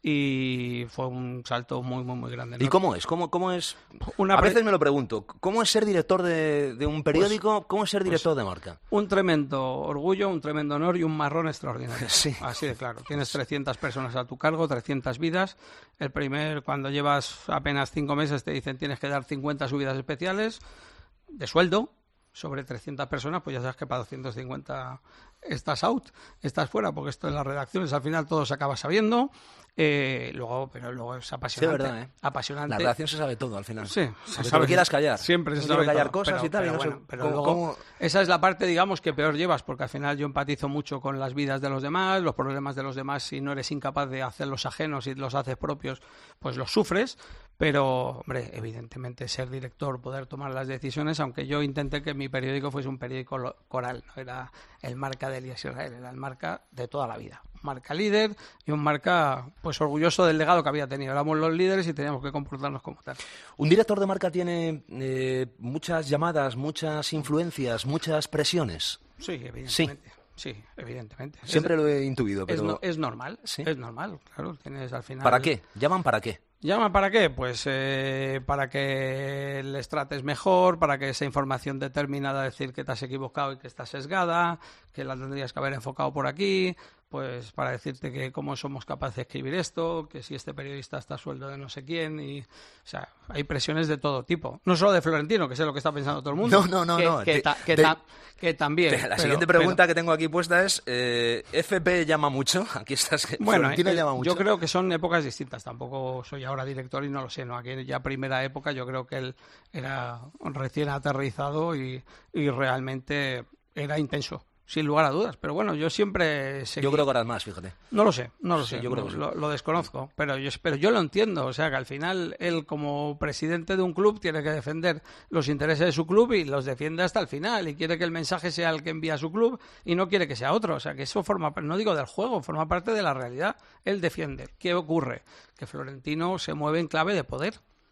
Y fue un salto muy, muy, muy grande, ¿no? ¿Y cómo es? ¿Cómo, cómo es? Una a veces me lo pregunto. ¿Cómo es ser director de, de un periódico? Pues, ¿Cómo es ser director pues, de Marca? Un tremendo orgullo, un tremendo honor y un marrón extraordinario. Sí. Así de claro. Tienes trescientas personas a tu cargo, trescientas vidas. El primer, cuando llevas apenas cinco meses, te dicen tienes que dar cincuenta subidas especiales de sueldo sobre trescientas personas, pues ya sabes que para doscientos cincuenta estás out, estás fuera, porque esto en las redacciones al final todo se acaba sabiendo. Eh, luego, pero luego es apasionante. Sí, verdad, ¿eh? Apasionante. La redacción se sabe todo al final. Sí, se sabe. Te quieras callar. Siempre se no sabe callar todo, cosas pero, y tal. Pero, y no bueno, sé pero cómo, luego, cómo... esa es la parte, digamos, que peor llevas, porque al final yo empatizo mucho con las vidas de los demás, los problemas de los demás. Si no eres incapaz de hacerlos ajenos y los haces propios, pues los sufres. Pero, hombre, evidentemente ser director, poder tomar las decisiones, aunque yo intenté que mi periódico fuese un periódico coral, no era el Marca de Elías Israel, era el Marca de toda la vida. Un Marca líder y un Marca, pues, orgulloso del legado que había tenido. Éramos los líderes y teníamos que comportarnos como tal. Un director de Marca tiene eh, muchas llamadas, muchas influencias, muchas presiones. Sí, evidentemente. Sí. Sí, evidentemente. Siempre es, lo he intuido, pero... Es, no, es normal, ¿sí? Es normal, claro. Tienes al final... ¿Para qué? ¿Llaman para qué? ¿Llaman para qué? Pues eh, para que les trates mejor, para que esa información determinada decir que te has equivocado y que está sesgada, que la tendrías que haber enfocado por aquí, pues para decirte que cómo somos capaces de escribir esto, que si este periodista está a sueldo de no sé quién, y o sea, hay presiones de todo tipo. No solo de Florentino, que sé lo que está pensando todo el mundo. No, no, no, que, no. Que, te, ta, que, te, ta, que también. Te, la pero, siguiente pregunta pero, que tengo aquí puesta es, eh, ¿F P llama mucho? Aquí estás, bueno, Florentino eh, llama mucho. Yo creo que son épocas distintas, tampoco soy ahora director y no lo sé, ¿no? Aquí ya primera época yo creo que él era recién aterrizado y, y realmente era intenso. Sin lugar a dudas, pero bueno, yo siempre seguí... Yo creo que harás más, fíjate. No lo sé, no lo sí, sé, yo creo no, que sí. lo, lo desconozco, pero yo, pero yo lo entiendo, o sea que al final él como presidente de un club tiene que defender los intereses de su club y los defiende hasta el final y quiere que el mensaje sea el que envía a su club y no quiere que sea otro, o sea que eso forma, no digo del juego, forma parte de la realidad, él defiende. ¿Qué ocurre? Que Florentino se mueve en clave de poder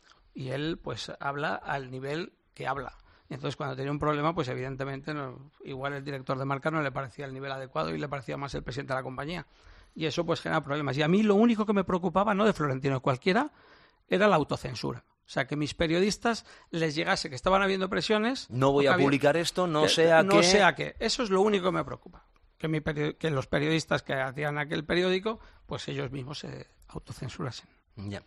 y él pues habla al nivel que habla. Y entonces cuando tenía un problema, pues evidentemente no, igual el director de Marca no le parecía el nivel adecuado y le parecía más el presidente de la compañía. Y eso pues genera problemas. Y a mí lo único que me preocupaba, no de Florentino, de cualquiera, era la autocensura. O sea, que mis periodistas les llegase que estaban habiendo presiones... No voy a había, publicar esto, no que, sea no que... sea que... Eso es lo único que me preocupa. Que, mi que los periodistas que hacían aquel periódico, pues ellos mismos se autocensurasen. Ya.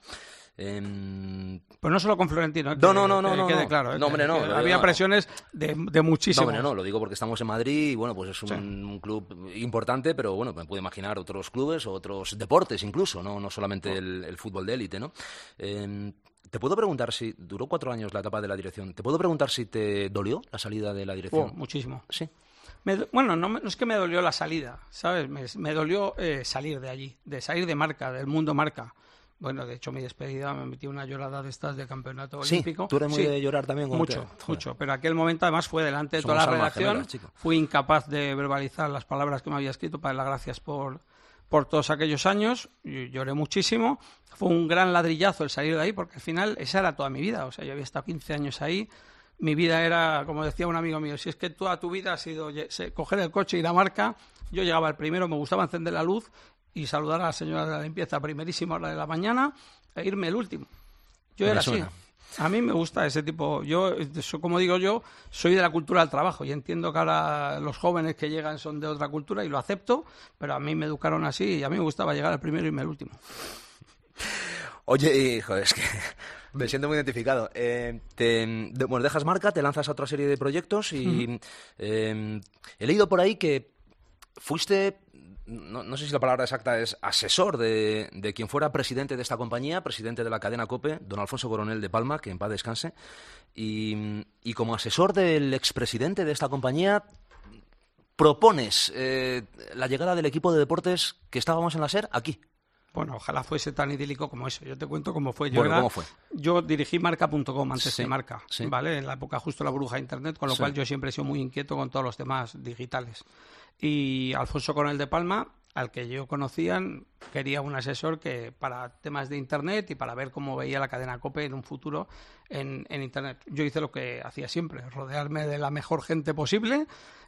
Eh... Pues no solo con Florentino, que, no, no, no, que no, quede no. claro. ¿eh? No, hombre, no, que había no, presiones de, de muchísimos. No, hombre, no, lo digo porque estamos en Madrid y bueno, pues es un, sí. un club importante, pero bueno, me puedo imaginar otros clubes o otros deportes incluso, no, no solamente el, el fútbol de élite, ¿no? Eh, te puedo preguntar si, duró cuatro años la etapa de la dirección, ¿te puedo preguntar si te dolió la salida de la dirección? Oh, muchísimo. Sí. Me, bueno, no, no es que me dolió la salida, ¿sabes? Me, me dolió eh, salir de allí, de salir de marca, del mundo marca. Bueno, de hecho, mi despedida me metí una llorada de estas de campeonato sí, olímpico. ¿Tú eres muy sí, de llorar también? Mucho, te... mucho. Pero aquel momento, además, fue delante de Somos toda la redacción. Gemelas, fui incapaz de verbalizar las palabras que me había escrito para dar las gracias por, por todos aquellos años. Y lloré muchísimo. Fue un gran ladrillazo el salir de ahí, porque al final esa era toda mi vida. O sea, yo había estado quince años ahí. Mi vida era, como decía un amigo mío, si es que toda tu vida ha sido coger el coche y ir a marca, yo llegaba el primero, me gustaba encender la luz y saludar a la señora de la limpieza a primerísima hora de la mañana e irme el último. Yo me era suena. así. A mí me gusta ese tipo. Yo, como digo yo, soy de la cultura del trabajo y entiendo que ahora los jóvenes que llegan son de otra cultura y lo acepto, pero a mí me educaron así y a mí me gustaba llegar al primero y irme el último. Oye, hijo, es que me siento muy identificado. Eh, te, de, bueno, dejas marca, te lanzas a otra serie de proyectos y uh-huh. eh, he leído por ahí que fuiste, no, no sé si la palabra exacta es asesor de, de quien fuera presidente de esta compañía, presidente de la cadena COPE, don Alfonso Coronel de Palma, que en paz descanse, y, y como asesor del expresidente de esta compañía propones eh, la llegada del equipo de deportes que estábamos en la SER aquí. Bueno, ojalá fuese tan idílico como eso. Yo te cuento cómo fue. Yo, bueno, era, ¿cómo fue? Yo dirigí marca punto com antes sí, de Marca, sí. ¿vale? En la época justo la burbuja de Internet, con lo sí. cual yo siempre he sido muy inquieto con todos los temas digitales. Y Alfonso Coronel de Palma, al que yo conocía, quería un asesor que para temas de Internet y para ver cómo veía la cadena COPE en un futuro en, en Internet. Yo hice lo que hacía siempre, rodearme de la mejor gente posible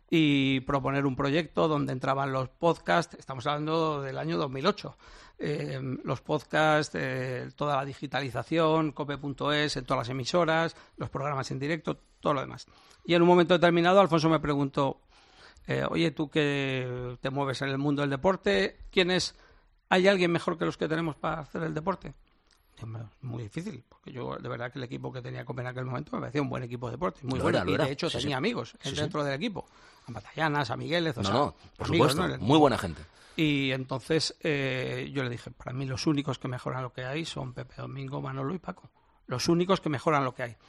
y proponer un proyecto donde entraban los podcasts. Estamos hablando del año dos mil ocho. Eh, los podcasts, eh, toda la digitalización, cope punto es, en todas las emisoras, los programas en directo, todo lo demás. Y en un momento determinado Alfonso me preguntó, eh, oye, tú que te mueves en el mundo del deporte, ¿quién es? ¿Hay alguien mejor que los que tenemos para hacer el deporte? Muy difícil, porque yo de verdad que el equipo que tenía COPE en aquel momento me parecía un buen equipo de deporte, muy bueno, y de hecho sí, tenía sí. amigos sí, dentro sí. del equipo, a Batallanas, a Migueles, o no, sea, no, por amigos, supuesto, ¿no? muy buena gente. Y entonces eh, yo le dije, para mí los únicos que mejoran lo que hay son Pepe Domingo, Manolo y Paco. Los únicos que mejoran lo que hay.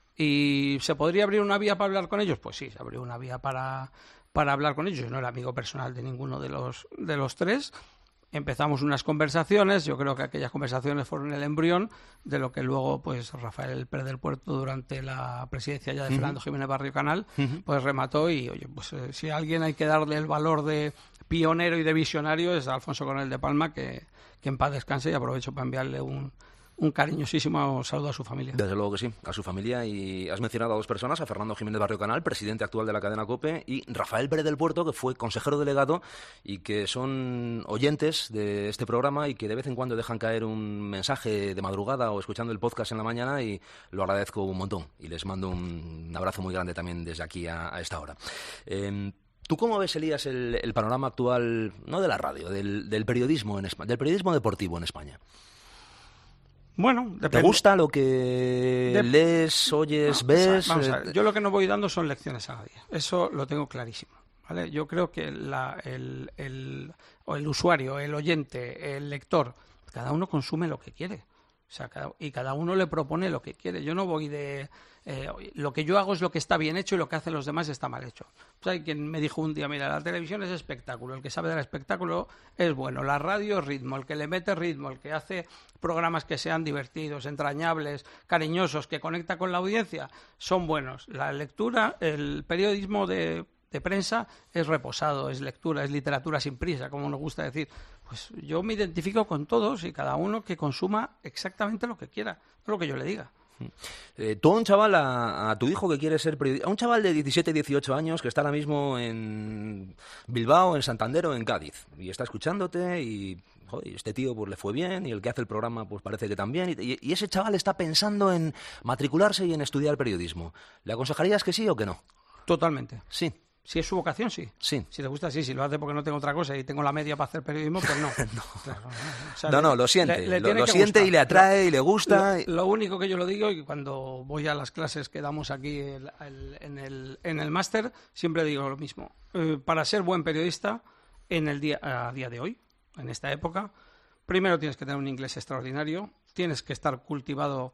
¿Y se podría abrir una vía para hablar con ellos? Pues sí, se abrió una vía para, para hablar con ellos. Yo no era amigo personal de ninguno de los, de los tres. Empezamos unas conversaciones, yo creo que aquellas conversaciones fueron el embrión de lo que luego pues Rafael Pérez del Puerto, durante la presidencia ya de uh-huh. Fernando Jiménez Barrio Canal, uh-huh. pues remató y, oye, pues eh, si a alguien hay que darle el valor de pionero y de visionario es a Alfonso Coronel de Palma, que, que en paz descanse, y aprovecho para enviarle un... un cariñosísimo saludo a su familia. Desde luego que sí, a su familia. Y has mencionado a dos personas, a Fernando Jiménez Barrio Canal, presidente actual de la cadena COPE, y Rafael Pérez del Puerto, que fue consejero delegado y que son oyentes de este programa y que de vez en cuando dejan caer un mensaje de madrugada o escuchando el podcast en la mañana, y lo agradezco un montón. Y les mando un abrazo muy grande también desde aquí a, a esta hora. Eh, ¿Tú cómo ves, Elías, el, el panorama actual, no de la radio, del, del periodismo en España, del periodismo deportivo en España? Bueno, depende. ¿Te gusta lo que de... lees, oyes, no, ves? Vamos a ver, yo lo que no voy dando son lecciones a nadie. Eso lo tengo clarísimo, ¿vale? Yo creo que la, el, el, o el usuario, el oyente, el lector, cada uno consume lo que quiere. O sea, cada, y cada uno le propone lo que quiere. Yo no voy de... Eh, lo que yo hago es lo que está bien hecho y lo que hacen los demás está mal hecho. Pues hay quien me dijo un día, mira, la televisión es espectáculo, el que sabe del espectáculo es bueno, la radio es ritmo, el que le mete ritmo, el que hace programas que sean divertidos, entrañables, cariñosos, que conecta con la audiencia, son buenos. La lectura, el periodismo de... de prensa es reposado, es lectura, es literatura sin prisa, como nos gusta decir. Pues yo me identifico con todos y cada uno que consuma exactamente lo que quiera, no lo que yo le diga. Eh, tú a un chaval, a, a tu hijo que quiere ser periodista, a un chaval de diecisiete, dieciocho años que está ahora mismo en Bilbao, en Santander o en Cádiz, y está escuchándote y... Joder, este tío pues le fue bien y el que hace el programa pues parece que también, y, y ese chaval está pensando en matricularse y en estudiar periodismo. ¿Le aconsejarías que sí o que no? Totalmente. Sí. Si es su vocación, sí. Sí. Si le gusta, sí. Si lo hace porque no tengo otra cosa y tengo la media para hacer periodismo, pues no. no. Claro, no, o sea, no, no, le, lo siente. Le, le lo lo gustar. siente y le atrae lo, y le gusta. Lo, lo único que yo lo digo, y cuando voy a las clases que damos aquí el, el, en el, en el máster, siempre digo lo mismo. Eh, para ser buen periodista en el día, a día de hoy, en esta época, primero tienes que tener un inglés extraordinario, tienes que estar cultivado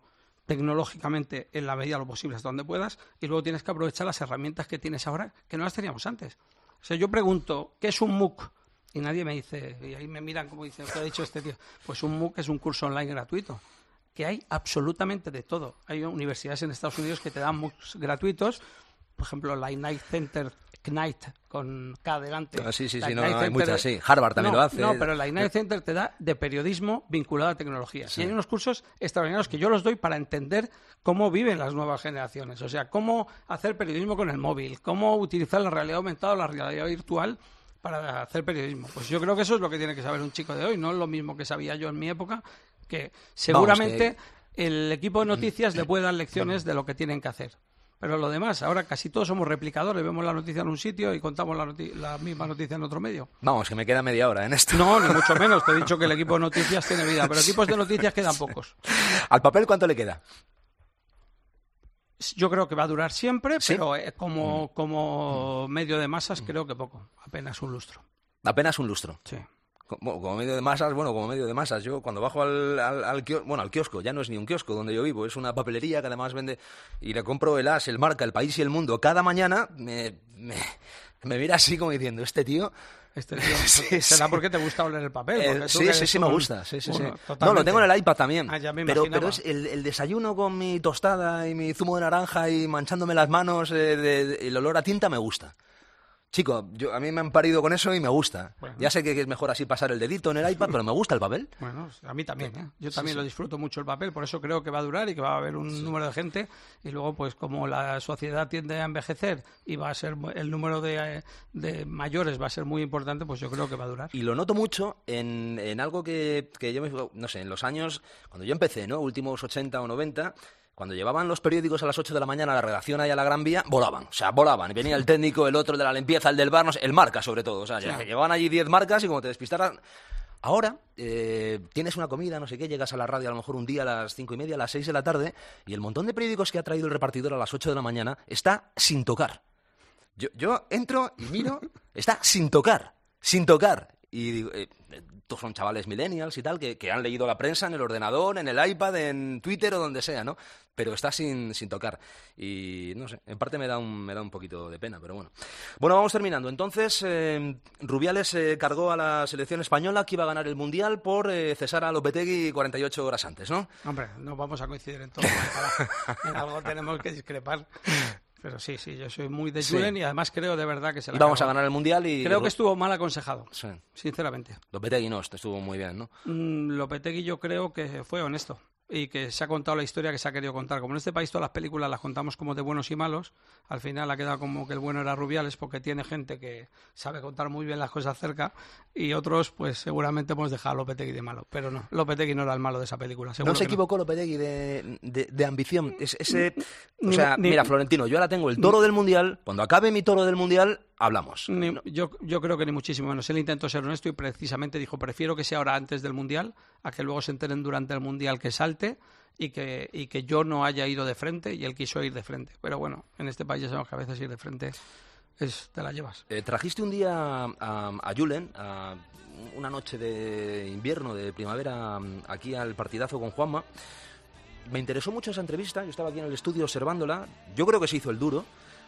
tecnológicamente en la medida de lo posible hasta donde puedas, y luego tienes que aprovechar las herramientas que tienes ahora que no las teníamos antes. O sea, yo pregunto, ¿qué es un MOOC? Y nadie me dice, y ahí me miran como dicen, ¿qué ha dicho este tío? Pues un MOOC es un curso online gratuito, que hay absolutamente de todo. Hay universidades en Estados Unidos que te dan MOOCs gratuitos, por ejemplo, la Ignite Center, Ignite, con K delante. Ah, sí, sí, la sí, no, Ignite no, hay Center, muchas, sí. Harvard también no, lo hace. No, pero la Ignite Center te da de periodismo vinculado a tecnología. Sí. Y hay unos cursos extraordinarios que yo los doy para entender cómo viven las nuevas generaciones. O sea, cómo hacer periodismo con el móvil, cómo utilizar la realidad aumentada o la realidad virtual para hacer periodismo. Pues yo creo que eso es lo que tiene que saber un chico de hoy, no es lo mismo que sabía yo en mi época, que seguramente Vamos, que... el equipo de noticias le puede dar lecciones de lo que tienen que hacer. Pero lo demás, ahora casi todos somos replicadores, vemos la noticia en un sitio y contamos la, noti- la misma noticia en otro medio. Vamos, que me queda media hora en esto. No, ni mucho menos, te he dicho que el equipo de noticias tiene vida, pero equipos de noticias quedan pocos. ¿Al papel cuánto le queda? Yo creo que va a durar siempre, ¿Sí? pero eh, como, como medio de masas creo que poco, apenas un lustro. Apenas un lustro. Sí. Como, como medio de masas, bueno, como medio de masas. Yo cuando bajo al, al, al, kiosco, bueno, al kiosco, ya no es ni un kiosco donde yo vivo, es una papelería que además vende, y le compro el As, el Marca, el País y el Mundo. Cada mañana me, me, me mira así como diciendo, este tío... Este tío, sí, será sí. porque te gusta oler el papel. Eh, sí, sí, sí, un... me gusta. Sí, sí, bueno, sí. No, lo tengo en el iPad también. Ah, ya me pero, imaginaba. pero es el, el desayuno con mi tostada y mi zumo de naranja y manchándome las manos, eh, de, de, el olor a tinta me gusta. Chico, yo, a mí me han parido con eso y me gusta. Bueno. Ya sé que es mejor así pasar el dedito en el iPad, pero me gusta el papel. Bueno, a mí también, ¿eh? Yo también sí, lo sí. disfruto mucho el papel, por eso creo que va a durar y que va a haber un sí. número de gente. Y luego, pues como la sociedad tiende a envejecer y va a ser el número de, de mayores va a ser muy importante, pues yo creo que va a durar. Y lo noto mucho en, en algo que, que yo me... No sé, en los años... Cuando yo empecé, ¿no? Últimos ochenta o noventa... Cuando llevaban los periódicos a las ocho de la mañana a la redacción ahí a la Gran Vía, volaban, o sea, volaban. Venía el técnico, el otro, el de la limpieza, el del bar, no sé, el Marca sobre todo. O sea, sí. llevaban allí diez marcas y como te despistaran... Ahora eh, tienes una comida, no sé qué, llegas a la radio a lo mejor un día a las cinco y media, a las seis de la tarde, y el montón de periódicos que ha traído el repartidor a las ocho de la mañana está sin tocar. Yo, yo entro y miro, está sin tocar, sin tocar. Y digo... Eh, todos son chavales millennials y tal, que, que han leído la prensa en el ordenador, en el iPad, en Twitter o donde sea, ¿no? Pero está sin, sin tocar. Y, no sé, en parte me da un, me da un poquito de pena, pero bueno. Bueno, vamos terminando. Entonces, eh, Rubiales eh, cargó a la selección española que iba a ganar el Mundial por eh, cesar a Lopetegui cuarenta y ocho horas antes, ¿no? Hombre, no vamos a coincidir en todo. En algo tenemos que discrepar. Pero sí, sí, yo soy muy de Julen sí. y además creo de verdad que se la y vamos acabó. a ganar el Mundial y... Creo que estuvo mal aconsejado, sí. sinceramente. Lopetegui no, estuvo muy bien, ¿no? Mm, Lopetegui yo creo que fue honesto y que se ha contado la historia que se ha querido contar. Como en este país todas las películas las contamos como de buenos y malos, al final ha quedado como que el bueno era Rubiales porque tiene gente que sabe contar muy bien las cosas cerca y otros pues seguramente hemos dejado a Lopetegui de malo. Pero no, Lopetegui no era el malo de esa película. No se equivocó no. Lopetegui de, de, de ambición. Es, ese, o sea, ni, mira, Florentino, yo ahora tengo el toro ni, del Mundial, cuando acabe mi toro del Mundial... Hablamos. Ni, yo, yo creo que ni muchísimo menos. Él intentó ser honesto y precisamente dijo, prefiero que sea ahora antes del Mundial, a que luego se enteren durante el Mundial que salte y que, y que yo no haya ido de frente y él quiso ir de frente. Pero bueno, en este país ya sabemos que a veces ir de frente es te la llevas. Eh, trajiste un día a, a Julen, a una noche de invierno, de primavera, aquí al partidazo con Juanma. Me interesó mucho esa entrevista, yo estaba aquí en el estudio observándola, yo creo que se hizo el duro.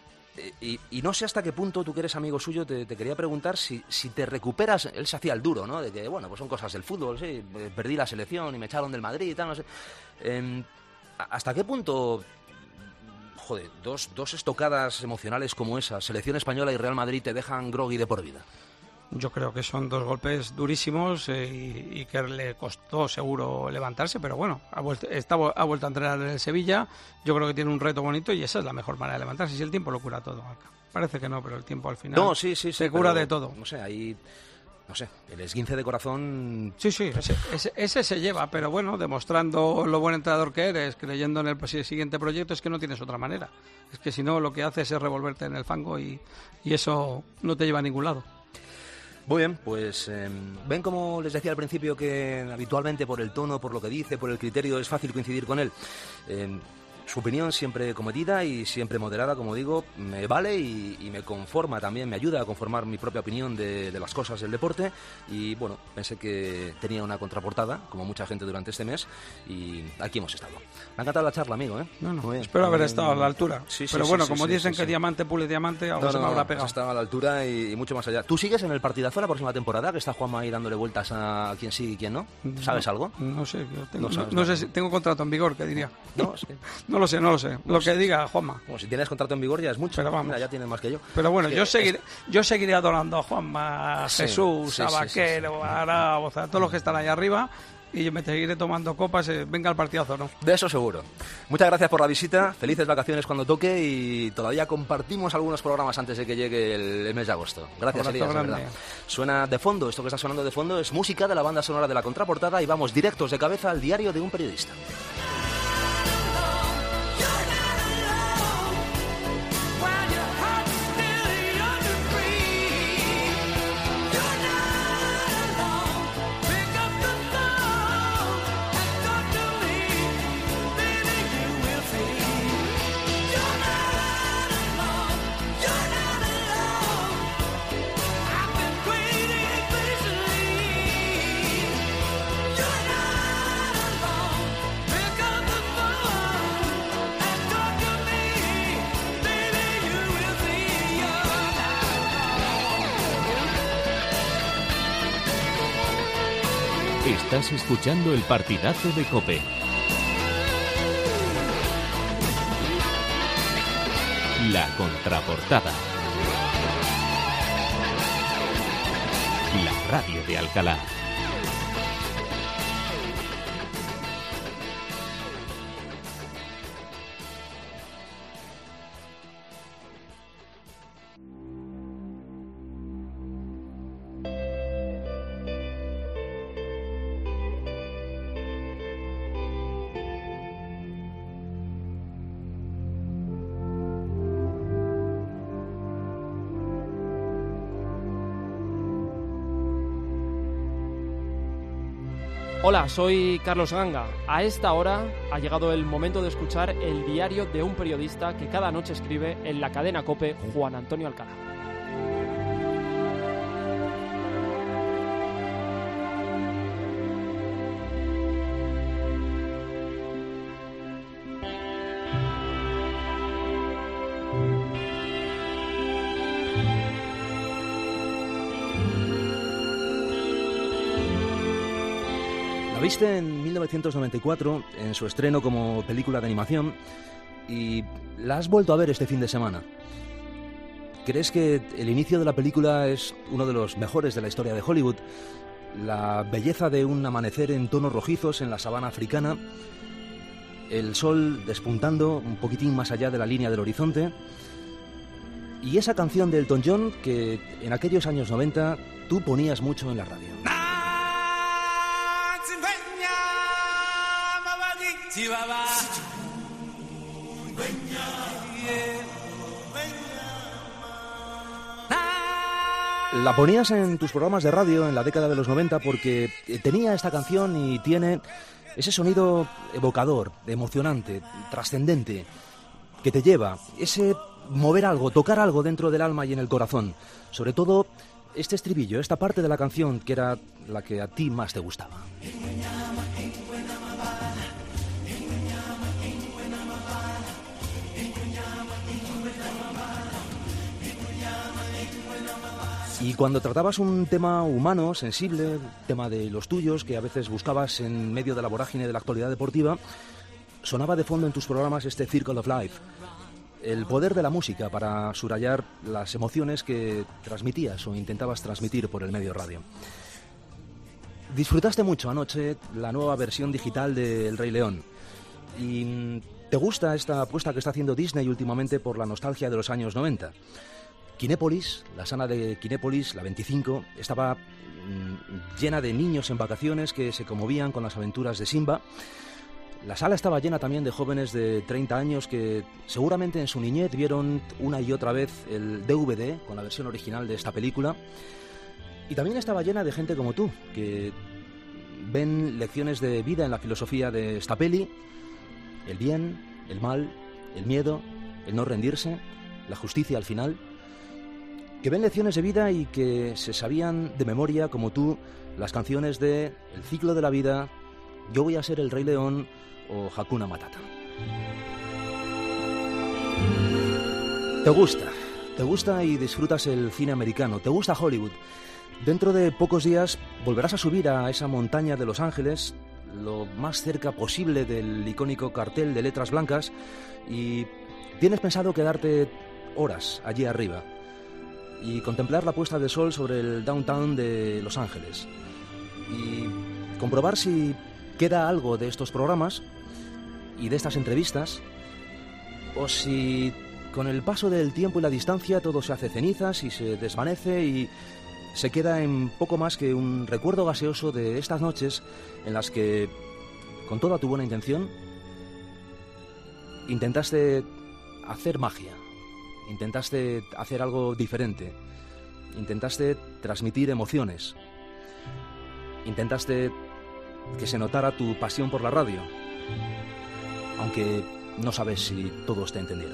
Y, y no sé hasta qué punto, tú que eres amigo suyo, te, te quería preguntar si, si te recuperas. Él se hacía el duro, ¿no? De que, bueno, pues son cosas del fútbol, sí, perdí la selección y me echaron del Madrid y tal, no sé. Eh, ¿Hasta qué punto, joder, dos, dos estocadas emocionales como esas, selección española y Real Madrid, te dejan groggy de por vida? Yo creo que son dos golpes durísimos eh, y, y que le costó seguro levantarse, pero bueno, ha vuelto, está, ha vuelto a entrenar en el Sevilla, yo creo que tiene un reto bonito y esa es la mejor manera de levantarse, si el tiempo lo cura todo. Parece que no, pero el tiempo al final no, sí, sí, sí, se cura pero, de todo. No sé, ahí, no sé, el esguince de corazón... Sí, sí, ese, ese, ese se lleva, pero bueno, demostrando lo buen entrenador que eres, creyendo en el siguiente proyecto, es que no tienes otra manera. Es que si no, lo que haces es revolverte en el fango y, y eso no te lleva a ningún lado. Muy bien, pues eh, ven como les decía al principio que habitualmente por el tono, por lo que dice, por el criterio es fácil coincidir con él. Eh, su opinión siempre comedida y siempre moderada, como digo, me vale y, y me conforma también, me ayuda a conformar mi propia opinión de, de las cosas del deporte. Y bueno, pensé que tenía una contraportada, como mucha gente durante este mes, y aquí hemos estado. Me ha encantado la charla, amigo, ¿eh? No, no, bien, espero haber bien, estado a la altura. Sí, sí, Pero sí, bueno, sí, como sí, dicen sí, que sí. diamante pule diamante, algo No, se no, me habrá no, pegado. has estado a la altura y, y mucho más allá. ¿Tú sigues en el partidazo la próxima temporada? Que está Juanma ahí dándole vueltas a quién sí y quién no. ¿Sabes No, algo? No sé, yo tengo, No no, sabes no sé nada. si tengo contrato en vigor, que diría. No, sí. No lo sé, no lo sé. No Lo sé. que diga Juanma. Bueno, si tienes contrato en vigor ya es mucho. Pero vamos. Mira, ya tienes más que yo. Pero bueno, Es que yo es- seguiré, yo seguiré adorando a Juanma, a Sí, Jesús, sí, a sí, Vaquero, sí, sí. a Arauz, a todos los que están ahí arriba. Y yo me seguiré tomando copas, eh, venga el partidazo, ¿no? De eso seguro. Muchas gracias por la visita, felices vacaciones cuando toque y todavía compartimos algunos programas antes de que llegue el, el mes de agosto. Gracias, Abrazo Elías, de grande. verdad. Suena de fondo, esto que está sonando de fondo es música de la banda sonora de La Contraportada y vamos directos de cabeza al diario de un periodista. Estás escuchando el partidazo de COPE. La Contraportada. La radio de Alcalá. Hola, soy Carlos Ganga. A esta hora ha llegado el momento de escuchar el diario de un periodista que cada noche escribe en la cadena COPE, Juan Antonio Alcalá. La viste en mil novecientos noventa y cuatro, en su estreno como película de animación, y la has vuelto a ver este fin de semana. ¿Crees que el inicio de la película es uno de los mejores de la historia de Hollywood? La belleza de un amanecer en tonos rojizos en la sabana africana, el sol despuntando un poquitín más allá de la línea del horizonte, y esa canción de Elton John que en aquellos años noventa tú ponías mucho en la radio. La ponías en tus programas de radio en la década de los noventa porque tenía esta canción y tiene ese sonido evocador, emocionante, trascendente, que te lleva, ese mover algo, tocar algo dentro del alma y en el corazón. Sobre todo este estribillo, esta parte de la canción que era la que a ti más te gustaba. Y cuando tratabas un tema humano, sensible, tema de los tuyos, que a veces buscabas en medio de la vorágine de la actualidad deportiva, sonaba de fondo en tus programas este Circle of Life. El poder de la música para subrayar las emociones que transmitías o intentabas transmitir por el medio radio. Disfrutaste mucho anoche la nueva versión digital de El Rey León. ¿Y te gusta esta apuesta que está haciendo Disney últimamente por la nostalgia de los años noventa? Kinépolis, la sala de Kinépolis, la veinticinco, estaba mmm, llena de niños en vacaciones que se conmovían con las aventuras de Simba. La sala estaba llena también de jóvenes de treinta años que seguramente en su niñez vieron una y otra vez el D V D con la versión original de esta película. Y también estaba llena de gente como tú, que ven lecciones de vida en la filosofía de esta peli, el bien, el mal, el miedo, el no rendirse, la justicia al final, que ven lecciones de vida y que se sabían de memoria, como tú, las canciones de El ciclo de la vida, Yo voy a ser el Rey León o Hakuna Matata. Te gusta, te gusta y disfrutas el cine americano, te gusta Hollywood. Dentro de pocos días volverás a subir a esa montaña de Los Ángeles, lo más cerca posible del icónico cartel de letras blancas, y tienes pensado quedarte horas allí arriba y contemplar la puesta de sol sobre el downtown de Los Ángeles y comprobar si queda algo de estos programas y de estas entrevistas, o si con el paso del tiempo y la distancia todo se hace cenizas y se desvanece y se queda en poco más que un recuerdo gaseoso de estas noches en las que, con toda tu buena intención, intentaste hacer magia, intentaste hacer algo diferente, intentaste transmitir emociones, intentaste que se notara tu pasión por la radio, aunque no sabes si todo está entendido.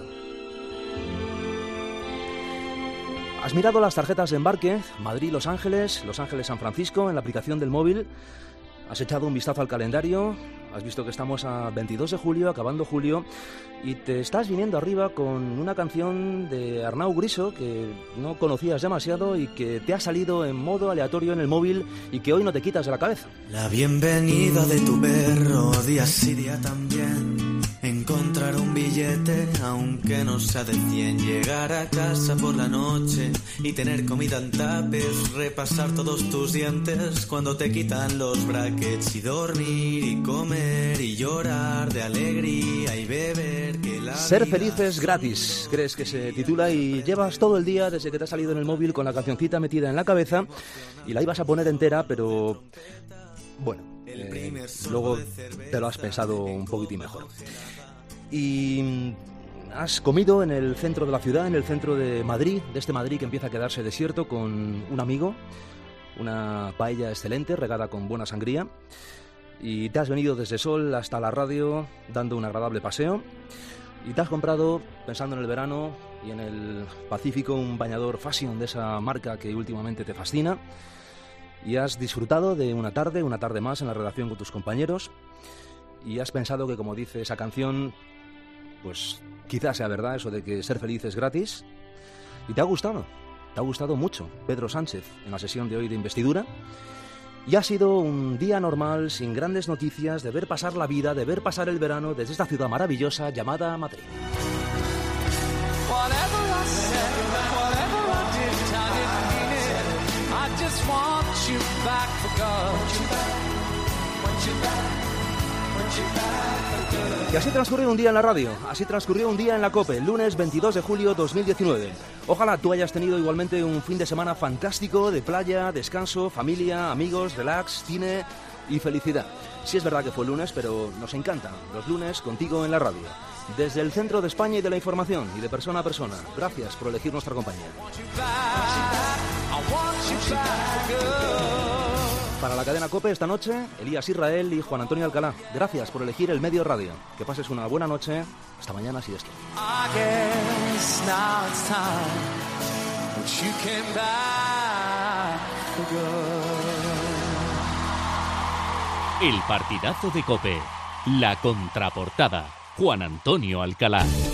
Has mirado las tarjetas de embarque, Madrid-Los Ángeles, Los Ángeles-San Francisco, en la aplicación del móvil. Has echado un vistazo al calendario, has visto que estamos a veintidós de julio, acabando julio, y te estás viniendo arriba con una canción de Arnau Griso que no conocías demasiado y que te ha salido en modo aleatorio en el móvil y que hoy no te quitas de la cabeza. La bienvenida de tu perro, día sí día también. Encontrar un billete, aunque no sea de cien. Llegar a casa por la noche y tener comida en tapes. Repasar todos tus dientes cuando te quitan los brackets. Y dormir y comer y llorar de alegría y beber. Que la Ser vida... felices gratis, crees que se titula, y llevas todo el día desde que te has salido en el móvil con la cancioncita metida en la cabeza y la ibas a poner entera, pero bueno, eh, luego te lo has pensado un poquitín mejor. Y has comido en el centro de la ciudad, en el centro de Madrid, de este Madrid que empieza a quedarse desierto, con un amigo, una paella excelente regada con buena sangría, y te has venido desde Sol hasta la radio dando un agradable paseo, y te has comprado, pensando en el verano y en el Pacífico, un bañador Fashion de esa marca que últimamente te fascina, y has disfrutado de una tarde, una tarde más en la redacción con tus compañeros, y has pensado que, como dice esa canción, pues quizás sea verdad eso de que ser feliz es gratis, y te ha gustado, te ha gustado mucho Pedro Sánchez en la sesión de hoy de investidura, y ha sido un día normal, sin grandes noticias, de ver pasar la vida, de ver pasar el verano desde esta ciudad maravillosa llamada Madrid. Y así transcurrió un día en la radio, así transcurrió un día en la COPE, lunes veintidós de julio dos mil diecinueve. Ojalá tú hayas tenido igualmente un fin de semana fantástico, de playa, descanso, familia, amigos, relax, cine y felicidad. Sí es verdad que fue lunes, pero nos encantan los lunes contigo en la radio. Desde el centro de España y de la información, y de persona a persona. Gracias por elegir nuestra compañía. Para la cadena COPE esta noche, Elías Israel y Juan Antonio Alcalá. Gracias por elegir el medio radio. Que pases una buena noche. Hasta mañana, si Dios quiere. El partidazo de COPE. La contraportada. Juan Antonio Alcalá.